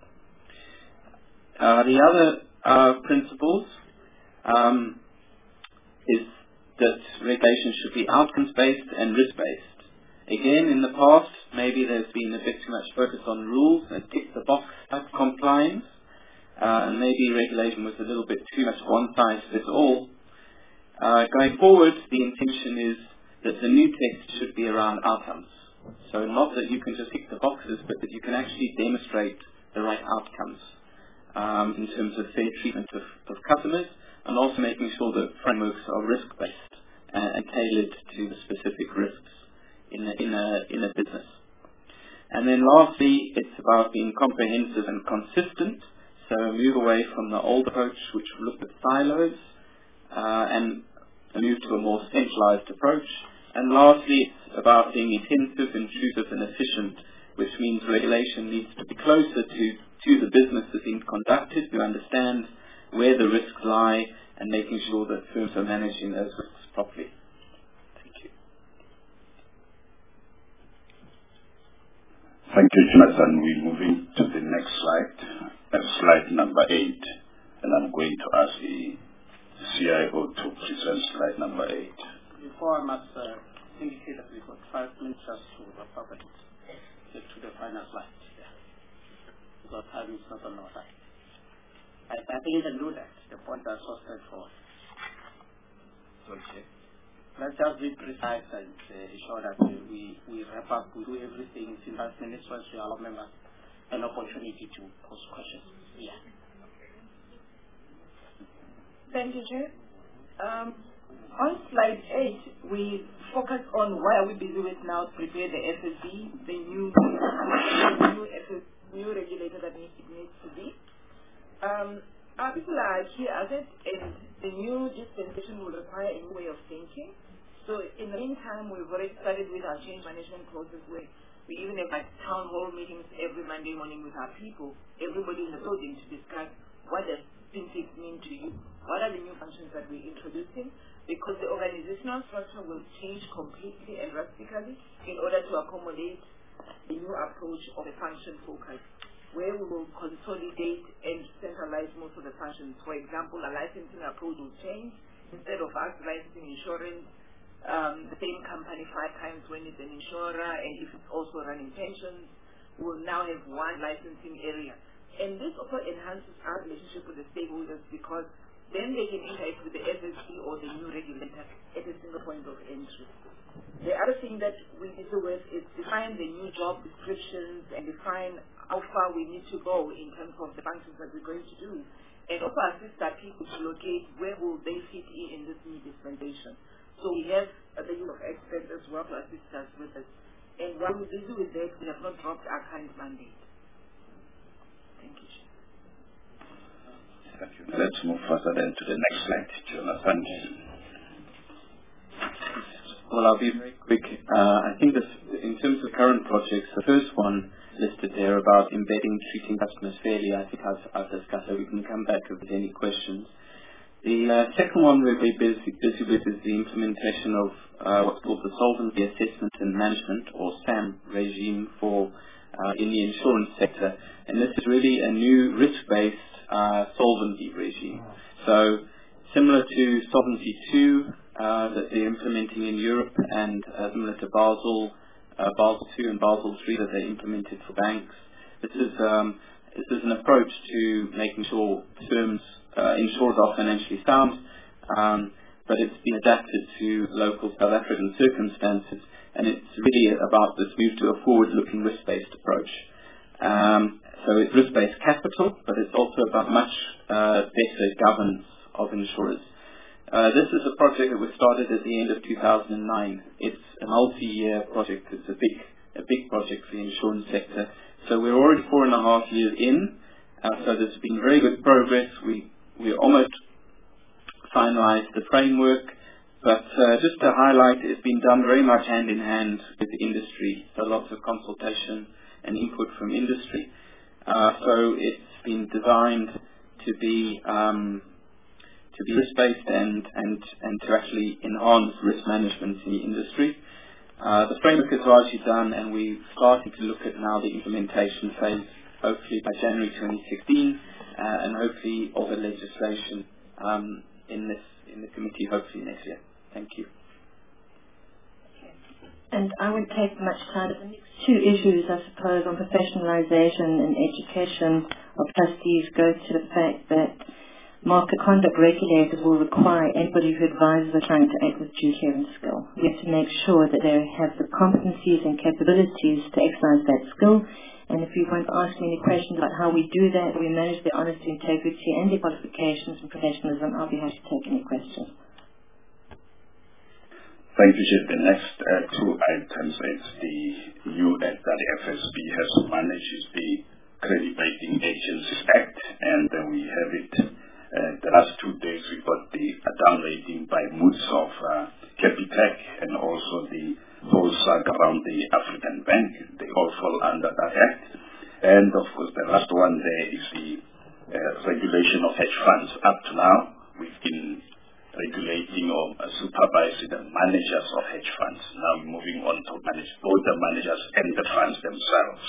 Uh, the other uh, principles um, is that regulation should be outcomes-based and risk-based. Again, in the past, maybe there's been a bit too much focus on rules and tick-the-box type compliance, uh, and maybe regulation was a little bit too much one-size-fits-all. Uh, going forward, the intention is that the new text should be around outcomes. So not that you can just tick the boxes, but that you can actually demonstrate the right outcomes um, in terms of fair treatment of, of customers, and also making sure that frameworks are risk-based and, and tailored to the specific risks in a, in, a, in a business. And then lastly, it's about being comprehensive and consistent, so move away from the old approach which looked at silos uh, and move to a more centralized approach. And lastly, it's about being intensive, intrusive and efficient, which means regulation needs to be closer to, to the business that's being conducted, to understand where the risks lie and making sure that firms are managing those risks properly. Thank you. Thank you, Jonathan. We're moving to the next slide, uh, slide number eight, and I'm going to ask the C I O to present slide number eight. Before I must uh, indicate that we've got five minutes just to wrap up and get to the final slide. Yeah. Because time is not on our side. I, I think you can do that. The point are so straightforward. Okay. Let's just be precise and uh, ensure that uh, we, we wrap up, we do everything in five minutes once we allow members an opportunity to pose questions. Yeah. Thank you, Chair. Um, on slide eight, we focus on what are we busy with now to prepare the S S B, the new, the new, S S, new regulator that needs, it needs to be. Um, our people are here as it, and the new dispensation will require a new way of thinking. So in the meantime, we've already started with our change management process where we even have like town hall meetings every Monday morning with our people, everybody in the building, to discuss what does FinFix mean to you, what are the new functions that we're introducing, because the organizational structure will change completely and drastically in order to accommodate the new approach of a function focus, where we will consolidate and centralize most of the functions. For example, a licensing approach will change. Instead of us licensing insurance, um, the same company five times when it's an insurer, and if it's also running pensions, we'll now have one licensing area. And this also enhances our relationship with the stakeholders, because then they can interact with the S S B or the new regulator at a single point of entry. The other thing that we need to with is define the new job descriptions and define how far we need to go in terms of the functions that we're going to do, and also assist our people to locate where will they fit in in this new dispensation. So we have uh, the use of experts as well to assist us with it. And while we're busy with that, we have not dropped our current mandate. Thank you. Thank you. Let's move further then to the next slide, Jonathan. Well, I'll be very quick. Uh, I think this, in terms of current projects, the first one listed there about embedding treating customers fairly, I think I've, I've discussed, so we can come back if there's any questions. The uh, second one we're very busy, busy with is the implementation of uh, what's called the Solvency Assessment and Management, or SAM, regime for uh, in the insurance sector. And this is really a new risk-based uh, solvency regime. So similar to Solvency two uh, that they're implementing in Europe, and uh, similar to Basel, uh, Basel two and Basel three that they implemented for banks. This is um, this is an approach to making sure firms uh, insurers are financially sound, um, but it's been adapted to local South African circumstances, and it's really about this move to a forward-looking risk-based approach. Um, so it's risk-based capital, but it's also about much uh, better governance of insurers. Uh, this is a project that was started at the end of two thousand nine. It's a multi-year project. It's a big, a big project for the insurance sector. So we're already four and a half years in. Uh, so there's been very good progress. We we almost finalized the framework, but uh, just to highlight, it's been done very much hand in hand with the industry. So lots of consultation and input from industry. Uh, so it's been designed to be um, to be risk-based and, and, and to actually enhance risk management in the industry. Uh, the framework is largely done, and we're starting to look at now the implementation phase, hopefully by January twenty sixteen, uh, and hopefully all the legislation um, in this in the committee hopefully next year. Thank you. And I won't take much time. The next two issues, I suppose, on professionalisation and education of trustees go to the fact that market conduct regulators will require anybody who advises a client to act with due care and skill. We have to make sure that they have the competencies and capabilities to exercise that skill. And if you want to ask me any questions about how we do that, we manage their honesty, integrity, and their qualifications and professionalism, I'll be happy to take any questions. Thank you, Chair. The next uh, two items is the new act that the F S B has managed is the Credit Rating Agencies Act, and uh, we have it. Uh, the last two days we got the uh, down rating by Moody's of uh, Capitec and also the whole saga around the African Bank. They all fall under that act. And of course the last one there is the uh, regulation of hedge funds. Up to now we've been regulating or uh, supervising the managers of hedge funds. Now we're moving on to manage both the managers and the funds themselves.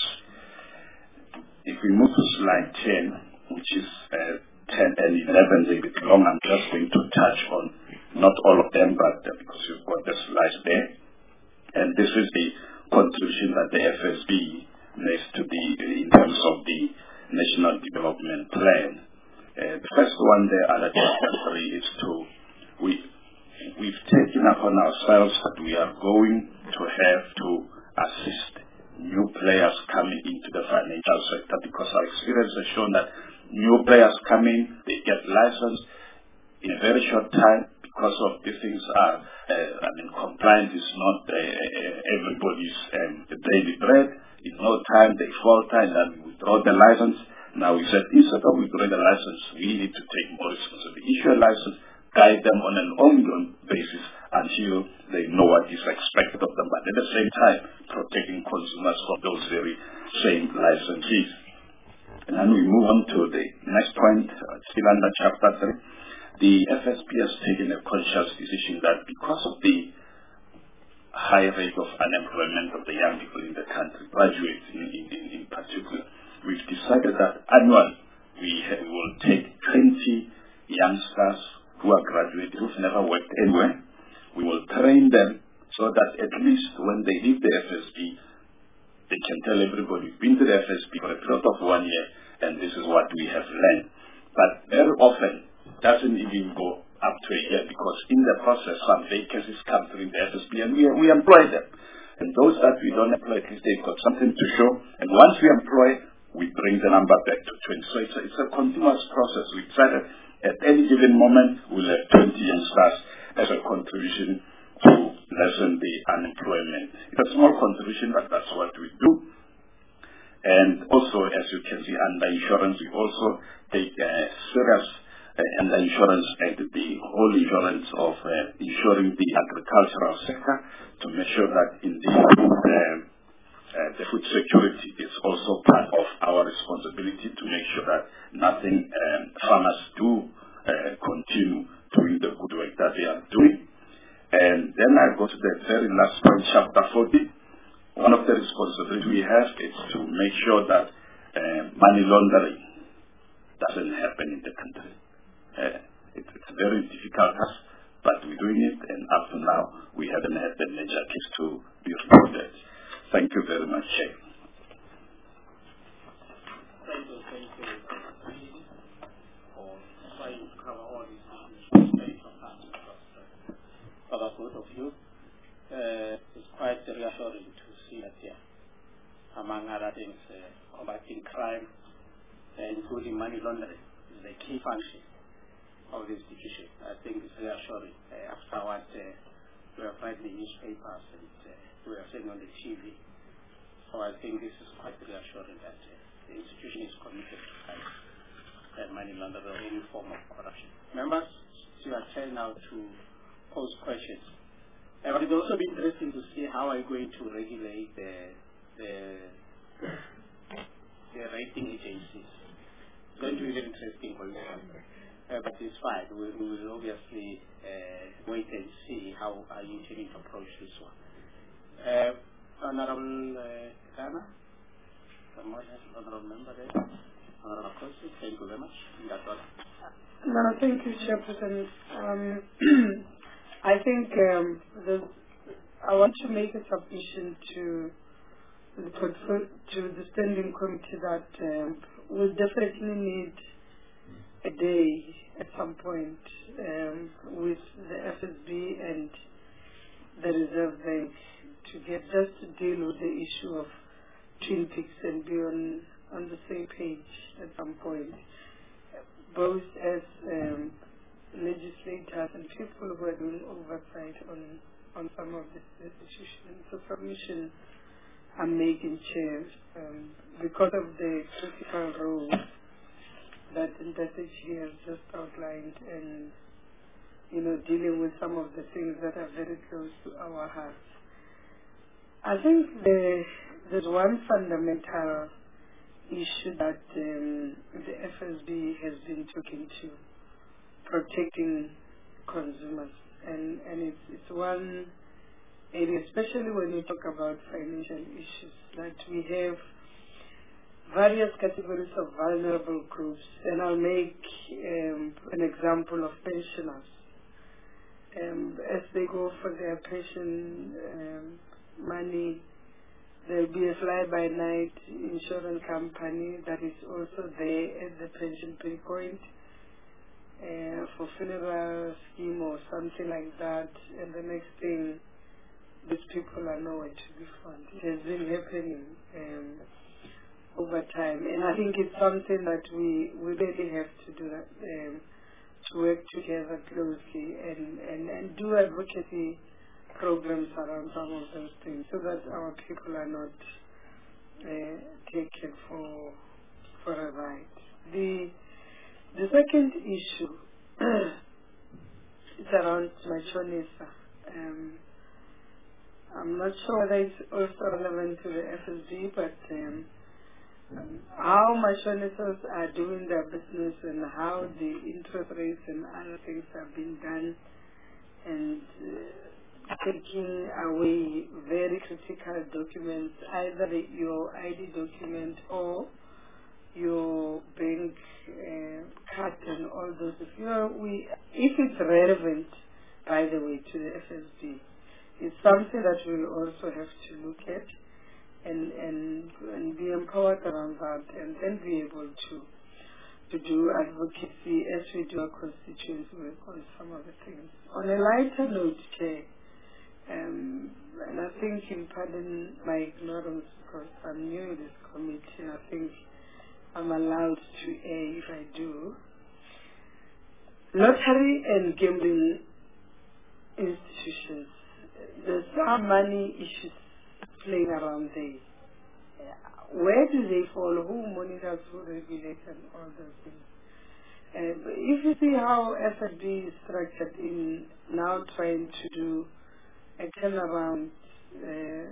If we move to slide ten, which is uh, ten and eleven, they're a bit long. I'm just going to touch on not all of them, but uh, because you've got the slides there. And this is the contribution that the F S B makes to the, in terms of the National Development Plan. Uh, the first one there, other than is to, we, we've taken upon ourselves that we are going to have to assist new players coming into the financial sector, because our experience has shown that new players come in, they get licensed in a very short time because of these things are, uh, I mean, compliance is not uh, everybody's um, daily bread. In no time they falter and then we withdraw the license. Now we said, instead of withdrawing the license, we need to take more responsibility. Issue a license, guide them on an ongoing basis until they know what is expected of them, but at the same time protecting consumers from those very same licensees. And then we move on to the next point, uh, still under chapter three. The F S B has taken a conscious decision that because of the high rate of unemployment of the young people in the country, graduates in, in, in, in particular, we've decided that annually we, we will take twenty youngsters who are graduates, who've never worked anywhere. We will train them so that at least when they leave the F S B, they can tell everybody, we've been to the F S B for a period of one year, and this is what we have learned. But very often, it doesn't even go up to a year, because in the process, some vacancies come through in the F S B, and we, we employ them. And those that we don't employ, at least they've got something to show. And once we employ, we bring the number back to twenty. So it's a, it's a continuous process. We try that at any given moment, we'll have twenty youngsters as a contribution to lessen the unemployment. It's a small contribution, but that's what we do. And also, as you can see, under insurance, we also take uh, serious uh, under insurance and the whole insurance of uh, ensuring the agricultural sector to make sure that in the uh, uh, the food security is also part of our responsibility to make sure that nothing um, farmers do uh, continue doing the good work that they are doing. And then I go to the very last point, chapter forty. One of the responsibilities we have is to make sure that uh, money laundering doesn't happen in the country. Uh, it, it's a very difficult task, but we're doing it, and up to now, we haven't had the major case to be reported. Thank you very much, Chair. Thank you, thank you for trying to cover all these issues. For the both of you, uh, it's quite reassuring to see that, yeah, among other things, uh, combating crime, uh, including money laundering, is the key function of the institution. I think it's reassuring uh, after what uh, we have read in the newspapers and uh, we are seeing on the T V. So I think this is quite reassuring that uh, the institution is committed to fight uh, money laundering or any form of corruption. Members, you are trying now to pose questions. Uh, but it will also be interesting to see how I'm going to regulate the, the the rating agencies. It's going to be very interesting going forward. Uh, but it's fine. We, we will obviously uh, wait and see how are you intending to approach this one. Uh, Honorable uh, Ghana, someone has honorable member there. Honorable Kosi, thank you very much. That's all. No, thank you, Chairperson. Um, I think um, the, I want to make a submission to the to the standing committee that um, we definitely need a day at some point um, with the F S B and the Reserve Bank to get just to deal with the issue of Twin Peaks and be on, on the same page at some point, both as um, legislators and people who are doing oversight on, on some of these institutions. So submission I'm making, Chair, um, because of the critical role that Ndassechi has just outlined and, you know, dealing with some of the things that are very close to our hearts. I think the, there's one fundamental issue that um, the F S B has been talking to, protecting consumers. And, and it's, it's one area, especially when you talk about financial issues, that we have various categories of vulnerable groups. And I'll make um, an example of pensioners. Um, as they go for their pension um, money, there'll be a fly-by-night insurance company that is also there at the pension pinpoint uh, for funeral scheme or something like that. And the next thing, these people are nowhere to be found. It has been happening um, over time. And I think it's something that we, we really have to do that, um, to work together closely and, and, and do advocacy programs around some of those things so that our people are not uh, taken for for a ride. The the second issue is around Machonisa. Um, I'm not sure whether it's also relevant to the F S B, but um, um, how Machonisas are doing their business and how the interest rates and other things have been done, and uh, taking away very critical documents, either your I D document or your bank uh, card and all those. You know, we, if it's relevant, by the way, to the F S B, it's something that we'll also have to look at and, and, and be empowered around that, and then be able to to do advocacy as we do our constituency work on some of the things. On a lighter note, Chair, um, and I think you pardon my ignorance because I'm new in this committee, I think I'm allowed to err if I do. Lottery and gambling institutions, there's some money issues playing around there. Where do they fall? Who monitors, who regulates, and all those things? Uh, but if you see how F S B is structured in now trying to do a turnaround, uh,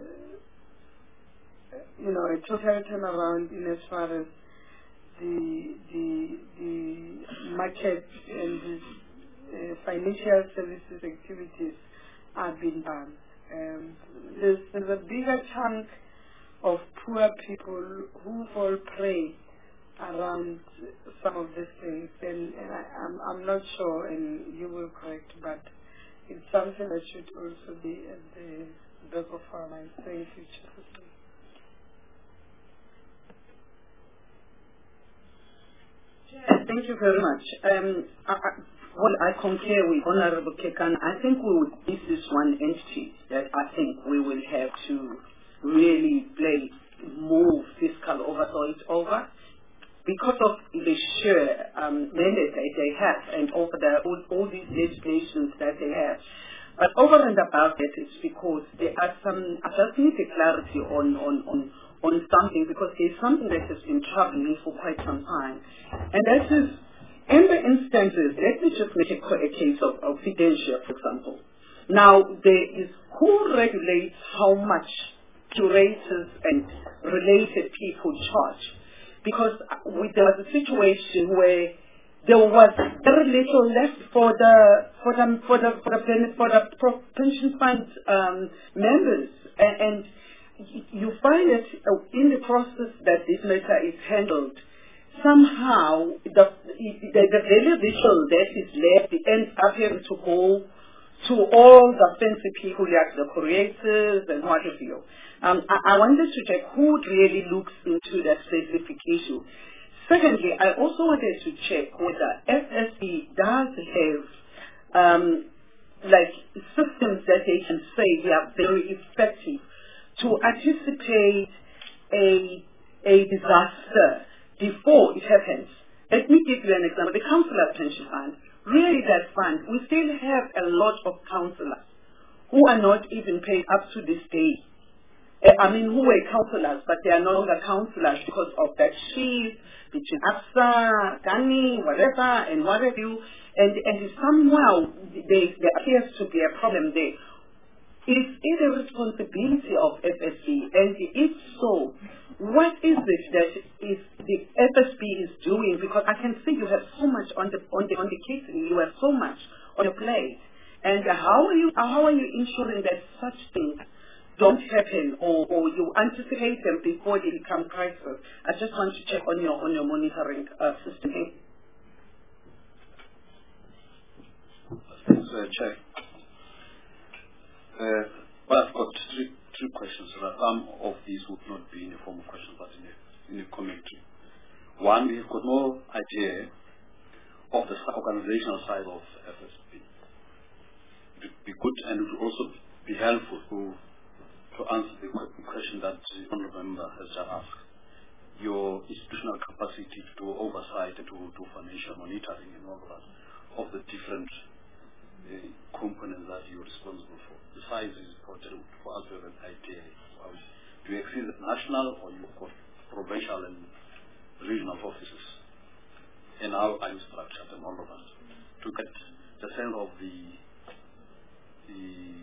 you know, a total turnaround in as far as the the the market and the uh, financial services activities are being done. Um, there's, there's a bigger chunk of poor people who fall prey around some of these things, and, and I, I'm, I'm not sure, and you will correct, but it's something that should also be at the back of our minds. Thank you, Chairperson. Thank you very much. Um, I, I, well, I concur with Honorable Kekan. I think we would, this is one entity that I think we will have to really play more fiscal oversight over because of the sheer um, mandate that they have and over the, all, all these legislations that they have. But over and above that, it's because there are some, I just need a clarity on, on, on, on something, because there's something that has been troubling me for quite some time. And that is, in the instances, let me just make a, a case of, of fiducia, for example. Now, there is who regulates how much curators and related people charge. because we, there was a situation where there was very little left for the for the for the for the, for the pension fund um, members, and, and you find that in the process that this matter is handled, somehow the the, the very little that is left ends up having to go to all the fancy people like the creators and what have you. Um, I, I wanted to check who really looks into that specific issue. Secondly, I also wanted to check whether F S B does have um, like systems that they can say they are very effective to anticipate a a disaster before it happens. Let me give you an example. The Councillor Pension Fund, really that fund, we still have a lot of councillors who are not even paid up to this day. I mean, who were councillors, but they are no longer councillors because of that shift between A P S A, Gani, whatever, and what have you. And, and somehow there, there appears to be a problem there. Is it a responsibility of F S B? And if so, what is it that is the F S B is doing? Because I can see you have so much on the on the on the catering, you have so much on your plate. And how are you how are you ensuring that such things don't happen, or, or you anticipate them before they become crisis? I just want to check on your on your monitoring uh, system. Thanks, uh, Chair. Uh, well, I've got three, three questions. So that some of these would not be in the form of questions, but in a, in a commentary. One, we've got no idea of the organizational side of F S B. It would be good and it would also be helpful to to answer the question that the honourable member has just asked. Your institutional capacity to do oversight and to do financial monitoring and all that of the different uh, components that you're responsible for. The size is important for us to have an idea. Do you exceed the national, or you've got provincial and regional offices? And how are you structured and all of that? To get the sense of the the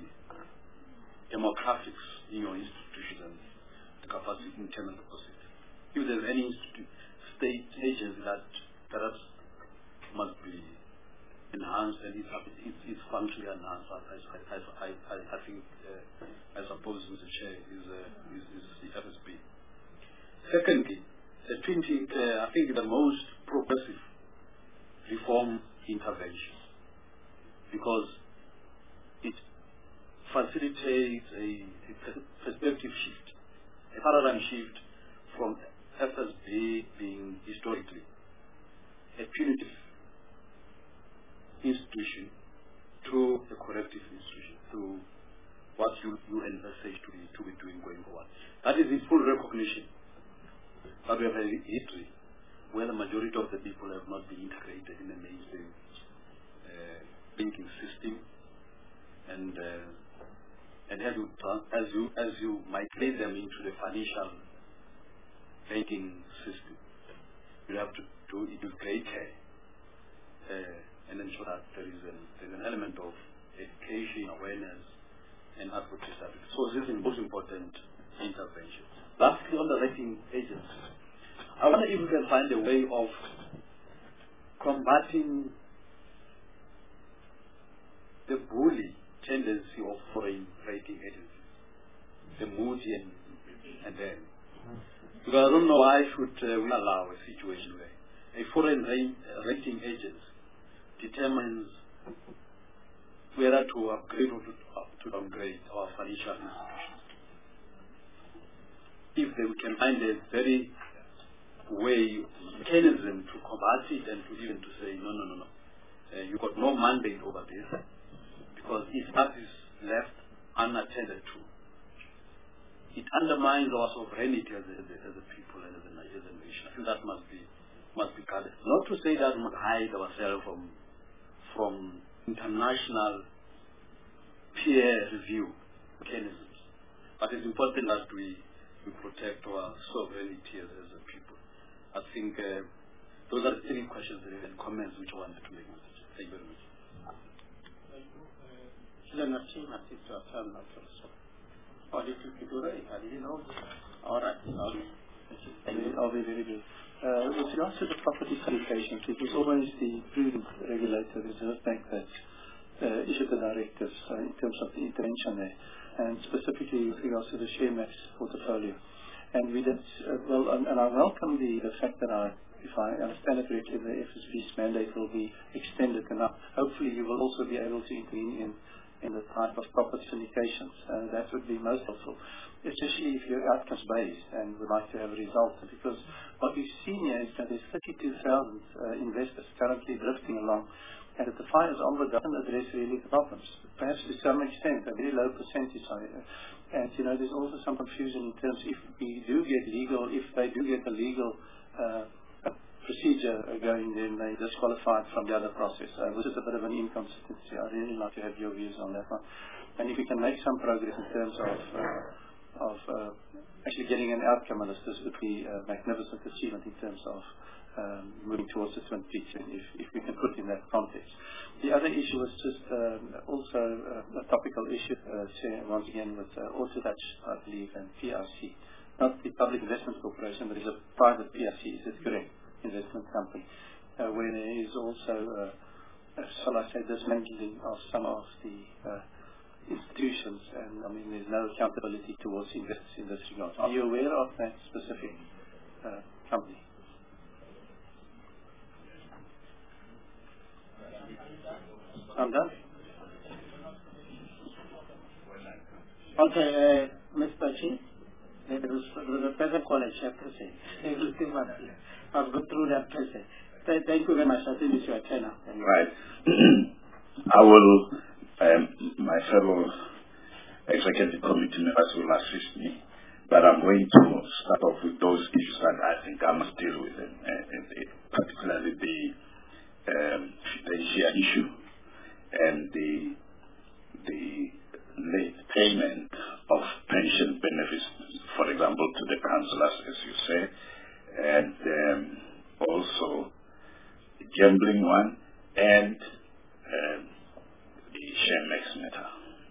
demographics in your institution and the capacity, internal capacity. If there's any state agency that perhaps must be enhanced and its, its, its function enhanced, I, I, I, I, I think, uh, I suppose, Mister Chair, is, uh, is, is the F S B. Secondly, the twenty, uh, I think the most progressive reform intervention, because it facilitates a, a perspective shift, a paradigm shift from F S B being historically a punitive institution to a corrective institution, to what you, you envisage to be, to be doing going forward. That is in full recognition that we have a history where the majority of the people have not been integrated in the mainstream uh, banking system, and uh, and as you, as you as you migrate them into the financial banking system, you have to do it with great care uh, and ensure that there is an, there is an element of education, awareness, and advocacy. So this is the most important intervention. Lastly, on the rating agencies, I wonder if we can find a way of combating the bully tendency of foreign rating agencies, the Moody and, and them. Because I don't know why should uh, we allow a situation where a foreign rate, uh, rating agent determines whether to upgrade or to, uh, to downgrade our financial institutions. If they can find a very way, mechanism to combat it and to even to say, no, no, no, no, uh, you got no mandate over this, because if that is left unattended to, it undermines our sovereignty as a, as a people and as a, as a nation. I think that must be must be guarded. Not to say that we must hide ourselves from from international peer review mechanisms, but it's important that we we protect our sovereignty as, as a people. I think uh, those are the three questions and comments which I wanted to make. Thank you very much. Leonard Team, I think to affirm not to. Or did you do right? I didn't know. All right. All right. I'll be very brief. Uh, with regards to the property syndications, it was always the prudent regulator, the Reserve Bank, that uh, issued the directives uh, in terms of the intervention there, and specifically with regards to the ShareMax portfolio. And we did, uh, well, and, and I welcome the, the fact that I, if I understand it correctly, the F S B's mandate will be extended, and hopefully you will also be able to intervene in, in the type of property syndications. Uh, that would be most helpful, especially if you're outcomes based and would like to have a result. Because what we've seen here is that there's thirty-two thousand uh, investors currently drifting along, and that the finance envelope doesn't address really the problems. Perhaps to some extent, a very low percentage of it. And, you know, there's also some confusion in terms if we do get legal, if they do get a legal uh, procedure going, then they disqualified from the other process, uh, which is a bit of an inconsistency. I'd really like to have your views on that one. And if we can make some progress in terms of uh, of uh, actually getting an outcome on this, this would be a magnificent achievement in terms of um, moving towards the twin peaks, if, if we can put in that context. The other issue was just um, also uh, a topical issue, uh, once again with uh, Autodutch, I believe, and P R C. Not the Public Investment Corporation, but it's a private P R C, is it correct? Investment company, uh, where there is also, uh, uh, shall I say, dismantling of some of the uh, institutions, and I mean, there's no accountability towards investors in this regard. Are you aware of that specific uh, company? I'm done. Okay, uh, Mister Chief, there was, there was a present college, I have to say. I've gone through that process. Th thank you very much. I think it's your turn now. Right. I will, um, my fellow executive committee members will assist me, but I'm going to start off with those issues that I think I must deal with, them, uh, uh, particularly the um, fiduciary issue and the the late payment of pension benefits, for example, to the councillors, as you say, and um, also the gambling one and um, the ShareMax matter.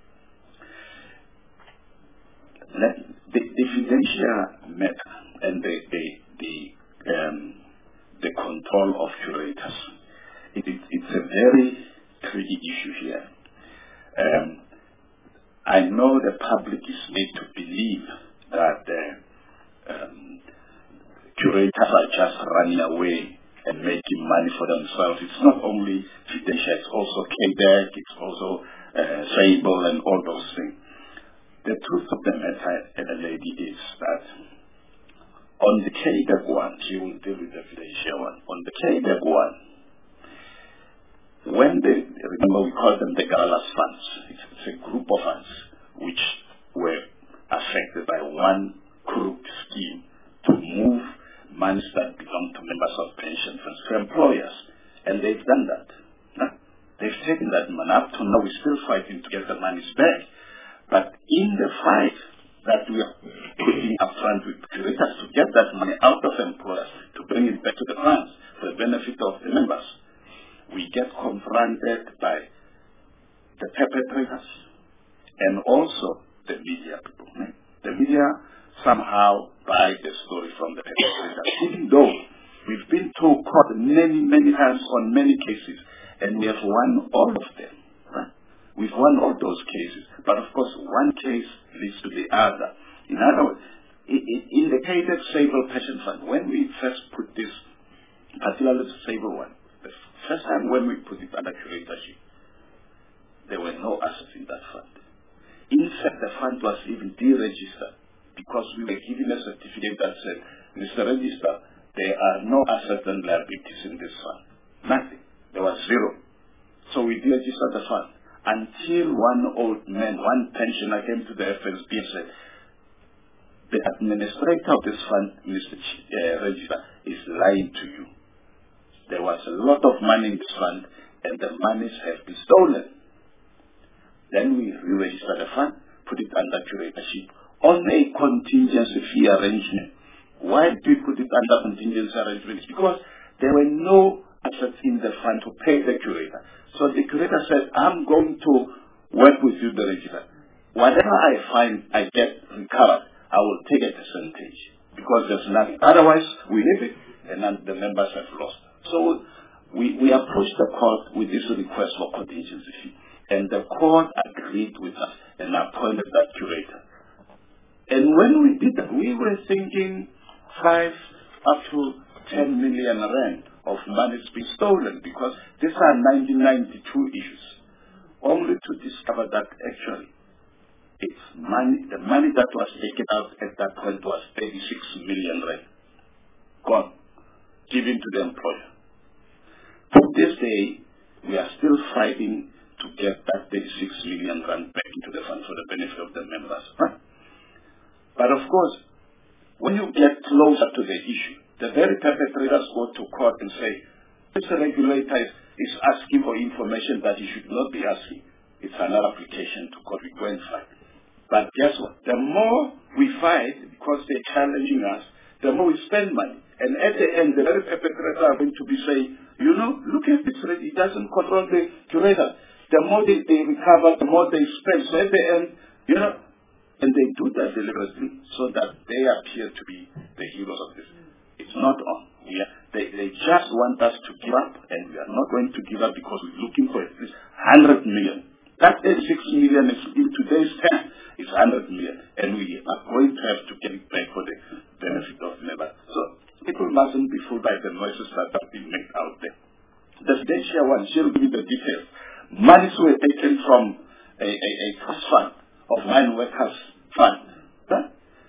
Let, the, the fiduciary matter and the the the, um, the control of curators, it, it, it's a very tricky issue here. Um, I know the public is made to believe that uh, um, curators are just running away and making money for themselves. It's not only fiduciary, it's also Quebec, it's also uh, Sable and all those things. The truth of the matter, lady, is that on the Quebec one, she will deal with the fiduciary one. On the Quebec one, when they, remember we call them the Galalas funds, it's, it's a group of funds which were affected by one crooked scheme to move monies that belong to members of pension funds to employers. And they've done that. Huh? They've taken that money. Up to now, we're still fighting to get the monies back. But in the fight that we are putting up front with curators to get that money out of employers, to bring it back to the funds for the benefit of the members, we get confronted by the perpetrators and also the media people. The media somehow buy the story from the perpetrators, even though we've been to court many, many times on many cases, and we have won all of them. Right? We've won all those cases, but of course one case leads to the other. In other words, in the Quebec Sable Pension Fund, when we first put this, particularly the Sable one, the first time when we put it under curatorship, there were no assets in that fund. In fact, the fund was even deregistered because we were given a certificate that said, Mister Register, there are no assets and liabilities in this fund. Nothing. There was zero. So we deregistered the fund until one old man, one pensioner came to the F S B and said, the administrator of this fund, Mister Ch uh, Register, is lying to you. There was a lot of money in this fund, and the monies have been stolen. Then we re-registered the fund, put it under curatorship on a contingency fee arrangement. Why did we put it under contingency arrangement? Because there were no assets in the fund to pay the curator. So the curator said, I'm going to work with you, the register. Whatever I find I get recovered, I will take a percentage. because there's nothing. Otherwise, we leave it, and then the members have lost. So we, we approached the court with this request for contingency fee, and the court agreed with us and appointed that curator. And when we did that, we were thinking five up to ten million rand of money is being stolen, because these are nineteen ninety-two issues, only to discover that actually it's money, the money that was taken out at that point was thirty-six million rand, gone, given to the employer. To this day, we are still fighting to get that thirty-six million rand back into the fund for the benefit of the members. Huh? But of course, when you get closer to the issue, the very perpetrators go to court and say, this regulator is, is asking for information that he should not be asking. It's another application to court. We go and fight. But guess what? The more we fight, because they're challenging us, the more we spend money. And at the end, the very perpetrators are going to be saying, you know, look at this rate. It doesn't control the curator. The more they, they recover, the more they spend. So at the end, you know, and they do that deliberately so that they appear to be the heroes of this. It's not on. We are, they, they just want us to give up, and we are not going to give up because we're looking for at least one hundred million. That thirty-six million is in today's time is one hundred million, and we are going to have to get it back for the benefit of members. So people mustn't be fooled by the noises that have been made out there. The state share one, she'll give you the details. Monies were taken from a, a, a trust fund of mine workers fund. Huh?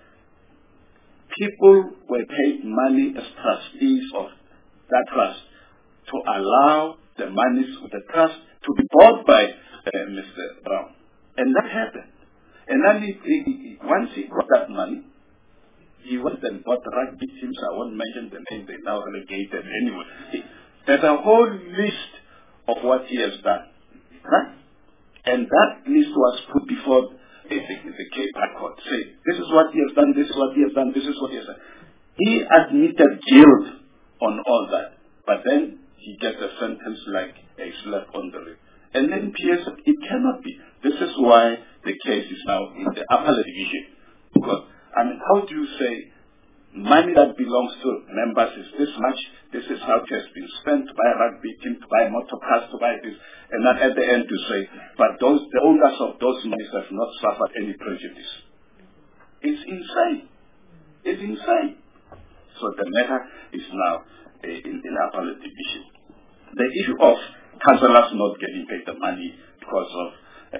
People were paid money as trustees of that trust to allow the monies of the trust to be bought by uh, Mister Brown. And that happened. And then he, he, he, once he got that money, he went and bought rugby teams. I won't mention the name, they now relegated anyway. He, there's a whole list of what he has done. Huh? And that list was put before the, the, the Cape High Court, saying, this is what he has done, this is what he has done, this is what he has done. He admitted guilt on all that, but then he gets a sentence like a slap on the lip. And then P S, it cannot be. This is why the case is now in the appellate division. Because, I mean, how do you say money that belongs to members is this much, this is how it has been spent to buy a rugby team, to buy motor cars, to buy this, and then at the end to say, but those the owners of those monies have not suffered any prejudice. It's insane. It's insane. So the matter is now uh, in, in appellate division. The issue of councillors not getting paid the money because of uh,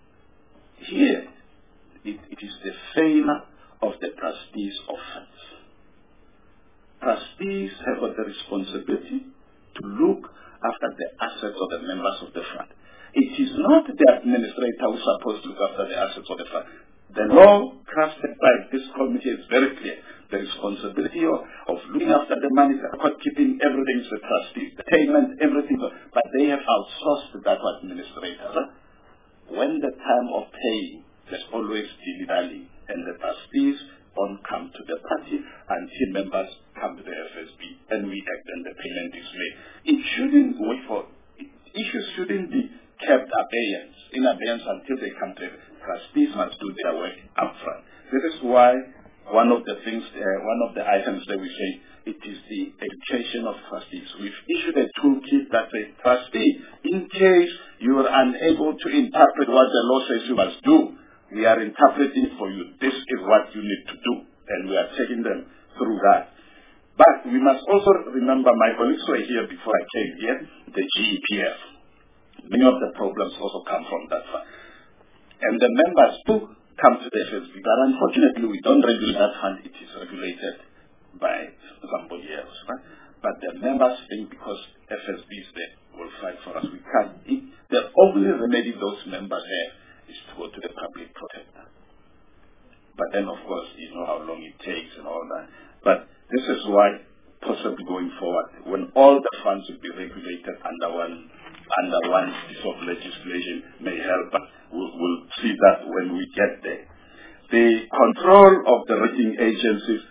here, it, it is the failure of the trustees of funds. Trustees have got the responsibility to look after the assets of the members of the fund. It is not the administrator who is supposed to look after the assets of the fund. The law crafted by this committee is very clear. The responsibility of, of looking after the money, keeping everything is the trustees, the payment, everything, but they have outsourced that to administrators. When the time of paying, there's always dilly-dally, and the trustees don't come to the party until members come to the F S B and we act and the payment is made. It shouldn't wait for, issues shouldn't be kept abeyance, in abeyance until they come to the trustees must do their work up front. This is why one of the things, uh, one of the items that we say, it is the education of trustees. We've issued a toolkit that says, trustee, in case you are unable to interpret what the law says you must do, we are interpreting for you. This is what you need to do. And we are taking them through that. But we must also remember, my colleagues were here before I came here, the G E P F. Many of the problems also come from that fund. And the members too come to the F S B. But unfortunately, we don't regulate that fund. It is regulated by somebody else. Right? But the members think because F S B is there, will fight for us. We can't. It, the only remedy those members have is to go to the public protector. But then, of course, you know how long it takes and all that. But this is why, possibly going forward, when all the funds will be regulated under one under one piece of legislation may help, but we'll, we'll see that when we get there. The control of the rating agencies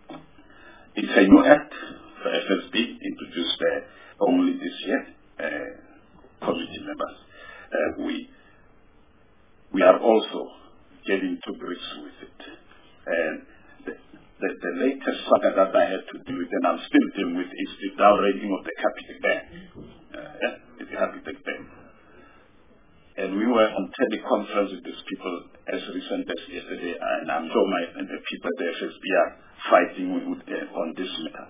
is a new act for F S B, introduced uh, only this year, uh, committee members. Uh, we We are also getting to grips with it. And the, the, the latest saga that I had to deal with, and I'm still dealing with, is the downgrading of the Capitec Bank. Uh, yeah, the Capitec Bank. And we were on teleconference with these people as recent as yesterday, and I'm sure my and the people at the F S B are fighting with, uh, on this matter.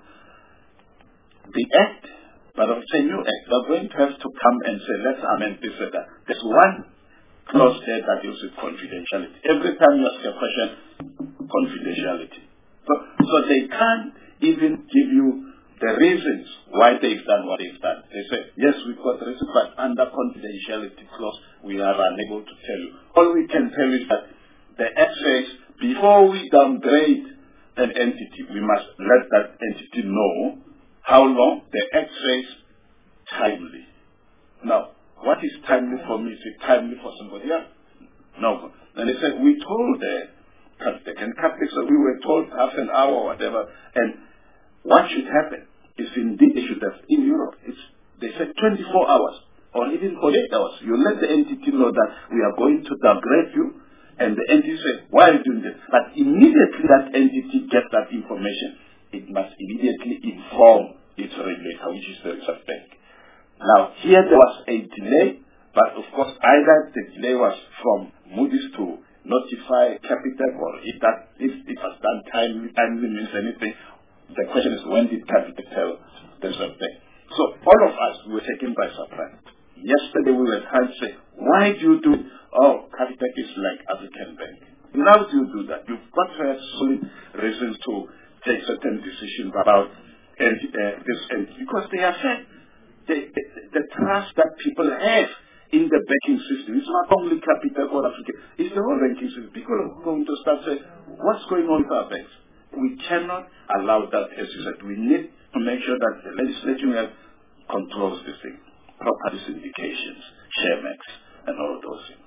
The Act, but I'm saying new Act, they're going to have to come and say, let's amend this or that. There's one clause there that deals with confidentiality. Every time you ask a question, confidentiality. So, so they can't even give you the reasons why they've done what they've done. They say, yes, we've got reasons, but under confidentiality clause, we are unable to tell you. All we can tell you is that the Act says, before we downgrade an entity, we must let that entity know how long. The Act says timely. Now, what is timely for me? Is it timely for somebody else? No. And they said, we told the Capitec, and Capitec, so we were told half an hour or whatever, and what should happen is indeed they should have, in Europe, it's, they said twenty-four hours, or even forty-eight hours. You let the entity know that we are going to downgrade you, and the entity says, why are you doing this? But immediately that entity gets that information, it must immediately inform its regulator, which is the Reserve Bank. Now, here there was a delay, but of course either the delay was from Moody's to notify Capitec, or if that if it was done timely, timely means anything. The question is, when did Capitec tell the Reserve Bank? So all of us were taken by surprise. Yesterday we were trying to say, why do you do, oh, Capitec is like African Bank. How do you do that? You've got to have solid reasons to take certain decisions about and, uh, this entity, because they affect the, the, the trust that people have in the banking system. It's not only Capitec or Africa, it's the whole banking system. People are going to start saying, what's going on with our banks? We cannot allow that, as you said. We need to make sure that the legislation have controls this thing. Property syndications, ShareMax, and all of those things.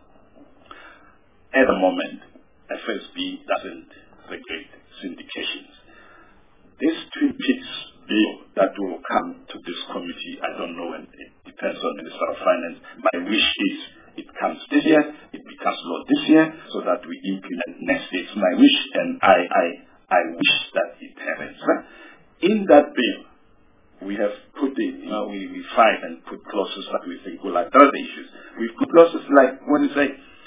At the moment, F S B doesn't regulate syndications. This Twin Peaks bill that will come to this committee, I don't know, and it depends on the Minister of Finance. My wish is it comes this year, it becomes law this year, so that we implement next year. It's my wish, and I, I, I wish that it happens. In that bill, we have put it, you know, we, we find and put clauses that we think will address the issues. We've put clauses like, when you say,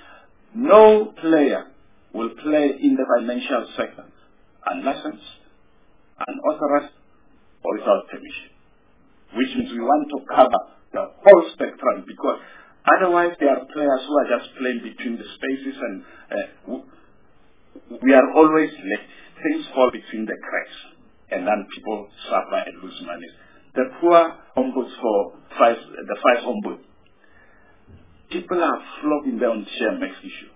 no player will play in the financial sector unlicensed, unauthorized, or without permission. Which means we want to cover the whole spectrum, because otherwise there are players who are just playing between the spaces, and uh, we are always left. Things fall between the cracks, and then people suffer and lose money. The poor ombuds for five, the five ombuds, people are flogging down ShareMax issue.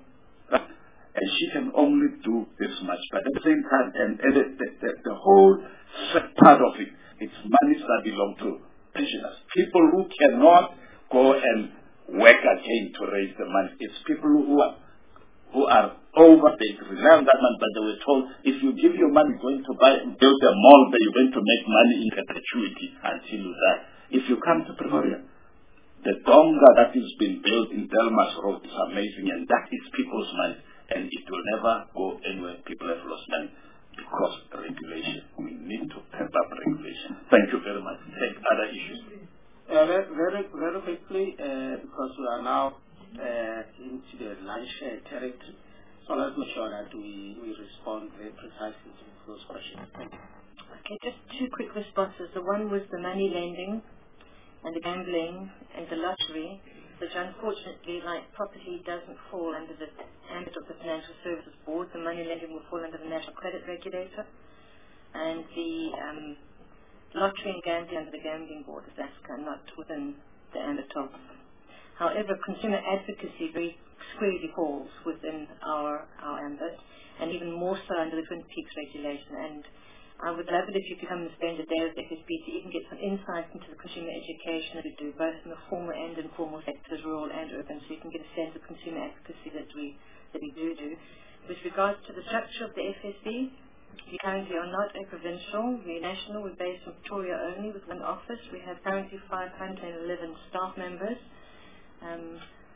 And she can only do this much, but at the same time, and, and the, the, the, the whole part of it, it's monies that belong to pensioners. People who cannot go and work again to raise the money. It's people who are who are over, they rely on that money, but they were told, if you give your money, you're going to buy, build a mall, that you're going to make money in perpetuity until you die. If you come to Pretoria, the donga that is being built in Delmas Road is amazing, and that is people's money, and it will never go anywhere. People have lost money because of regulation. We need to pep up regulation. Thank you very much. Take other issues. Uh, very, very, very quickly, uh, because we are now uh, into the lunch uh, territory, so let's make sure that we, we respond very precisely to those questions. Thank you. Okay, just two quick responses. The one was the money lending and the gambling and the lottery, which unfortunately, like property, doesn't fall under the ambit of the Financial Services Board. The money lending will fall under the National Credit Regulator, and the um, lottery and gambling under the Gambling Board of ASCA, not within the ambit of. However, consumer advocacy very squarely falls within our, our ambit, and even more so under the Twin Peaks regulation. And I would love it if you could come and spend a day with F S B to even get some insights into the consumer education that we do, both in the formal and informal sectors, rural and urban, so you can get a sense of consumer advocacy that we that we do do. With regards to the structure of the F S B, we currently are not a provincial, we're national, we're based in Pretoria only with one office. We have currently five hundred eleven staff members. Um, I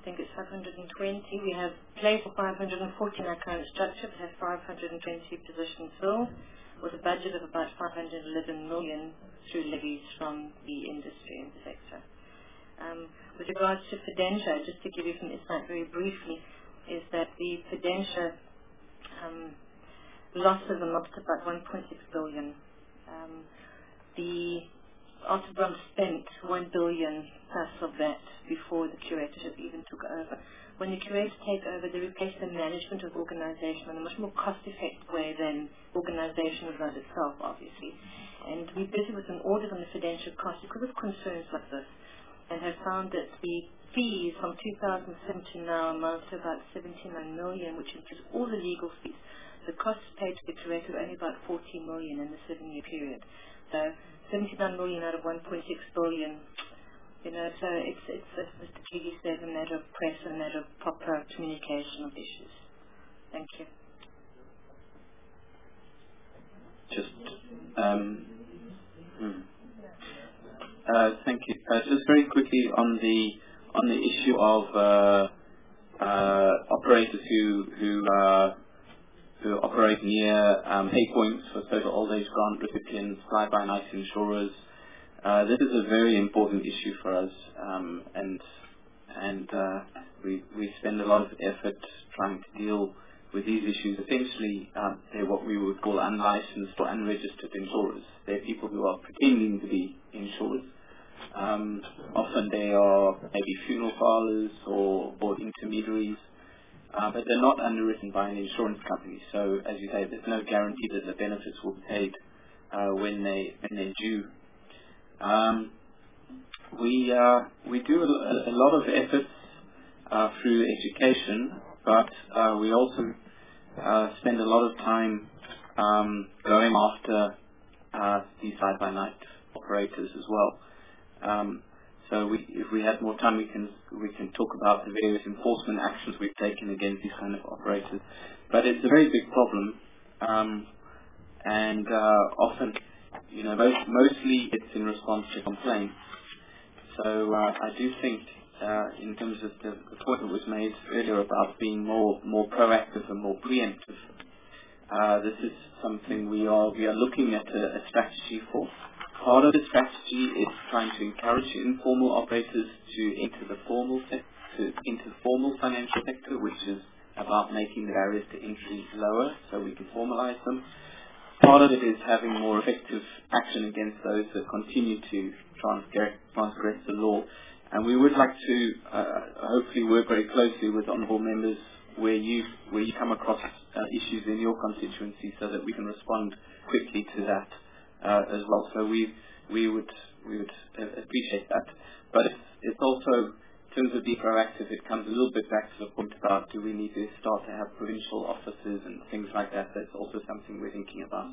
think it's five hundred twenty. We have place for five hundred forty in our current structure, but have five hundred twenty positions filled, with a budget of about five hundred eleven million through levies from the industry and the sector. Um, with regards to Fidentia, just to give you some insight very briefly, is that the Fidentia um, losses amount to about one point six billion. Um, the Arthur spent one billion plus of that before the curatorship even took over. When the curators take over, they replace the management of organisation in a much more cost-effective way than organisation would run itself, obviously. And we're busy with an audit on the Fidentia cost because of concerns like this, and have found that the fees from two thousand seven to now amount to about seventy-nine million, which includes all the legal fees. The costs paid to the curator were only about forty million in the seven-year period. So seventy-nine million out of one point six billion. You know, so it's, it's, as Mister G said, a matter of press and a matter of proper communication of issues. Thank you. Just, um, hmm. uh, thank you. Uh, just very quickly on the on the issue of uh, uh, operators who who uh, who operate near um, pay points for social old age grant recipients, fly-by-night insurers. Uh, this is a very important issue for us, um, and and uh, we we spend a lot of effort trying to deal with these issues. Essentially, um, they're what we would call unlicensed or unregistered insurers. They're people who are pretending to be insurers. Um, often they are maybe funeral parlors or, or intermediaries, uh, but they're not underwritten by an insurance company. So, as you say, there's no guarantee that the benefits will be paid uh, when they when they're due. Um, we uh, we do a, a lot of efforts uh, through education, but uh, we also uh, spend a lot of time um, going after uh, these fly-by-night operators as well. Um, so we, if we have more time, we can we can talk about the various enforcement actions we've taken against these kind of operators. But it's a very big problem, um, and uh, often. You know, most, mostly it's in response to complaints. So uh, I do think, uh, in terms of the, the point that was made earlier about being more more proactive and more preemptive, uh, this is something we are we are looking at a, a strategy for. Part of the strategy is trying to encourage informal operators to enter the formal sector, to enter the formal financial sector, which is about making the barriers to entry lower, so we can formalize them. Part of it is having more effective action against those that continue to transgress, transgress the law. And we would like to uh, hopefully work very closely with honourable members where you where you come across uh, issues in your constituency so that we can respond quickly to that uh, as well. So we we would we would uh, appreciate that. But it's, it's also, in terms of being proactive, it comes a little bit back to the point about do we need to start to have provincial offices and things like that. That's also something we're thinking about.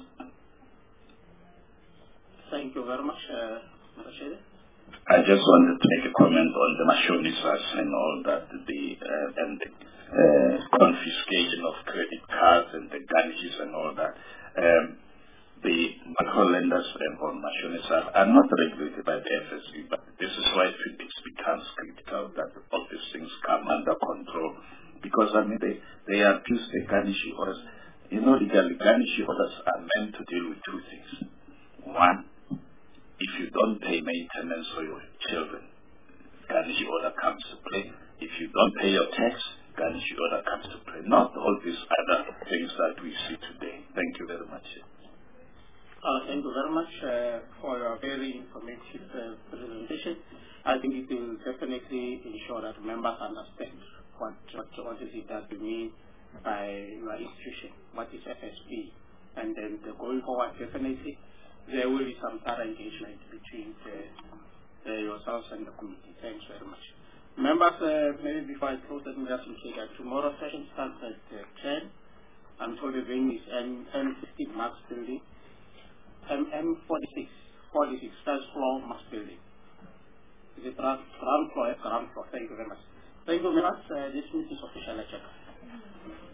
Thank you very much, uh, Rashid. I just wanted to make a comment on the Mashonisas and all that, the uh, and the uh, confiscation of credit cards and the garnishes and all that. Um, the macro lenders and on Mashonisas are not regulated by the F S B, but this is why it becomes critical that all these things come under control. Because, I mean, they, they abuse the garnish orders. You know, the garnish orders are meant to deal with two things. One, if you don't pay maintenance for your children, garnish order comes to play. If you don't pay your tax, garnish order comes to play. Not all these other things that we see today. Thank you very much. Uh, thank you very much uh, for your very informative uh, presentation. I think it will definitely ensure that members understand what, what, what is it that we mean by your institution, what is F S B, and then the going forward, definitely there will be some thorough engagement between the, the yourselves and the committee. Thanks very much. Members, uh, maybe before I close, let me just indicate that tomorrow's session starts at uh, ten. I'm told the venue is M fifteen Max Building, M M forty-six, forty-six, first floor Max Building. Is it ground floor? Ground floor. Thank you very much. Thank you very much. Uh, this meeting is officially adjourned.